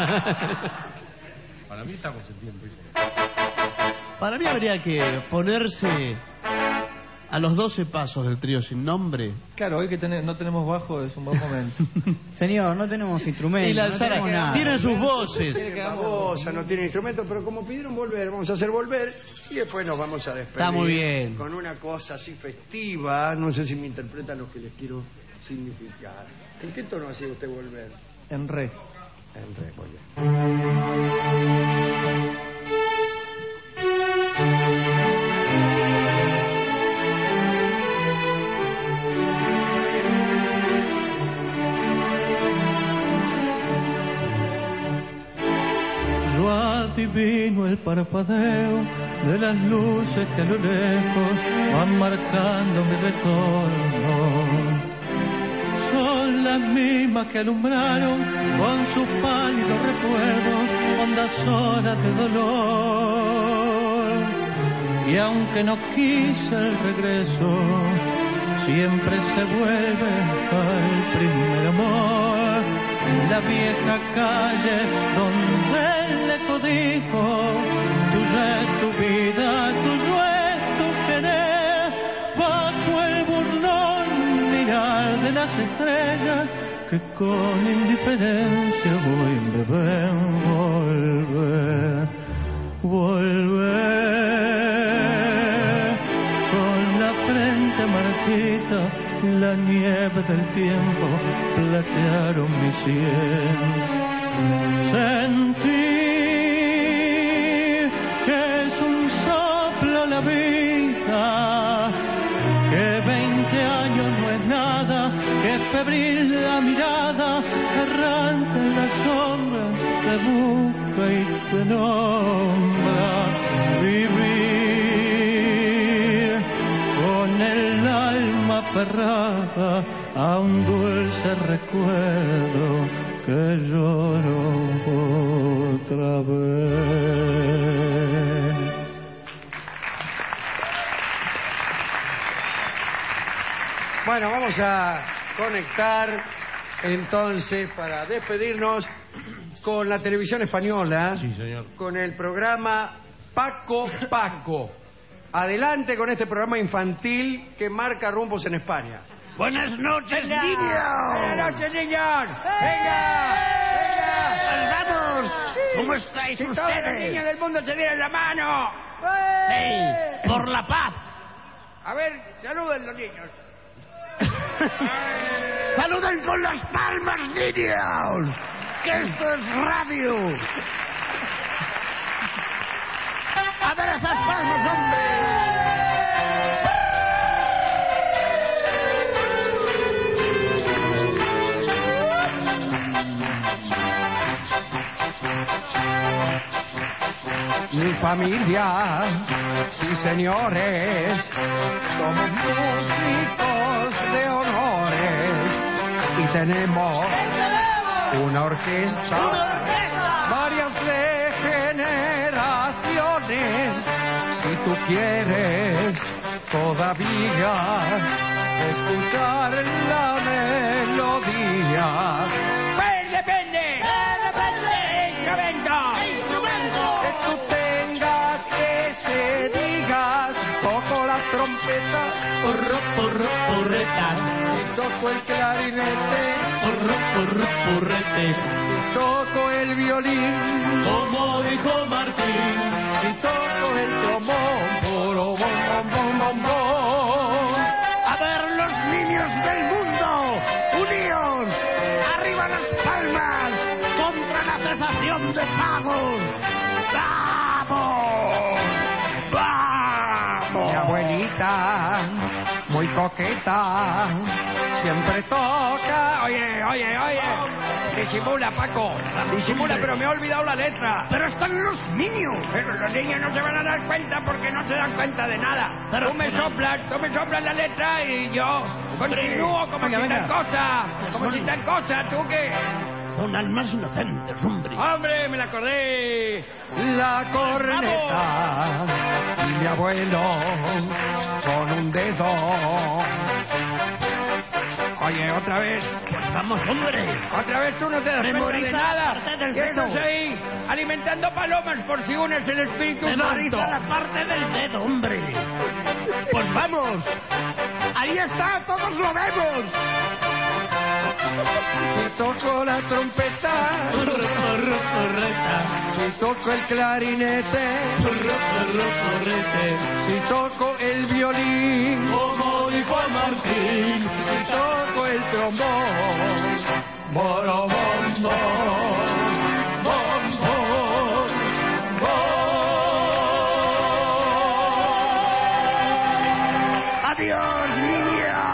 Para mí estamos en tiempo. Para mí habría que ponerse a los doce pasos del trío sin nombre. Claro, hoy que ten- no tenemos bajo es un buen momento. Señor, no tenemos instrumentos. Y lanzar no tenemos acá. nada. Tienen sus voces. Tiene babosa, no tiene instrumento, pero como pidieron volver, vamos a hacer volver y después nos vamos a despedir. Está muy bien. Con una cosa así festiva, no sé si me interpretan lo que les quiero significar. ¿En qué tono hacía usted volver? En re. En re, muy bien. Yo adivino el parpadeo de las luces que a lo lejos van marcando mi retorno. Son las mismas que alumbraron con sus pálidos recuerdos hondas horas de dolor. Y aunque no quise el regreso, siempre se vuelve al primer amor. La vieja calle donde el eco dijo: tuya es tu vida, tuyo es tu querer. Bajo el burlón mirar de las estrellas que con indiferencia voy a beber, volver, volver. Con la frente marchita, la nieve del tiempo platearon mi sien. Sentí que es un soplo la vida, que veinte años no es nada, que febril la mirada, errante en la sombra, te busca y te nombra. Vivir con el alma aferrada a un dulce recuerdo que lloro otra vez. Bueno, vamos a conectar entonces para despedirnos con la televisión española. Sí, señor. Con el programa Paco Paco. Adelante con este programa infantil que marca rumbos en España. Buenas noches, Venga. niños. Buenas noches, niños. Venga, venga. ¡Vamos! ¿Cómo estáis Si todos los ustedes? niños del mundo se dieran la mano. Sí, por la paz. A ver, saluden los niños. ¡Saluden con las palmas, niños! ¡Que esto es radio! ¡A ver esas palmas, hombre! Mi familia, sí señores, somos músicos de honores y tenemos una orquesta, varias de generaciones. Si tú quieres todavía trompeta, porro, porro, porreta. si toco el clarinete, porro, porro, porrete. si toco el violín, como dijo Martín, si toco el trombón, poro, bom, bom, bom, bom, bom. A ver, los niños del mundo, uníos, arriba las palmas, contra la cesación de pagos. ¡Vamos! ¡Vamos! Mi abuelita, muy coqueta, siempre toca. Oye, oye, oye. Disimula, Paco. Disimula, pero me he olvidado la letra. Pero están los niños. Pero los niños no se van a dar cuenta porque no se dan cuenta de nada. Pero, tú me soplas, tú me soplas la letra y yo continúo como venga, si venga. tal cosa. Como si tal cosa. ¿Tú qué? Son almas inocentes, hombre. ¡Hombre, me la acordé! La corneta y mi abuelo con un dedo. Oye, otra vez. Pues vamos, hombre. Otra vez tú no te das cuenta de Memoriza nada. la parte del ¿Qué estás dedo. ahí alimentando palomas por si unes el Espíritu Memoriza Santo? la parte del dedo, hombre. Pues vamos. Ahí está, todos lo vemos. Si toco la trompeta, porro, porro, porreta. si toco el clarinete, Porro, porro, porrete. si toco el violín, Como dijo Martín, si toco el trombón, boro, bom, bom, bom, bom, bom. Adiós, niña.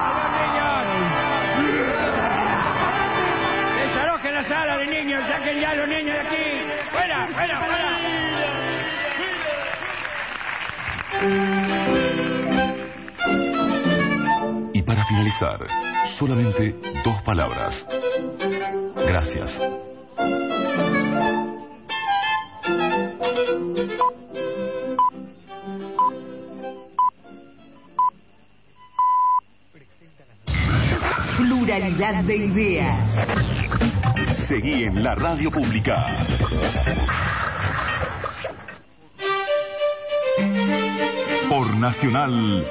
Desalojen la sala de niños, saquen ya a los niños de aquí. ¡Fuera, fuera, fuera! Y para finalizar, solamente dos palabras. Gracias. Pluralidad de ideas. Seguí en la radio pública. Por Nacional,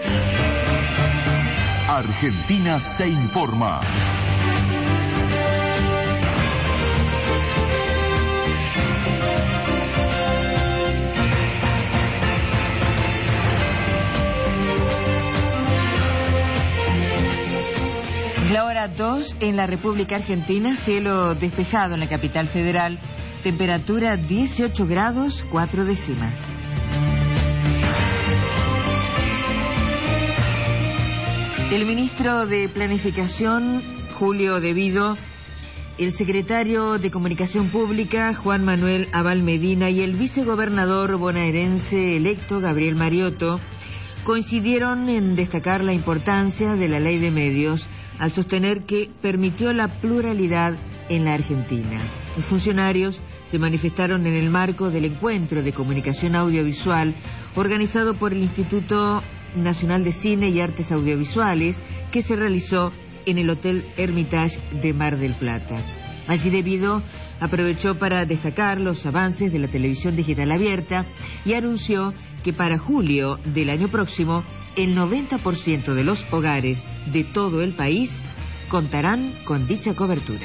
Argentina se informa. La hora dos en la República Argentina, cielo despejado en la capital federal, temperatura dieciocho grados cuatro décimas. El ministro de Planificación, Julio De Vido, el secretario de Comunicación Pública, Juan Manuel Abal Medina, y el vicegobernador bonaerense electo, Gabriel Mariotto, coincidieron en destacar la importancia de la ley de medios al sostener que permitió la pluralidad en la Argentina. Los funcionarios se manifestaron en el marco del encuentro de comunicación audiovisual organizado por el Instituto Nacional de Cine y Artes Audiovisuales, que se realizó en el Hotel Hermitage de Mar del Plata. Allí De Vido aprovechó para destacar los avances de la televisión digital abierta y anunció que para julio del año próximo el noventa por ciento de los hogares de todo el país contarán con dicha cobertura.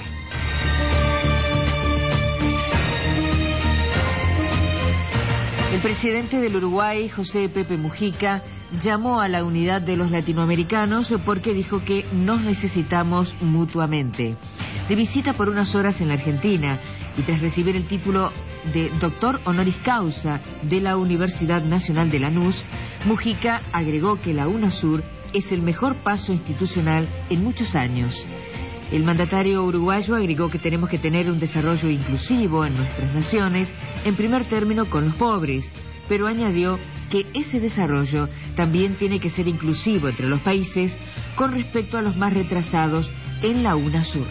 El presidente del Uruguay, José Pepe Mujica, llamó a la unidad de los latinoamericanos porque dijo que nos necesitamos mutuamente. De visita por unas horas en la Argentina y tras recibir el título de doctor honoris causa de la Universidad Nacional de Lanús, Mujica agregó que la UNASUR es el mejor paso institucional en muchos años. El mandatario uruguayo agregó que tenemos que tener un desarrollo inclusivo en nuestras naciones, en primer término con los pobres, pero añadió que ese desarrollo también tiene que ser inclusivo entre los países con respecto a los más retrasados en la UNASUR.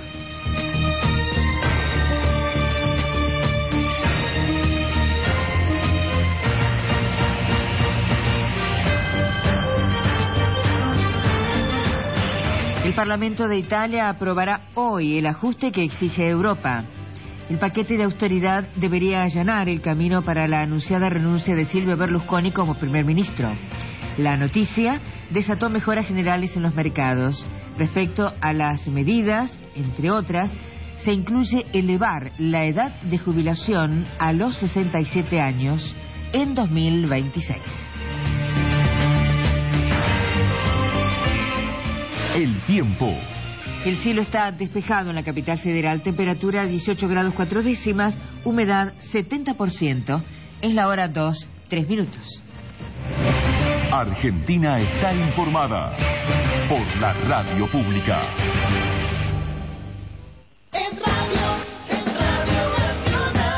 El Parlamento de Italia aprobará hoy el ajuste que exige Europa. El paquete de austeridad debería allanar el camino para la anunciada renuncia de Silvio Berlusconi como primer ministro. La noticia desató mejoras generales en los mercados. Respecto a las medidas, entre otras, se incluye elevar la edad de jubilación a los sesenta y siete años en dos mil veintiséis. El tiempo. El cielo está despejado en la capital federal, temperatura dieciocho grados cuatro décimas, humedad setenta por ciento. Es la hora dos, tres minutos. Argentina está informada por la radio pública. Es radio, es Radio Nacional.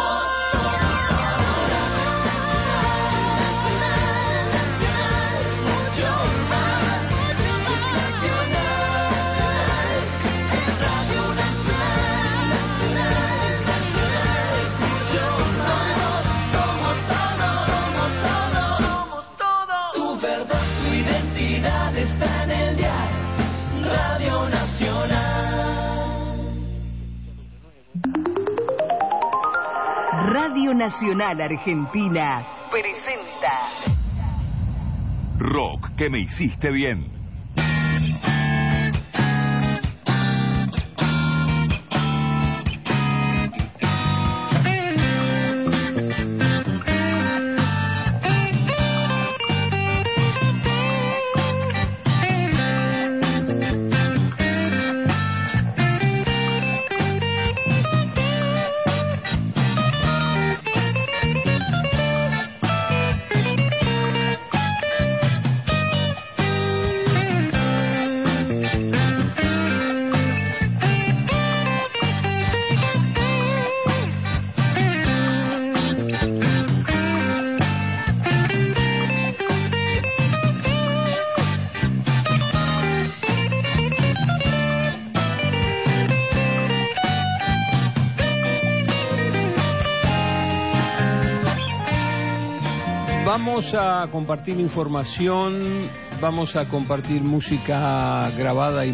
Mucho más. Es nacional. Es Radio Nacional. Nacional, es nacional. Mucho más. Somos todos, somos todos, somos todos. Tu verdad, tu identidad está en el diario Radio Nacional. Radio Nacional Argentina presenta Rock que me hiciste bien. Vamos a compartir información, vamos a compartir música grabada y